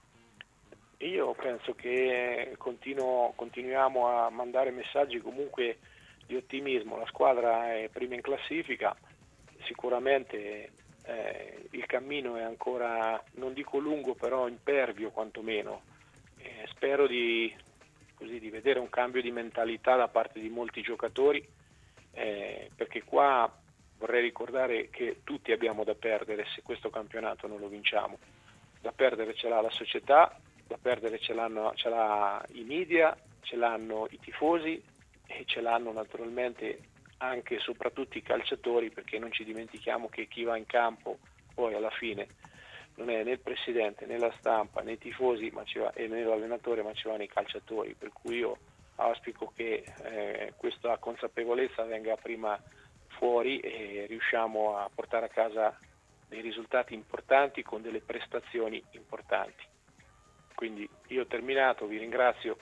Io penso che continuo, continuiamo a mandare messaggi comunque di ottimismo, la squadra è prima in classifica, sicuramente eh, il cammino è ancora, non dico lungo, però impervio quantomeno. Eh, spero di, così, di vedere un cambio di mentalità da parte di molti giocatori, eh, perché qua vorrei ricordare che tutti abbiamo da perdere se questo campionato non lo vinciamo. Da perdere ce l'ha la società, da perdere ce l'hanno, ce l'ha i media, ce l'hanno i tifosi e ce l'hanno naturalmente anche e soprattutto i calciatori, perché non ci dimentichiamo che chi va in campo poi alla fine non è né il presidente né la stampa né i tifosi ma ci va, e né l'allenatore, ma ci vanno i calciatori, per cui io auspico che eh, questa consapevolezza venga prima fuori e riusciamo a portare a casa dei risultati importanti con delle prestazioni importanti. Quindi io ho terminato, vi ringrazio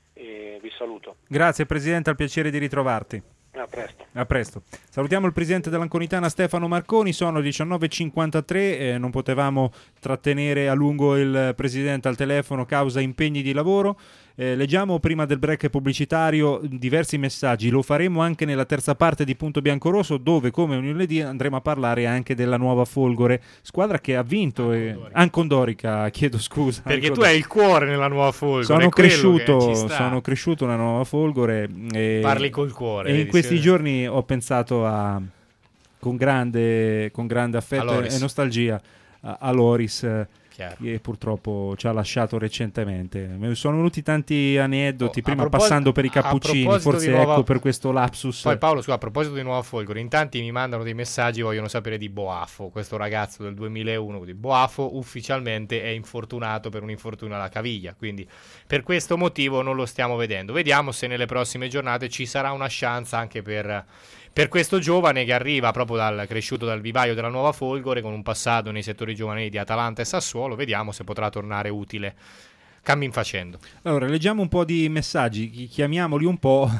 e vi saluto. Grazie Presidente, al piacere di ritrovarti. A presto. A presto. Salutiamo il Presidente dell'Anconitana Stefano Marconi, sono diciannove e cinquantatré, eh, non potevamo trattenere a lungo il Presidente al telefono causa impegni di lavoro. Eh, leggiamo prima del break pubblicitario diversi messaggi, lo faremo anche nella terza parte di Punto Biancorosso, dove come ogni lunedì andremo a parlare anche della nuova Folgore, squadra che ha vinto Ancondorica, e... Ancondorica chiedo scusa. Perché Ancondorica. tu hai il cuore nella nuova Folgore. Sono cresciuto, sono cresciuto una nuova Folgore. E... Parli col cuore. E in questi sì. giorni ho pensato a con grande, con grande affetto e nostalgia a, a Loris, che purtroppo ci ha lasciato recentemente. Mi sono venuti tanti aneddoti, oh, prima propos- passando per i cappuccini, forse nuova... ecco per questo lapsus. Poi Paolo, scusa, a proposito di Nuova Folgore, in tanti mi mandano dei messaggi, vogliono sapere di Boafo, questo ragazzo del duemilauno. Di Boafo ufficialmente è infortunato per un infortunio alla caviglia, quindi per questo motivo non lo stiamo vedendo. Vediamo se nelle prossime giornate ci sarà una chance anche per... Per questo giovane che arriva proprio dal cresciuto dal vivaio della Nuova Folgore, con un passato nei settori giovanili di Atalanta e Sassuolo, vediamo se potrà tornare utile cammin facendo. Allora, leggiamo un po' di messaggi, chiamiamoli un po'.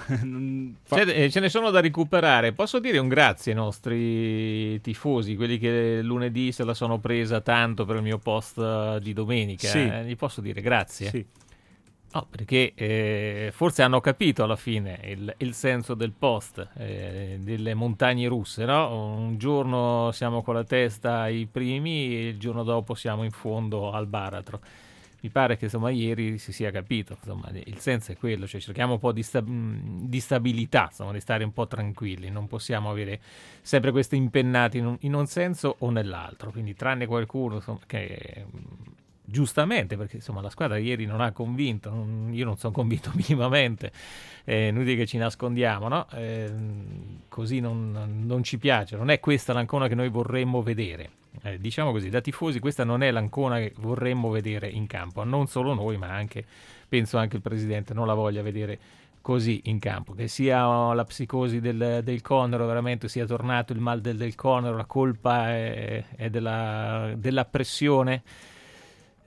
Ce, ce ne sono da recuperare. Posso dire un grazie ai nostri tifosi, quelli che lunedì se la sono presa tanto per il mio post di domenica. Sì. Eh, gli posso dire grazie? Sì. No, perché eh, forse hanno capito alla fine il, il senso del post, eh, delle montagne russe, no? Un giorno siamo con la testa ai primi e il giorno dopo siamo in fondo al baratro. Mi pare che insomma ieri si sia capito, insomma il senso è quello, cioè cerchiamo un po' di, sta- di stabilità, insomma, di stare un po' tranquilli, non possiamo avere sempre questi impennati in un, in un senso o nell'altro, quindi tranne qualcuno insomma, che... giustamente, perché insomma la squadra ieri non ha convinto, non, io non sono convinto minimamente, è inutile che ci nascondiamo, no? Eh, così non, non ci piace, non è questa l'Ancona che noi vorremmo vedere, eh, diciamo così, da tifosi questa non è l'Ancona che vorremmo vedere in campo, non solo noi ma anche, penso anche il presidente non la voglia vedere così in campo, che sia la psicosi del, del Conero, veramente sia tornato il mal del, del Conero, la colpa è, è della, della pressione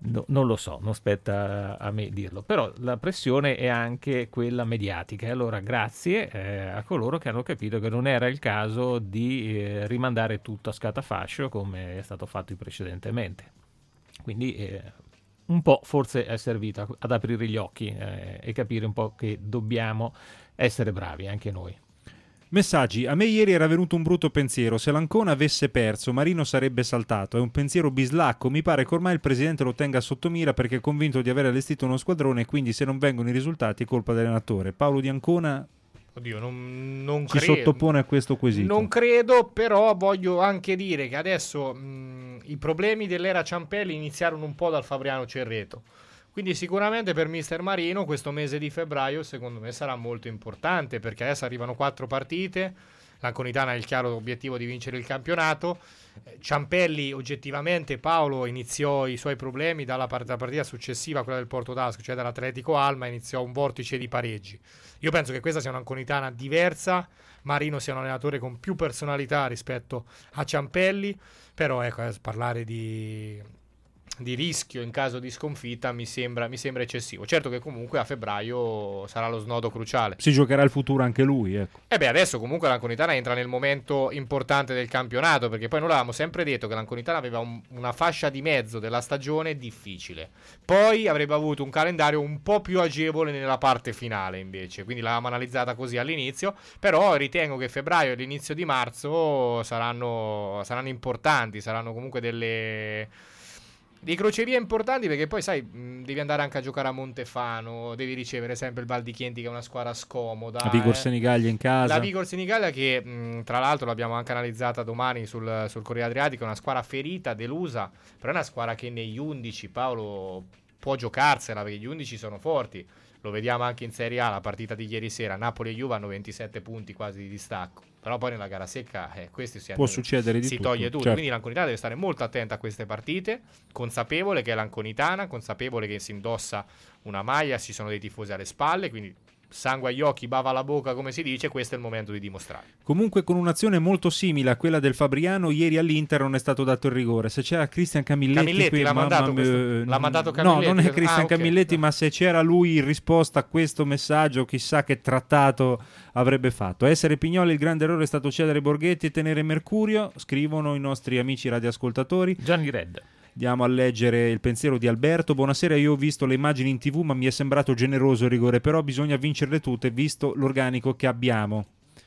No, non lo so, non spetta a me dirlo, però la pressione è anche quella mediatica e allora grazie eh, a coloro che hanno capito che non era il caso di eh, rimandare tutto a scatafascio come è stato fatto precedentemente. Quindi eh, un po' forse è servita ad aprire gli occhi eh, e capire un po' che dobbiamo essere bravi anche noi. Messaggi. A me ieri era venuto un brutto pensiero. Se l'Ancona avesse perso, Marino sarebbe saltato. È un pensiero bislacco. Mi pare che ormai il presidente lo tenga sotto mira perché è convinto di aver allestito uno squadrone e quindi se non vengono i risultati è colpa dell'allenatore. Paolo Di Ancona Oddio, non, non ci credo, sottopone a questo quesito. Non credo, però voglio anche dire che adesso mh, i problemi dell'era Ciampelli iniziarono un po' dal Fabriano Cerreto. Quindi sicuramente per mister Marino questo mese di febbraio secondo me sarà molto importante perché adesso arrivano quattro partite, l'Anconitana ha il chiaro obiettivo di vincere il campionato, Ciampelli oggettivamente Paolo iniziò i suoi problemi dalla partita, partita successiva, quella del Porto d'Asco, cioè dall'Atletico Alma, iniziò un vortice di pareggi. Io penso che questa sia un'Anconitana diversa, Marino sia un allenatore con più personalità rispetto a Ciampelli, però ecco, parlare di... di rischio in caso di sconfitta mi sembra, mi sembra eccessivo. Certo che comunque a febbraio sarà lo snodo cruciale. Si giocherà il futuro anche lui, ecco. E beh, adesso comunque l'Anconitana entra nel momento importante del campionato, perché poi noi avevamo sempre detto che l'Anconitana aveva un, una fascia di mezzo della stagione difficile. Poi avrebbe avuto un calendario un po' più agevole nella parte finale invece, quindi l'avevamo analizzata così all'inizio, però ritengo che febbraio e l'inizio di marzo saranno, saranno importanti, saranno comunque delle... di crocevia importanti perché poi sai mh, devi andare anche a giocare a Montefano, devi ricevere sempre il Val di Chienti che è una squadra scomoda, la Vigor eh. Senigallia in casa, la Vigor Senigallia che mh, tra l'altro l'abbiamo anche analizzata domani sul, sul Corriere Adriatico, è una squadra ferita, delusa, però è una squadra che negli undici Paolo può giocarsela perché gli undici sono forti, lo vediamo anche in Serie A, la partita di ieri sera Napoli e Juve hanno ventisette punti quasi di distacco, però poi nella gara secca eh, questi si, può succedere di si tutto, toglie tutto, certo. Quindi l'Anconitana deve stare molto attenta a queste partite, consapevole che è l'Anconitana, consapevole che si indossa una maglia, ci sono dei tifosi alle spalle, quindi sangue agli occhi, bava alla bocca come si dice, questo è il momento di dimostrare. Comunque con un'azione molto simile a quella del Fabriano ieri all'Inter non è stato dato il rigore, se c'era Cristian Camilletti, Camilletti qui, l'ha, mandato mamma, questo, l'ha mandato Camilletti, no non è Cristian ah, okay. Camilletti, ma se c'era lui in risposta a questo messaggio chissà che trattato avrebbe fatto. Essere Pignoli il grande errore è stato cedere Borghetti e tenere Mercurio, scrivono i nostri amici radioascoltatori. Gianni Red. Andiamo a leggere il pensiero di Alberto. Buonasera, io ho visto le immagini in tv ma mi è sembrato generoso il rigore, però bisogna vincerle tutte visto l'organico che abbiamo.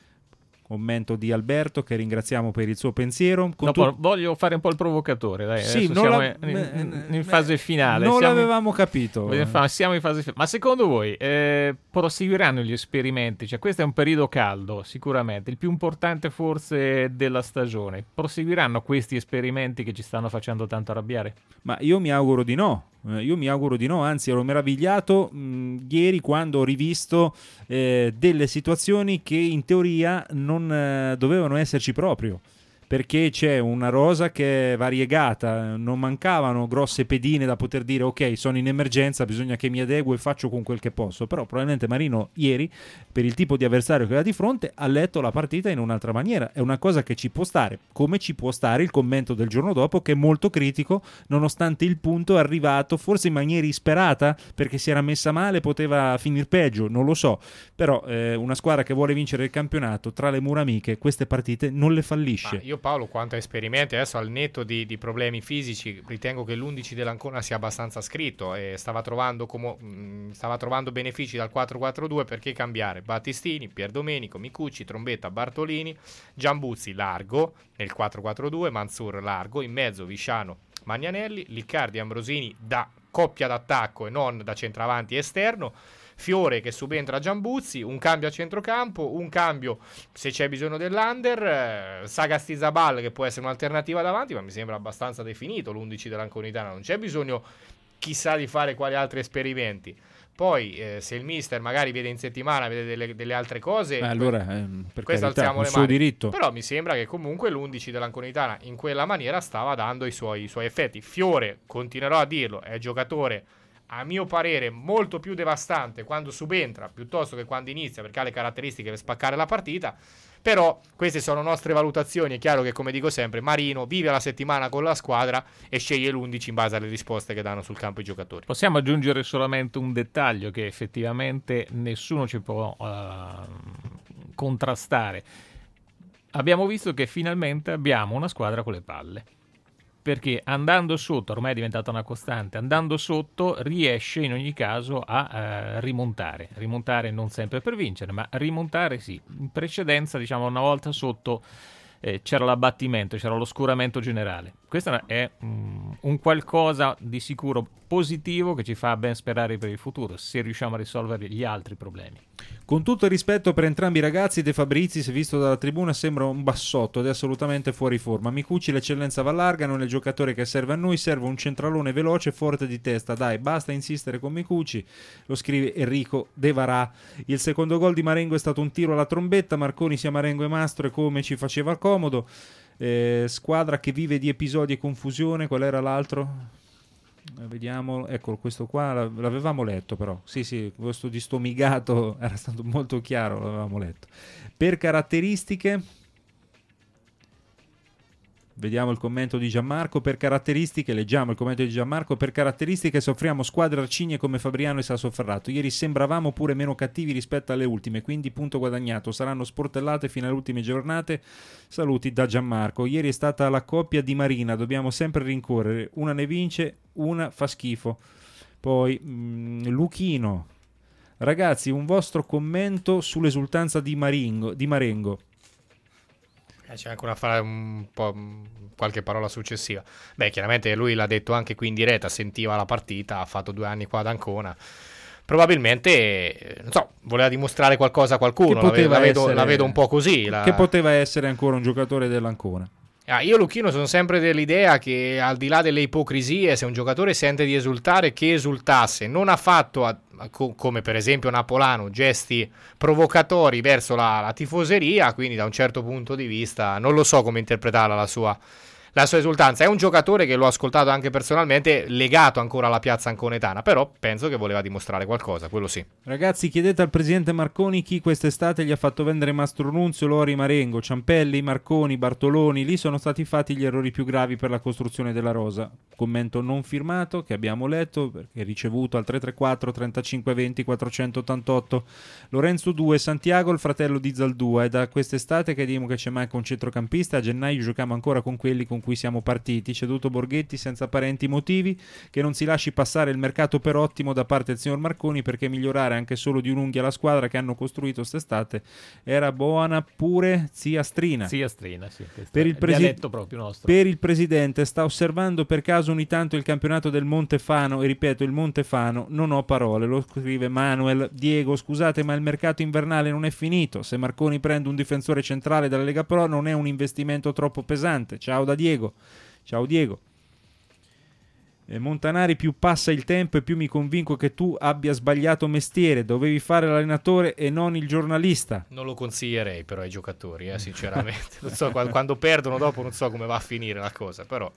Commento di Alberto che ringraziamo per il suo pensiero. Con Dopo, tu... voglio fare un po' il provocatore, dai. Sì, siamo la... in, in, in fase finale. Non siamo l'avevamo in... capito. Siamo in fase finale. Ma secondo voi eh, proseguiranno gli esperimenti? Cioè, questo è un periodo caldo, sicuramente, il più importante forse della stagione. Proseguiranno questi esperimenti che ci stanno facendo tanto arrabbiare? Ma io mi auguro di no. Io mi auguro di no, anzi ero meravigliato mh, ieri quando ho rivisto eh, delle situazioni che in teoria non eh, dovevano esserci proprio, perché c'è una rosa che è variegata, non mancavano grosse pedine da poter dire ok, sono in emergenza, bisogna che mi adeguo e faccio con quel che posso, però probabilmente Marino ieri, per il tipo di avversario che era di fronte, ha letto la partita in un'altra maniera, è una cosa che ci può stare, come ci può stare il commento del giorno dopo che è molto critico, nonostante il punto è arrivato forse in maniera isperata, perché si era messa male, poteva finire peggio, non lo so, però eh, una squadra che vuole vincere il campionato tra le mura amiche queste partite non le fallisce. Ma io Paolo, quanto a esperimenti, adesso al netto di, di problemi fisici, ritengo che l'undici dell'Ancona sia abbastanza scritto e stava trovando, come, mh, stava trovando benefici dal quattro quattro due, perché cambiare? Battistini, Pierdomenico, Micucci, Trombetta, Bartolini, Giambuzzi largo nel quattro quattro due, Manzur largo, in mezzo Visciano, Magnanelli, Liccardi, Ambrosini da coppia d'attacco e non da centravanti esterno, Fiore che subentra a Giambuzzi, un cambio a centrocampo, un cambio se c'è bisogno dell'under, eh, Sagasti Zabal che può essere un'alternativa davanti, ma mi sembra abbastanza definito l'undici dell'Anconitana, non c'è bisogno chissà di fare quali altri esperimenti. Poi eh, se il mister magari vede in settimana, vede delle, delle altre cose, Beh, allora eh, per questo carità, alziamo un le suo mani. diritto. Però mi sembra che comunque l'undici dell'Anconitana in quella maniera stava dando i suoi, i suoi effetti. Fiore, continuerò a dirlo, è giocatore a mio parere molto più devastante quando subentra piuttosto che quando inizia, perché ha le caratteristiche per spaccare la partita. Però queste sono nostre valutazioni. È chiaro che, come dico sempre, Marino vive la settimana con la squadra e sceglie l'undici in base alle risposte che danno sul campo i giocatori. Possiamo aggiungere solamente un dettaglio che effettivamente nessuno ci può uh, contrastare. Abbiamo visto che finalmente abbiamo una squadra con le palle, perché andando sotto, ormai è diventata una costante, andando sotto riesce in ogni caso a eh, rimontare, rimontare non sempre per vincere, ma rimontare sì. In precedenza, diciamo, una volta sotto eh, c'era l'abbattimento, c'era l'oscuramento generale. Questo è mm, un qualcosa di sicuro positivo che ci fa ben sperare per il futuro, se riusciamo a risolvere gli altri problemi. Con tutto il rispetto per entrambi i ragazzi, De Fabrizi, visto dalla tribuna, sembra un bassotto ed è assolutamente fuori forma. Micucci l'eccellenza va larga, non è il giocatore che serve a noi, serve un centralone veloce e forte di testa. Dai, basta insistere con Micucci, lo scrive Enrico De Varà. Il secondo gol di Marengo è stato un tiro alla trombetta, Marconi sia Marengo e Mastro e come ci faceva comodo. Eh, squadra che vive di episodi e confusione. Qual era l'altro? Vediamo, ecco, questo qua l'avevamo letto, però sì sì, questo di Stomigato era stato molto chiaro, l'avevamo letto. Per caratteristiche, vediamo il commento di Gianmarco. Per caratteristiche, leggiamo il commento di Gianmarco. Per caratteristiche soffriamo squadre arcigne come Fabriano e Sassoferrato. Ieri sembravamo pure meno cattivi rispetto alle ultime, quindi punto guadagnato. Saranno sportellate fino alle ultime giornate. Saluti da Gianmarco. Ieri è stata la coppia di Marina, dobbiamo sempre rincorrere. Una ne vince, una fa schifo. Poi mh, Luchino. Ragazzi, un vostro commento sull'esultanza di Maringo, di Marengo. Eh, c'è anche una fare un po' qualche parola successiva. Beh, chiaramente lui l'ha detto anche qui in diretta, sentiva la partita, ha fatto due anni qua ad Ancona. Probabilmente, non so, voleva dimostrare qualcosa a qualcuno, la vedo, la, vedo, essere, la vedo un po' così. La... Che poteva essere ancora un giocatore dell'Ancona. Ah, io Lucchino sono sempre dell'idea che, al di là delle ipocrisie, se un giocatore sente di esultare, che esultasse. Non ha fatto, a, a, co, come per esempio Napolano, gesti provocatori verso la, la tifoseria, quindi da un certo punto di vista non lo so come interpretarla la sua, la sua esultanza. È un giocatore che l'ho ascoltato anche personalmente, legato ancora alla piazza anconetana, però penso che voleva dimostrare qualcosa, quello sì. Ragazzi, chiedete al presidente Marconi chi quest'estate gli ha fatto vendere Mastro Nunzio, Lori, Marengo, Ciampelli, Marconi, Bartoloni. Lì sono stati fatti gli errori più gravi per la costruzione della rosa. Commento non firmato che abbiamo letto, perché ricevuto al tre tre quattro trentacinque venti quattrocentottantotto. Lorenzo due, Santiago, il fratello di Zaldua. È da quest'estate che dimo che c'è manca un centrocampista. A gennaio giochiamo ancora con quelli con cui siamo partiti. Ceduto Borghetti senza apparenti motivi. Che non si lasci passare il mercato per ottimo da parte del signor Marconi, perché migliorare anche solo di un'unghia la squadra che hanno costruito quest'estate era buona pure zia Strina. Zia Strina, sì. Per il, presi- dialetto proprio nostro. Per il presidente, sta osservando per caso ogni tanto il campionato del Montefano, e ripeto il Montefano, non ho parole, lo scrive Manuel. Diego, scusate ma il mercato invernale non è finito, se Marconi prende un difensore centrale dalla Lega Pro non è un investimento troppo pesante. Ciao da Diego. Ciao Diego. Eh, Montanari, più passa il tempo e più mi convinco che tu abbia sbagliato mestiere, dovevi fare l'allenatore e non il giornalista. Non lo consiglierei però ai giocatori, eh, sinceramente. Non so, quando, quando perdono dopo non so come va a finire la cosa, però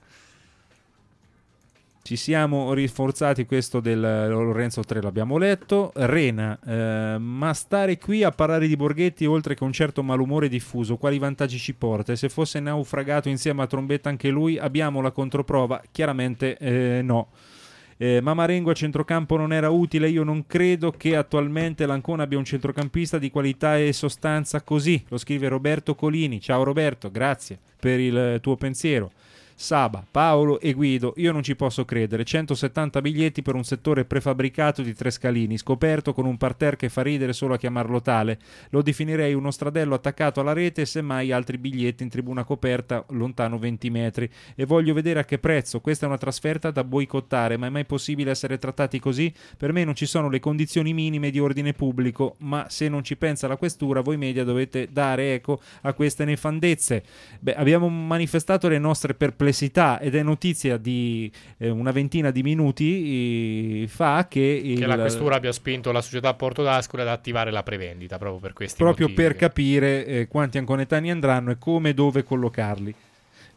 ci siamo rinforzati. Questo del Lorenzo tre l'abbiamo letto. Rena, eh, ma stare qui a parlare di Borghetti oltre che un certo malumore diffuso, quali vantaggi ci porta? E se fosse naufragato insieme a Trombetta anche lui, abbiamo la controprova? Chiaramente eh, no. Eh, ma Marengo a centrocampo non era utile. Io non credo che attualmente l'Ancona abbia un centrocampista di qualità e sostanza così. Lo scrive Roberto Colini. Ciao Roberto, grazie per il tuo pensiero. Saba, Paolo e Guido, io non ci posso credere, centosettanta biglietti per un settore prefabbricato di tre scalini, scoperto con un parterre che fa ridere solo a chiamarlo tale. Lo definirei uno stradello attaccato alla rete e semmai altri biglietti in tribuna coperta lontano venti metri. E voglio vedere a che prezzo. Questa è una trasferta da boicottare, ma è mai possibile essere trattati così? Per me non ci sono le condizioni minime di ordine pubblico, ma se non ci pensa la questura, voi media dovete dare eco a queste nefandezze. Beh, abbiamo manifestato le nostre perplessità ed è notizia di eh, una ventina di minuti eh, fa che, il, che la questura abbia spinto la società Porto d'Ascoli ad attivare la prevendita proprio per questi proprio motivi. Per capire eh, quanti anconetani andranno e come e dove collocarli.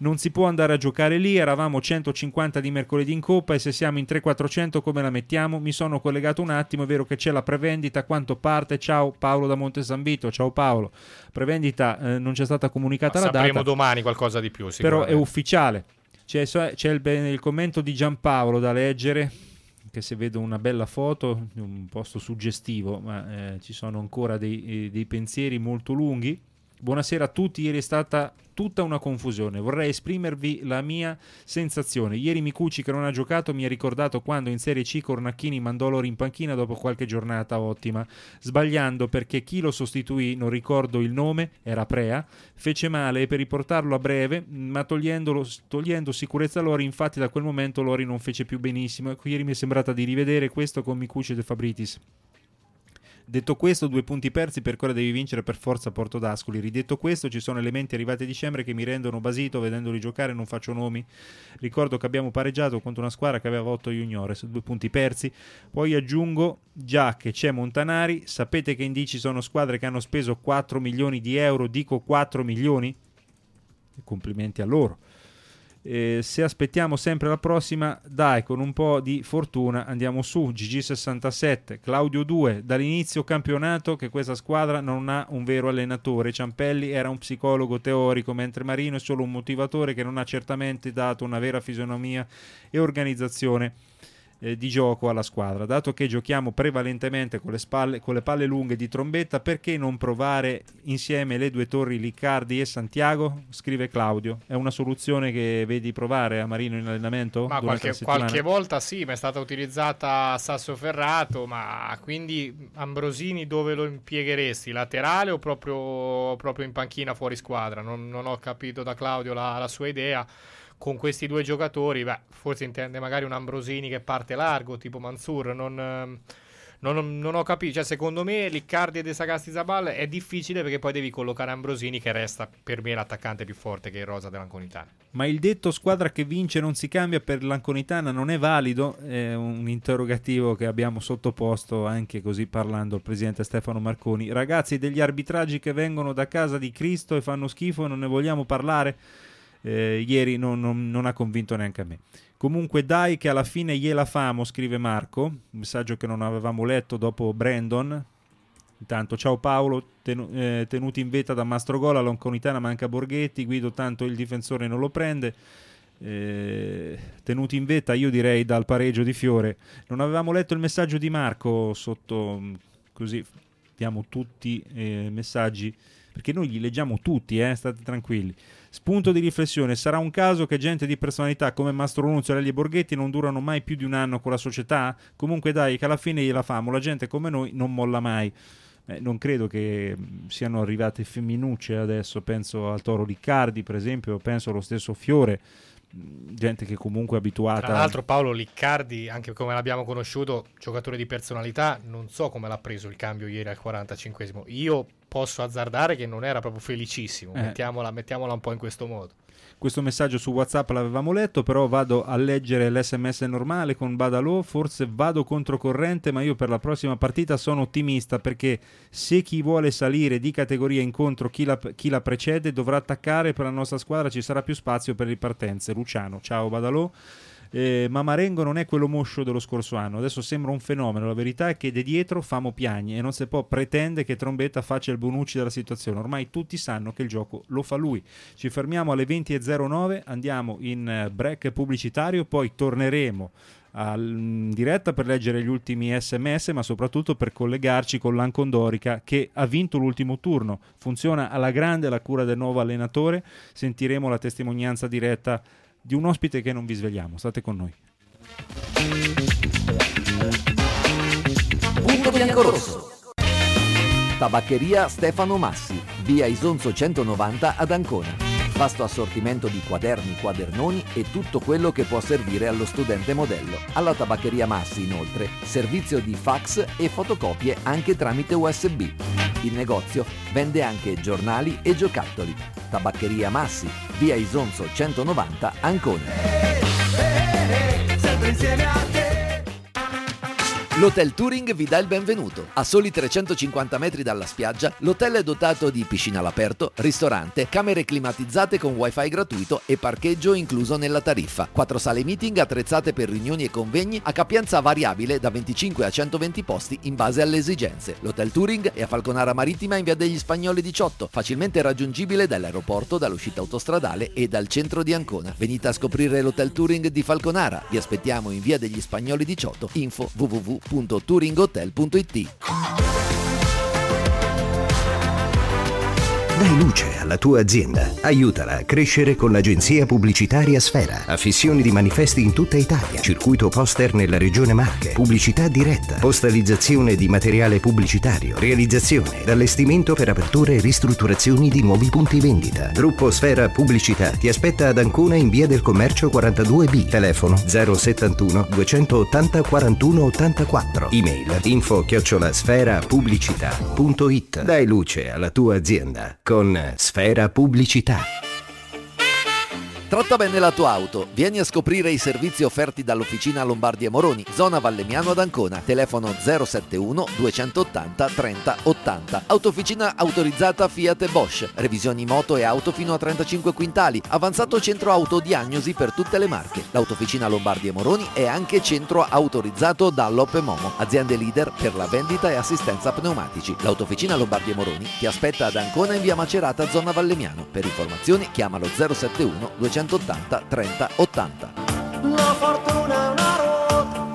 non si può andare a giocare lì, eravamo centocinquanta di mercoledì in Coppa e se siamo in tre quattrocento come la mettiamo? Mi sono collegato un attimo, è vero che c'è la prevendita, quanto parte? Ciao Paolo da Monte San Vito, ciao Paolo. Prevendita eh, non c'è stata comunicata la data. Sapremo domani qualcosa di più, però è ufficiale. C'è, c'è il, il commento di Giampaolo da leggere, che se vedo una bella foto, un posto suggestivo, ma eh, ci sono ancora dei, dei pensieri molto lunghi. Buonasera a tutti, ieri è stata tutta una confusione, vorrei esprimervi la mia sensazione. Ieri Micucci, che non ha giocato, mi ha ricordato quando in Serie C Cornacchini mandò loro in panchina dopo qualche giornata ottima, sbagliando perché chi lo sostituì, non ricordo il nome, era Prea, fece male e per riportarlo a breve, ma togliendolo, togliendo sicurezza a Lori, infatti da quel momento Lori non fece più benissimo. Ecco, ieri mi è sembrata di rivedere questo con Micucci e De Fabritis. Detto questo, due punti persi perché ora devi vincere per forza a Porto d'Ascoli. Ridetto questo, ci sono elementi arrivati a dicembre che mi rendono basito vedendoli giocare, non faccio nomi. Ricordo che abbiamo pareggiato contro una squadra che aveva otto juniores, due punti persi. Poi aggiungo già che c'è Montanari, sapete che in D ci sono squadre che hanno speso quattro milioni di euro, dico quattro milioni? Complimenti a loro. Eh, se aspettiamo sempre la prossima, dai, con un po' di fortuna andiamo su. G G sessantasette, Claudio due, dall'inizio campionato che questa squadra non ha un vero allenatore. Ciampelli era un psicologo teorico, mentre Marino è solo un motivatore che non ha certamente dato una vera fisionomia e organizzazione eh, di gioco alla squadra. Dato che giochiamo prevalentemente con le, spalle, con le palle lunghe di Trombetta, perché non provare insieme le due torri Liccardi e Santiago? Scrive Claudio. È una soluzione che vedi provare a Marino in allenamento? Ma qualche, qualche volta sì, ma è stata utilizzata a Sassoferrato, ma quindi Ambrosini dove lo impiegheresti? Laterale o proprio, proprio in panchina fuori squadra? Non, non ho capito da Claudio la, la sua idea. Con questi due giocatori, beh, forse intende magari un Ambrosini che parte largo, tipo Mansour, non, non, non ho capito. Cioè, secondo me, Liccardi e De Sagasti Zabal è difficile perché poi devi collocare Ambrosini, che resta per me l'attaccante più forte che il rosa dell'Anconitana. Ma il detto squadra che vince non si cambia per l'Anconitana non è valido? È un interrogativo che abbiamo sottoposto anche così parlando al presidente Stefano Marconi. Ragazzi, degli arbitraggi che vengono da casa di Cristo e fanno schifo, non ne vogliamo parlare? Eh, ieri non, non, non ha convinto neanche a me. Comunque dai che alla fine gliela famo, scrive Marco, un messaggio che non avevamo letto dopo Brandon. Intanto ciao Paolo, tenu, eh, tenuti in vetta da Mastrogola, l'Anconitana manca Borghetti, Guido tanto il difensore non lo prende. Eh, tenuti in vetta io direi dal pareggio di Fiore. Non avevamo letto il messaggio di Marco sotto, così diamo tutti i eh, messaggi perché noi li leggiamo tutti, eh, state tranquilli. Spunto di riflessione: sarà un caso che gente di personalità come Mastro Nunzio, Lelli e Borghetti non durano mai più di un anno con la società? Comunque dai che alla fine gliela famo, la gente come noi non molla mai. Eh, non credo che siano arrivate femminucce adesso, penso al Toro Liccardi per esempio, penso allo stesso Fiore, gente che comunque è abituata. Tra l'altro Paolo Liccardi, anche come l'abbiamo conosciuto, giocatore di personalità, non so come l'ha preso il cambio ieri al quarantacinquesimo. Io posso azzardare che non era proprio felicissimo, eh. mettiamola, mettiamola un po' in questo modo. Questo messaggio su WhatsApp l'avevamo letto, però vado a leggere l'esse emme esse normale con Badalò, forse vado controcorrente, ma io per la prossima partita sono ottimista, perché se chi vuole salire di categoria incontro chi la, chi la precede dovrà attaccare, per la nostra squadra ci sarà più spazio per ripartenze. Luciano, ciao Badalò. Eh, ma Marengo non è quello moscio dello scorso anno, adesso sembra un fenomeno. La verità è che de dietro famo piagni e non si può pretendere che Trombetta faccia il Bonucci della situazione. Ormai tutti sanno che il gioco lo fa lui. Ci fermiamo alle venti e zero nove, andiamo in break pubblicitario, poi torneremo in diretta per leggere gli ultimi esse emme esse, ma soprattutto per collegarci con l'Ancondorica che ha vinto l'ultimo turno. Funziona alla grande la cura del nuovo allenatore. Sentiremo la testimonianza diretta di un ospite che non vi svegliamo. State con noi. Punto biancorosso. Tabaccheria Stefano Massi, via Isonzo centonovanta ad Ancona. Vasto assortimento di quaderni, quadernoni e tutto quello che può servire allo studente modello. Alla Tabaccheria Massi, inoltre, servizio di fax e fotocopie anche tramite U S B. Il negozio vende anche giornali e giocattoli. Tabaccheria Massi, via Isonzo centonovanta, Ancona. Sempre insieme a te. L'Hotel Touring vi dà il benvenuto. A soli trecentocinquanta metri dalla spiaggia, l'hotel è dotato di piscina all'aperto, ristorante, camere climatizzate con wifi gratuito e parcheggio incluso nella tariffa. Quattro sale meeting attrezzate per riunioni e convegni a capienza variabile da venticinque a centoventi posti in base alle esigenze. L'Hotel Touring è a Falconara Marittima in via degli Spagnoli diciotto, facilmente raggiungibile dall'aeroporto, dall'uscita autostradale e dal centro di Ancona. Venite a scoprire l'Hotel Touring di Falconara. Vi aspettiamo in via degli Spagnoli diciotto. Info w w w punto touringhotel punto i t. Dai luce alla tua azienda. Aiutala a crescere con l'agenzia pubblicitaria Sfera. Affissioni di manifesti in tutta Italia. Circuito poster nella regione Marche. Pubblicità diretta. Postalizzazione di materiale pubblicitario. Realizzazione ed allestimento per aperture e ristrutturazioni di nuovi punti vendita. Gruppo Sfera Pubblicità ti aspetta ad Ancona in via del Commercio quarantadue B. Telefono zero settantuno duecentottanta quarantuno ottantaquattro. Email info chiocciola sfera pubblicità punto it. Dai luce alla tua azienda con Sfera Pubblicità. Tratta bene la tua auto. Vieni a scoprire i servizi offerti dall'Officina Lombardi e Moroni, zona Vallemiano ad Ancona. Telefono zero settantuno duecentottanta trenta ottanta. Autofficina autorizzata Fiat e Bosch. Revisioni moto e auto fino a trentacinque quintali. Avanzato centro autodiagnosi per tutte le marche. L'Autofficina Lombardi e Moroni è anche centro autorizzato Dunlop e Momo, aziende leader per la vendita e assistenza pneumatici. L'Autofficina Lombardi e Moroni ti aspetta ad Ancona in via Macerata, zona Vallemiano. Per informazioni chiamalo zero settantuno duecentottanta trenta ottanta. La fortuna è una ruota.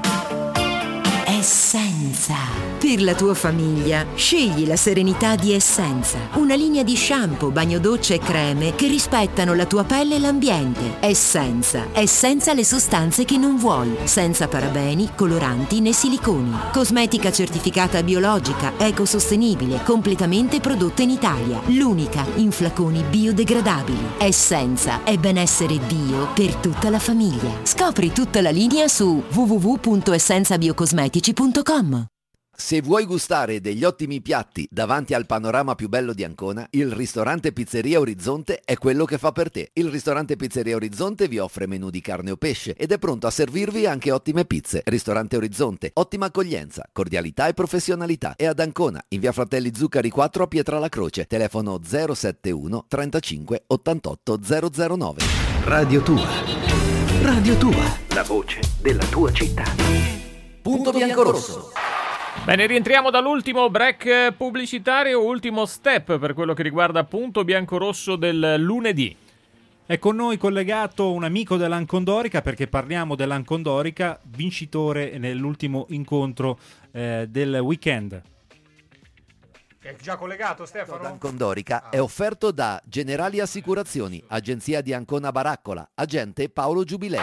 Essenza. Per la tua famiglia, scegli la serenità di Essenza. Una linea di shampoo, bagno doccia e creme che rispettano la tua pelle e l'ambiente. Essenza. Essenza le sostanze che non vuoi. Senza parabeni, coloranti né siliconi. Cosmetica certificata biologica, ecosostenibile, completamente prodotta in Italia. L'unica in flaconi biodegradabili. Essenza è benessere bio per tutta la famiglia. Scopri tutta la linea su w w w punto essenza biocosmetici punto com. Se vuoi gustare degli ottimi piatti davanti al panorama più bello di Ancona, il ristorante Pizzeria Orizzonte è quello che fa per te. Il ristorante Pizzeria Orizzonte vi offre menù di carne o pesce ed è pronto a servirvi anche ottime pizze. Ristorante Orizzonte, ottima accoglienza, cordialità e professionalità. È ad Ancona, in via Fratelli Zuccari quattro a Pietralacroce. Telefono zero settantuno trentacinque ottantotto zero zero nove. Radio Tua. Radio Tua. La voce della tua città. Punto bianco-rosso. Bene, rientriamo dall'ultimo break pubblicitario, ultimo step per quello che riguarda Punto Bianco-Rosso del lunedì. È con noi collegato un amico dell'Ancondorica, perché parliamo dell'Ancondorica, vincitore nell'ultimo incontro eh, del weekend. È già collegato, Stefano? Ancondorica è offerto da Generali Assicurazioni, agenzia di Ancona Baraccola, agente Paolo Giubilei.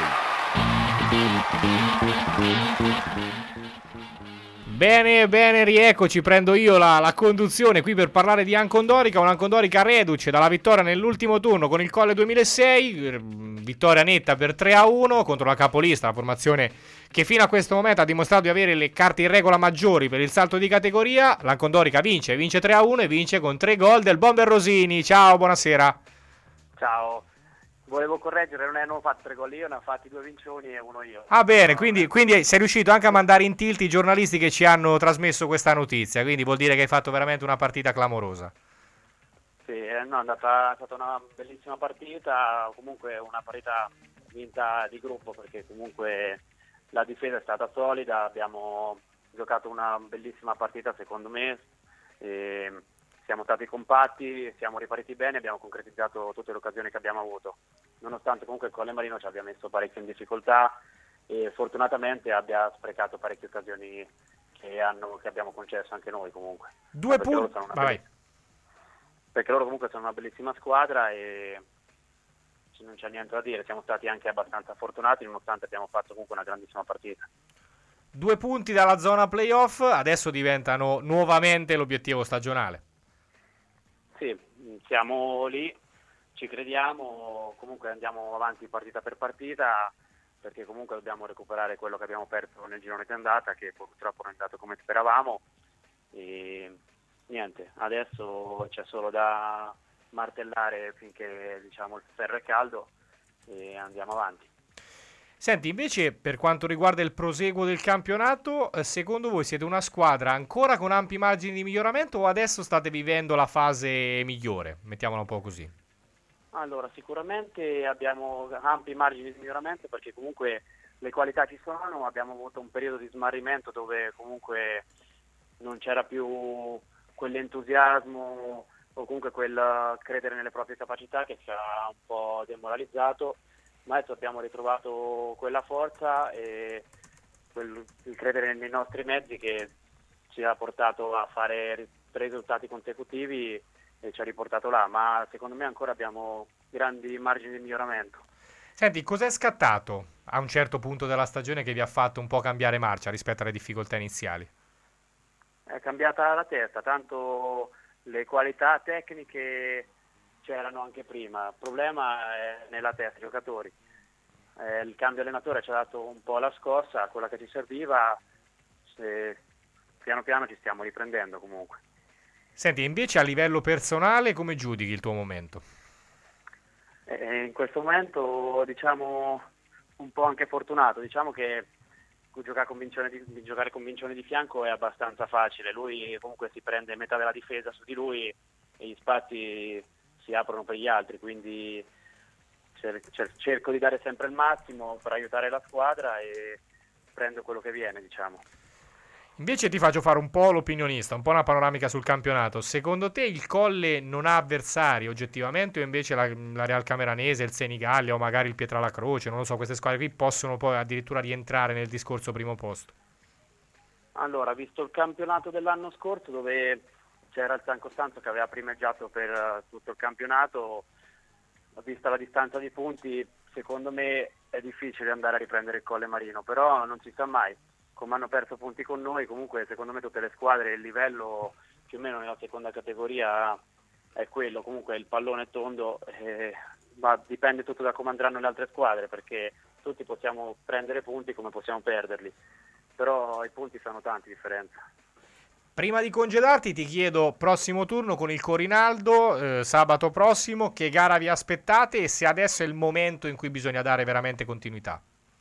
Bene, bene, rieccoci, prendo io la, la conduzione qui per parlare di Ancondorica, un'Ancondorica reduce dalla vittoria nell'ultimo turno con il Colle duemilasei, vittoria netta per tre a uno contro la capolista, la formazione che fino a questo momento ha dimostrato di avere le carte in regola maggiori per il salto di categoria. L'Ancondorica vince, vince tre a uno e vince con tre gol del Bomber Rosini. Ciao, buonasera. Ciao. Volevo correggere, non ne hanno fatti tre gol io, ne ho fatti due Vincioni e uno io. Ah bene, quindi, quindi sei riuscito anche a mandare in tilt i giornalisti che ci hanno trasmesso questa notizia, quindi vuol dire che hai fatto veramente una partita clamorosa. Sì, eh, no, è andata, è stata una bellissima partita, comunque una partita vinta di gruppo, perché comunque la difesa è stata solida, abbiamo giocato una bellissima partita secondo me, e siamo stati compatti, siamo ripartiti bene, abbiamo concretizzato tutte le occasioni che abbiamo avuto, nonostante comunque il Colle Marino ci abbia messo parecchio in difficoltà e fortunatamente abbia sprecato parecchie occasioni che, hanno, che abbiamo concesso anche noi comunque. Due perché punti, loro vai. Bellissima, perché loro comunque sono una bellissima squadra e non c'è niente da dire, siamo stati anche abbastanza fortunati nonostante abbiamo fatto comunque una grandissima partita. Due punti dalla zona playoff, adesso diventano nuovamente l'obiettivo stagionale. Sì, siamo lì, ci crediamo, comunque andiamo avanti partita per partita, perché comunque dobbiamo recuperare quello che abbiamo perso nel girone di andata, che purtroppo non è andato come speravamo, e niente, adesso c'è solo da martellare finché diciamo il ferro è caldo e andiamo avanti. Senti, invece per quanto riguarda il proseguo del campionato, eh, secondo voi siete una squadra ancora con ampi margini di miglioramento o adesso state vivendo la fase migliore? Mettiamola un po' così. Allora, sicuramente abbiamo ampi margini di miglioramento perché comunque le qualità ci sono, abbiamo avuto un periodo di smarrimento dove comunque non c'era più quell'entusiasmo o comunque quel credere nelle proprie capacità che ci ha un po' demoralizzato. Ma adesso abbiamo ritrovato quella forza e quel, il credere nei nostri mezzi che ci ha portato a fare tre risultati consecutivi e ci ha riportato là, ma secondo me ancora abbiamo grandi margini di miglioramento. Senti, cos'è scattato a un certo punto della stagione che vi ha fatto un po' cambiare marcia rispetto alle difficoltà iniziali? È cambiata la testa, tanto le qualità tecniche c'erano anche prima, il problema è nella testa dei giocatori. Eh, il cambio allenatore ci ha dato un po' la scossa, quella che ci serviva, se piano piano ci stiamo riprendendo comunque. Senti, invece a livello personale come giudichi il tuo momento? Eh, in questo momento diciamo un po' anche fortunato, diciamo che giocare con Vincione di, giocare con Vincione di fianco è abbastanza facile, lui comunque si prende metà della difesa su di lui e gli spazi si aprono per gli altri, quindi cer- cer- cerco di dare sempre il massimo per aiutare la squadra e prendo quello che viene, diciamo. Invece ti faccio fare un po' l'opinionista, un po' una panoramica sul campionato. Secondo te il Colle non ha avversari oggettivamente o invece la, la Real Cameranese, il Senigallia o magari il Pietralacroce, non lo so, queste squadre qui possono poi addirittura rientrare nel discorso primo posto? Allora, visto il campionato dell'anno scorso dove c'era il San Costanzo che aveva primeggiato per uh, tutto il campionato, vista la distanza di punti, secondo me è difficile andare a riprendere il Colle Marino, però non si sa mai. Come hanno perso punti con noi, comunque secondo me tutte le squadre, il livello più o meno nella seconda categoria è quello, comunque il pallone è tondo, eh, ma dipende tutto da come andranno le altre squadre, perché tutti possiamo prendere punti come possiamo perderli, però i punti fanno tanti differenza. Prima di congedarti ti chiedo, prossimo turno con il Corinaldo, eh, sabato prossimo, che gara vi aspettate e se adesso è il momento in cui bisogna dare veramente continuità?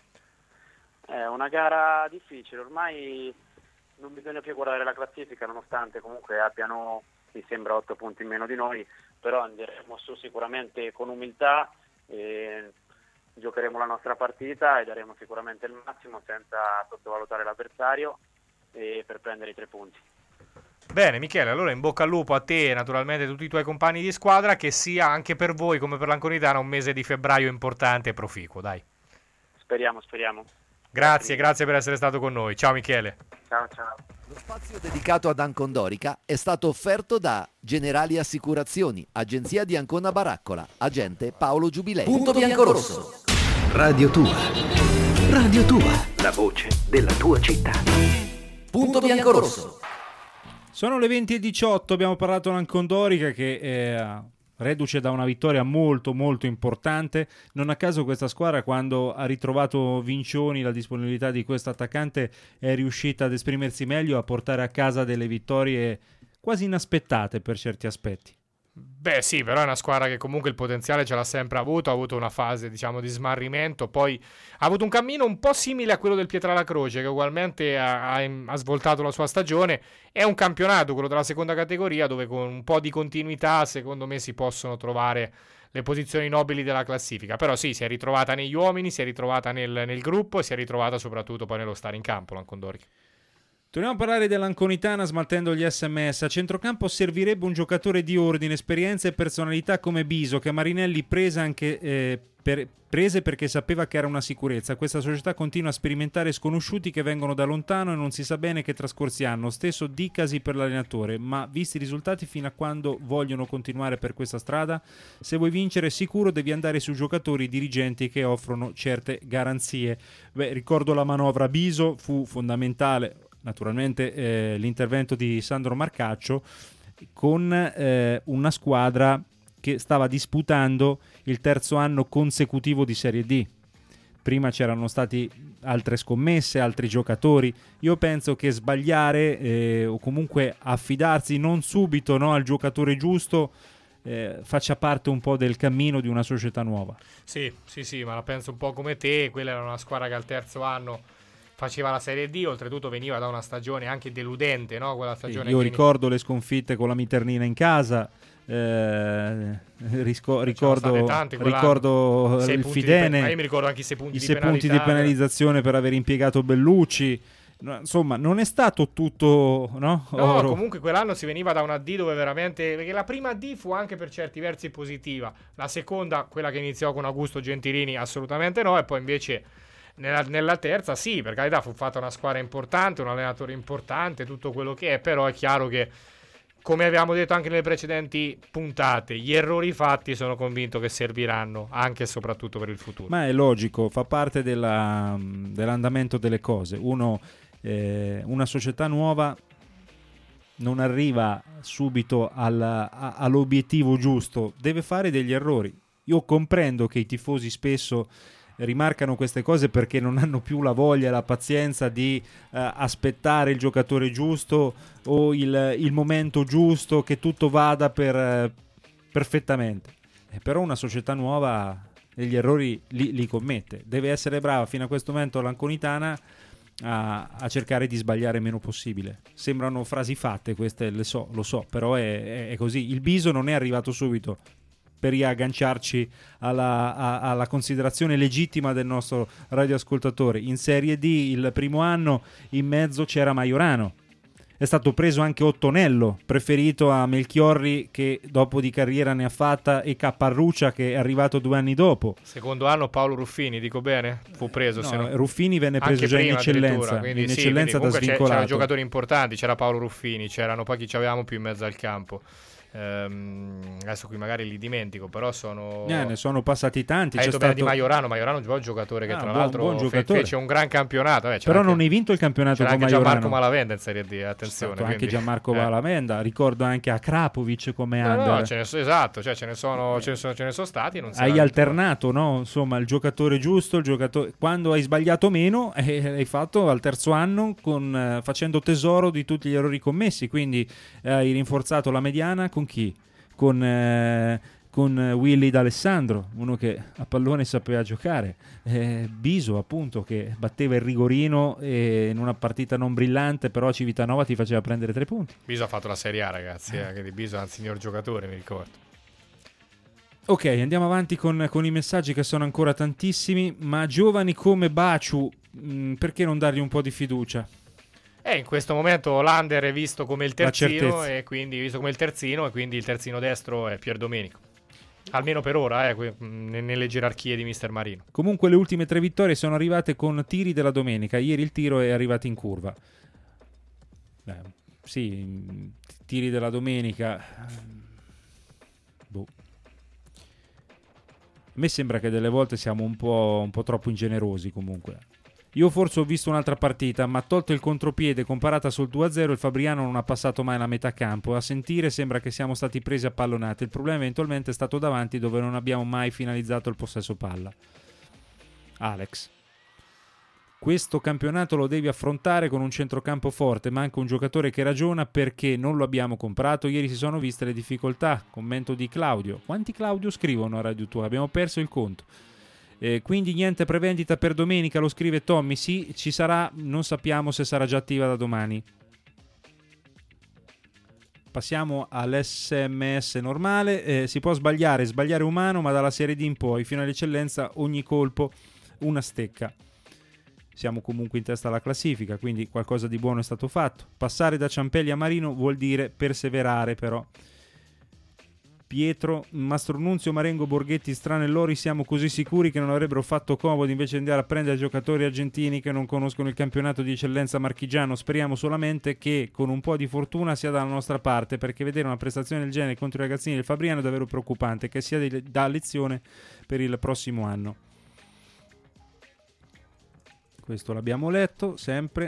È una gara difficile, ormai non bisogna più guardare la classifica nonostante comunque abbiano, mi sembra, otto punti in meno di noi, però andremo su sicuramente con umiltà, e giocheremo la nostra partita e daremo sicuramente il massimo senza sottovalutare l'avversario e per prendere i tre punti. Bene Michele, allora in bocca al lupo a te e naturalmente a tutti i tuoi compagni di squadra, che sia anche per voi come per l'Anconitana un mese di febbraio importante e proficuo, dai. Speriamo, speriamo. Grazie, grazie per essere stato con noi. Ciao Michele. Ciao, ciao. Lo spazio dedicato ad Ancondorica è stato offerto da Generali Assicurazioni, agenzia di Ancona Baraccola, agente Paolo Giubilei. Punto Biancorosso. Radio Tua. Radio Tua. La voce della tua città. Punto Biancorosso. Sono le venti e diciotto, abbiamo parlato di Ancondorica che è reduce da una vittoria molto molto importante. Non a caso questa squadra, quando ha ritrovato Vincioni, la disponibilità di questo attaccante, è riuscita ad esprimersi meglio, a portare a casa delle vittorie quasi inaspettate per certi aspetti. Beh sì, però è una squadra che comunque il potenziale ce l'ha sempre avuto, ha avuto una fase diciamo di smarrimento, poi ha avuto un cammino un po' simile a quello del Pietralacroce che ugualmente ha, ha, ha svoltato la sua stagione. È un campionato, quello della seconda categoria, dove con un po' di continuità secondo me si possono trovare le posizioni nobili della classifica, però sì, si è ritrovata negli uomini, si è ritrovata nel, nel gruppo e si è ritrovata soprattutto poi nello stare in campo l'Ancondorica. Torniamo a parlare dell'Anconitana smaltendo gli sms. A centrocampo servirebbe un giocatore di ordine, esperienza e personalità come Biso, che Marinelli prese anche eh, per, prese perché sapeva che era una sicurezza. Questa società continua a sperimentare sconosciuti che vengono da lontano e non si sa bene che trascorsi hanno. Stesso dicasi per l'allenatore, ma visti i risultati, fino a quando vogliono continuare per questa strada? Se vuoi vincere sicuro devi andare su giocatori dirigenti che offrono certe garanzie. Beh, ricordo la manovra Biso, fu fondamentale naturalmente eh, l'intervento di Sandro Marcaccio con eh, una squadra che stava disputando il terzo anno consecutivo di Serie D. Prima c'erano stati altre scommesse, altri giocatori. Io penso che sbagliare eh, o comunque affidarsi non subito, no, al giocatore giusto eh, faccia parte un po' del cammino di una società nuova. Sì, sì, sì, ma la penso un po' come te. Quella era una squadra che al terzo anno faceva la Serie D, oltretutto veniva da una stagione anche deludente, no? Quella stagione Io che ricordo le sconfitte con la Miternina in casa, eh, risco- ricordo, tanti ricordo sei il punti Fidene, di pe- io mi ricordo anche i sei punti i di sei punti di penalità. penalizzazione per aver impiegato Bellucci. No, insomma, non è stato tutto, no? No, Oro. comunque quell'anno si veniva da una D dove veramente, perché la prima D fu anche per certi versi positiva, la seconda, quella che iniziò con Augusto Gentilini, assolutamente no, e poi invece nella, nella terza sì, per carità fu fatta una squadra importante, un allenatore importante, tutto quello che è, però è chiaro che, come avevamo detto anche nelle precedenti puntate, gli errori fatti sono convinto che serviranno anche e soprattutto per il futuro. Ma è logico, fa parte della, dell'andamento delle cose. Uno, eh, una società nuova non arriva subito al, a, all'obiettivo giusto, deve fare degli errori. Io comprendo che i tifosi spesso rimarcano queste cose perché non hanno più la voglia, la pazienza di uh, aspettare il giocatore giusto o il, il momento giusto, che tutto vada per, uh, perfettamente. Eh, però una società nuova degli errori li, li commette. Deve essere brava fino a questo momento l'Anconitana a, a cercare di sbagliare meno possibile. Sembrano frasi fatte queste, le so, lo so, però è, è, è così. Il Biso non è arrivato subito per riagganciarci alla, a, alla considerazione legittima del nostro radioascoltatore. In Serie D il primo anno in mezzo c'era Majorano, è stato preso anche Ottonello, preferito a Melchiorri che dopo di carriera ne ha fatta, e Capparruccia che è arrivato due anni dopo. Secondo anno Paolo Ruffini, dico bene? Fu preso. No, se no... Ruffini venne preso già in eccellenza, quindi in sì, eccellenza quindi da svincolato. c'erano giocatori importanti, c'era Paolo Ruffini, c'erano poi chi ci avevamo più in mezzo al campo. Um, adesso qui magari li dimentico, però sono eh, ne sono passati tanti. Hai C'è detto stato di Majorano. Majorano è un giocatore che ah, tra buon, l'altro buon fe- fece un gran campionato. Eh, però anche, non hai vinto il campionato con Majorano. C'era anche Gianmarco Malavenda in Serie D, attenzione. C'è quindi, anche Gianmarco eh. Malavenda, ricordo anche Akrapovic come no, under. no, ce ne so, esatto, cioè ce ne sono, ce ne sono, ce ne sono stati. Non hai alternato, no? Insomma, il giocatore giusto, il giocatore quando hai sbagliato meno, eh, hai fatto al terzo anno con, eh, facendo tesoro di tutti gli errori commessi. Quindi eh, hai rinforzato la mediana con chi? Con, eh, con Willy D'Alessandro, uno che a pallone sapeva giocare, eh, Biso appunto che batteva il rigorino eh, in una partita non brillante, però a Civitanova ti faceva prendere tre punti. Biso ha fatto la Serie A, ragazzi, eh, che di Biso è un signor giocatore, mi ricordo. Ok, andiamo avanti con, con i messaggi, che sono ancora tantissimi. Ma giovani come Baciu, mh, perché non dargli un po' di fiducia? Eh, in questo momento l'Under è visto come il terzino, certezza. e quindi visto come il terzino, e quindi il terzino destro è Pier Domenico. Almeno per ora, eh, que- nelle gerarchie di Mister Marino. Comunque le ultime tre vittorie sono arrivate con tiri della domenica. Ieri il tiro è arrivato in curva. Beh, sì, tiri della domenica. Boh. A me sembra che delle volte siamo un po', un po' troppo ingenerosi comunque. Io forse ho visto un'altra partita, ma tolto il contropiede comparata sul due a zero, il Fabriano non ha passato mai la metà campo. A sentire sembra che siamo stati presi a pallonate. Il problema eventualmente è stato davanti, dove non abbiamo mai finalizzato il possesso palla. Alex. Questo campionato lo devi affrontare con un centrocampo forte, manca un giocatore che ragiona perché non lo abbiamo comprato. Ieri si sono viste le difficoltà. Commento di Claudio. Quanti Claudio scrivono a Radio Tua? Abbiamo perso il conto. Eh, quindi niente prevendita per domenica, lo scrive Tommy. Sì, ci sarà, non sappiamo se sarà già attiva da domani. Passiamo all'esse emme esse normale. Eh, si può sbagliare, sbagliare umano, ma dalla Serie D in poi fino all'eccellenza ogni colpo una stecca. Siamo comunque in testa alla classifica, quindi qualcosa di buono è stato fatto. Passare da Ciampelli a Marino vuol dire perseverare, però. Pietro, Mastronunzio, Marengo, Borghetti, Stranellori, siamo così sicuri che non avrebbero fatto comodo invece di andare a prendere giocatori argentini che non conoscono il campionato di eccellenza marchigiano. Speriamo solamente che con un po' di fortuna sia dalla nostra parte, perché vedere una prestazione del genere contro i ragazzini del Fabriano è davvero preoccupante, che sia di, da lezione per il prossimo anno. Questo l'abbiamo letto sempre.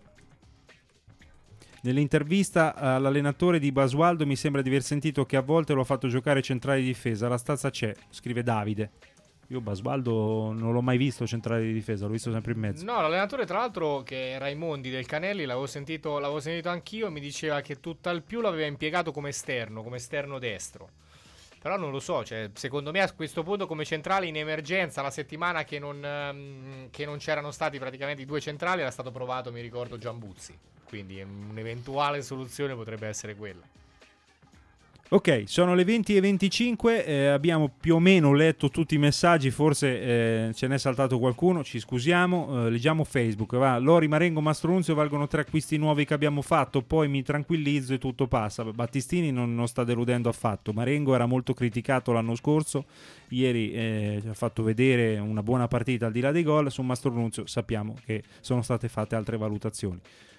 Nell'intervista all'allenatore di Basualdo mi sembra di aver sentito che a volte lo ha fatto giocare centrale di difesa. La stazza c'è, scrive Davide. Io Basualdo non l'ho mai visto centrale di difesa, l'ho visto sempre in mezzo. No, l'allenatore tra l'altro, che è Raimondi del Canelli, l'avevo sentito, l'avevo sentito anch'io, e mi diceva che tutt'al più l'aveva impiegato come esterno, come esterno destro. Però non lo so, cioè, secondo me a questo punto come centrale in emergenza la settimana che non, um, che non c'erano stati praticamente i due centrali era stato provato, mi ricordo, Giambuzzi. Quindi un'eventuale soluzione potrebbe essere quella. Ok, sono le venti e venticinque, eh, abbiamo più o meno letto tutti i messaggi, forse eh, ce n'è saltato qualcuno, ci scusiamo, eh, leggiamo Facebook, va, Lori, Marengo, Mastrunzio valgono tre acquisti nuovi che abbiamo fatto, poi mi tranquillizzo e tutto passa. Battistini non, non sta deludendo affatto, Marengo era molto criticato l'anno scorso, ieri eh, ci ha fatto vedere una buona partita al di là dei gol, su Mastrunzio sappiamo che sono state fatte altre valutazioni.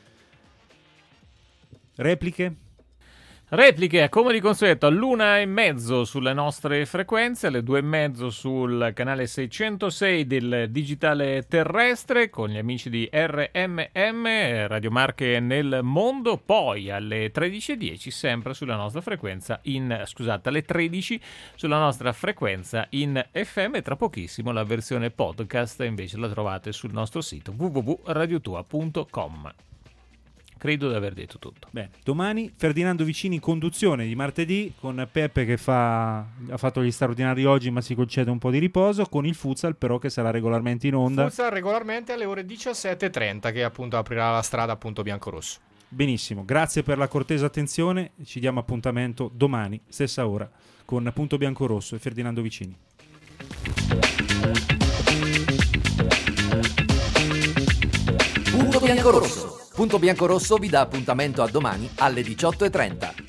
Repliche? Repliche, come di consueto, all'una e mezzo sulle nostre frequenze, alle due e mezzo sul canale seicentosei del digitale terrestre con gli amici di R M M, Radio Marche nel mondo, poi alle tredici e dieci sempre sulla nostra frequenza in, scusate, alle tredici sulla nostra frequenza in F M, e tra pochissimo la versione podcast invece la trovate sul nostro sito w w w punto radiotua punto com. Credo di aver detto tutto. Bene, domani Ferdinando Vicini in conduzione di martedì con Peppe che fa, ha fatto gli straordinari oggi ma si concede un po' di riposo, con il futsal però che sarà regolarmente in onda. Futsal regolarmente alle ore diciassette e trenta che appunto aprirà la strada a Punto Biancorosso. Benissimo, grazie per la cortese attenzione, ci diamo appuntamento domani, stessa ora, con Punto Biancorosso e Ferdinando Vicini. Punto Biancorosso. Punto Biancorosso vi dà appuntamento a domani alle diciotto e trenta.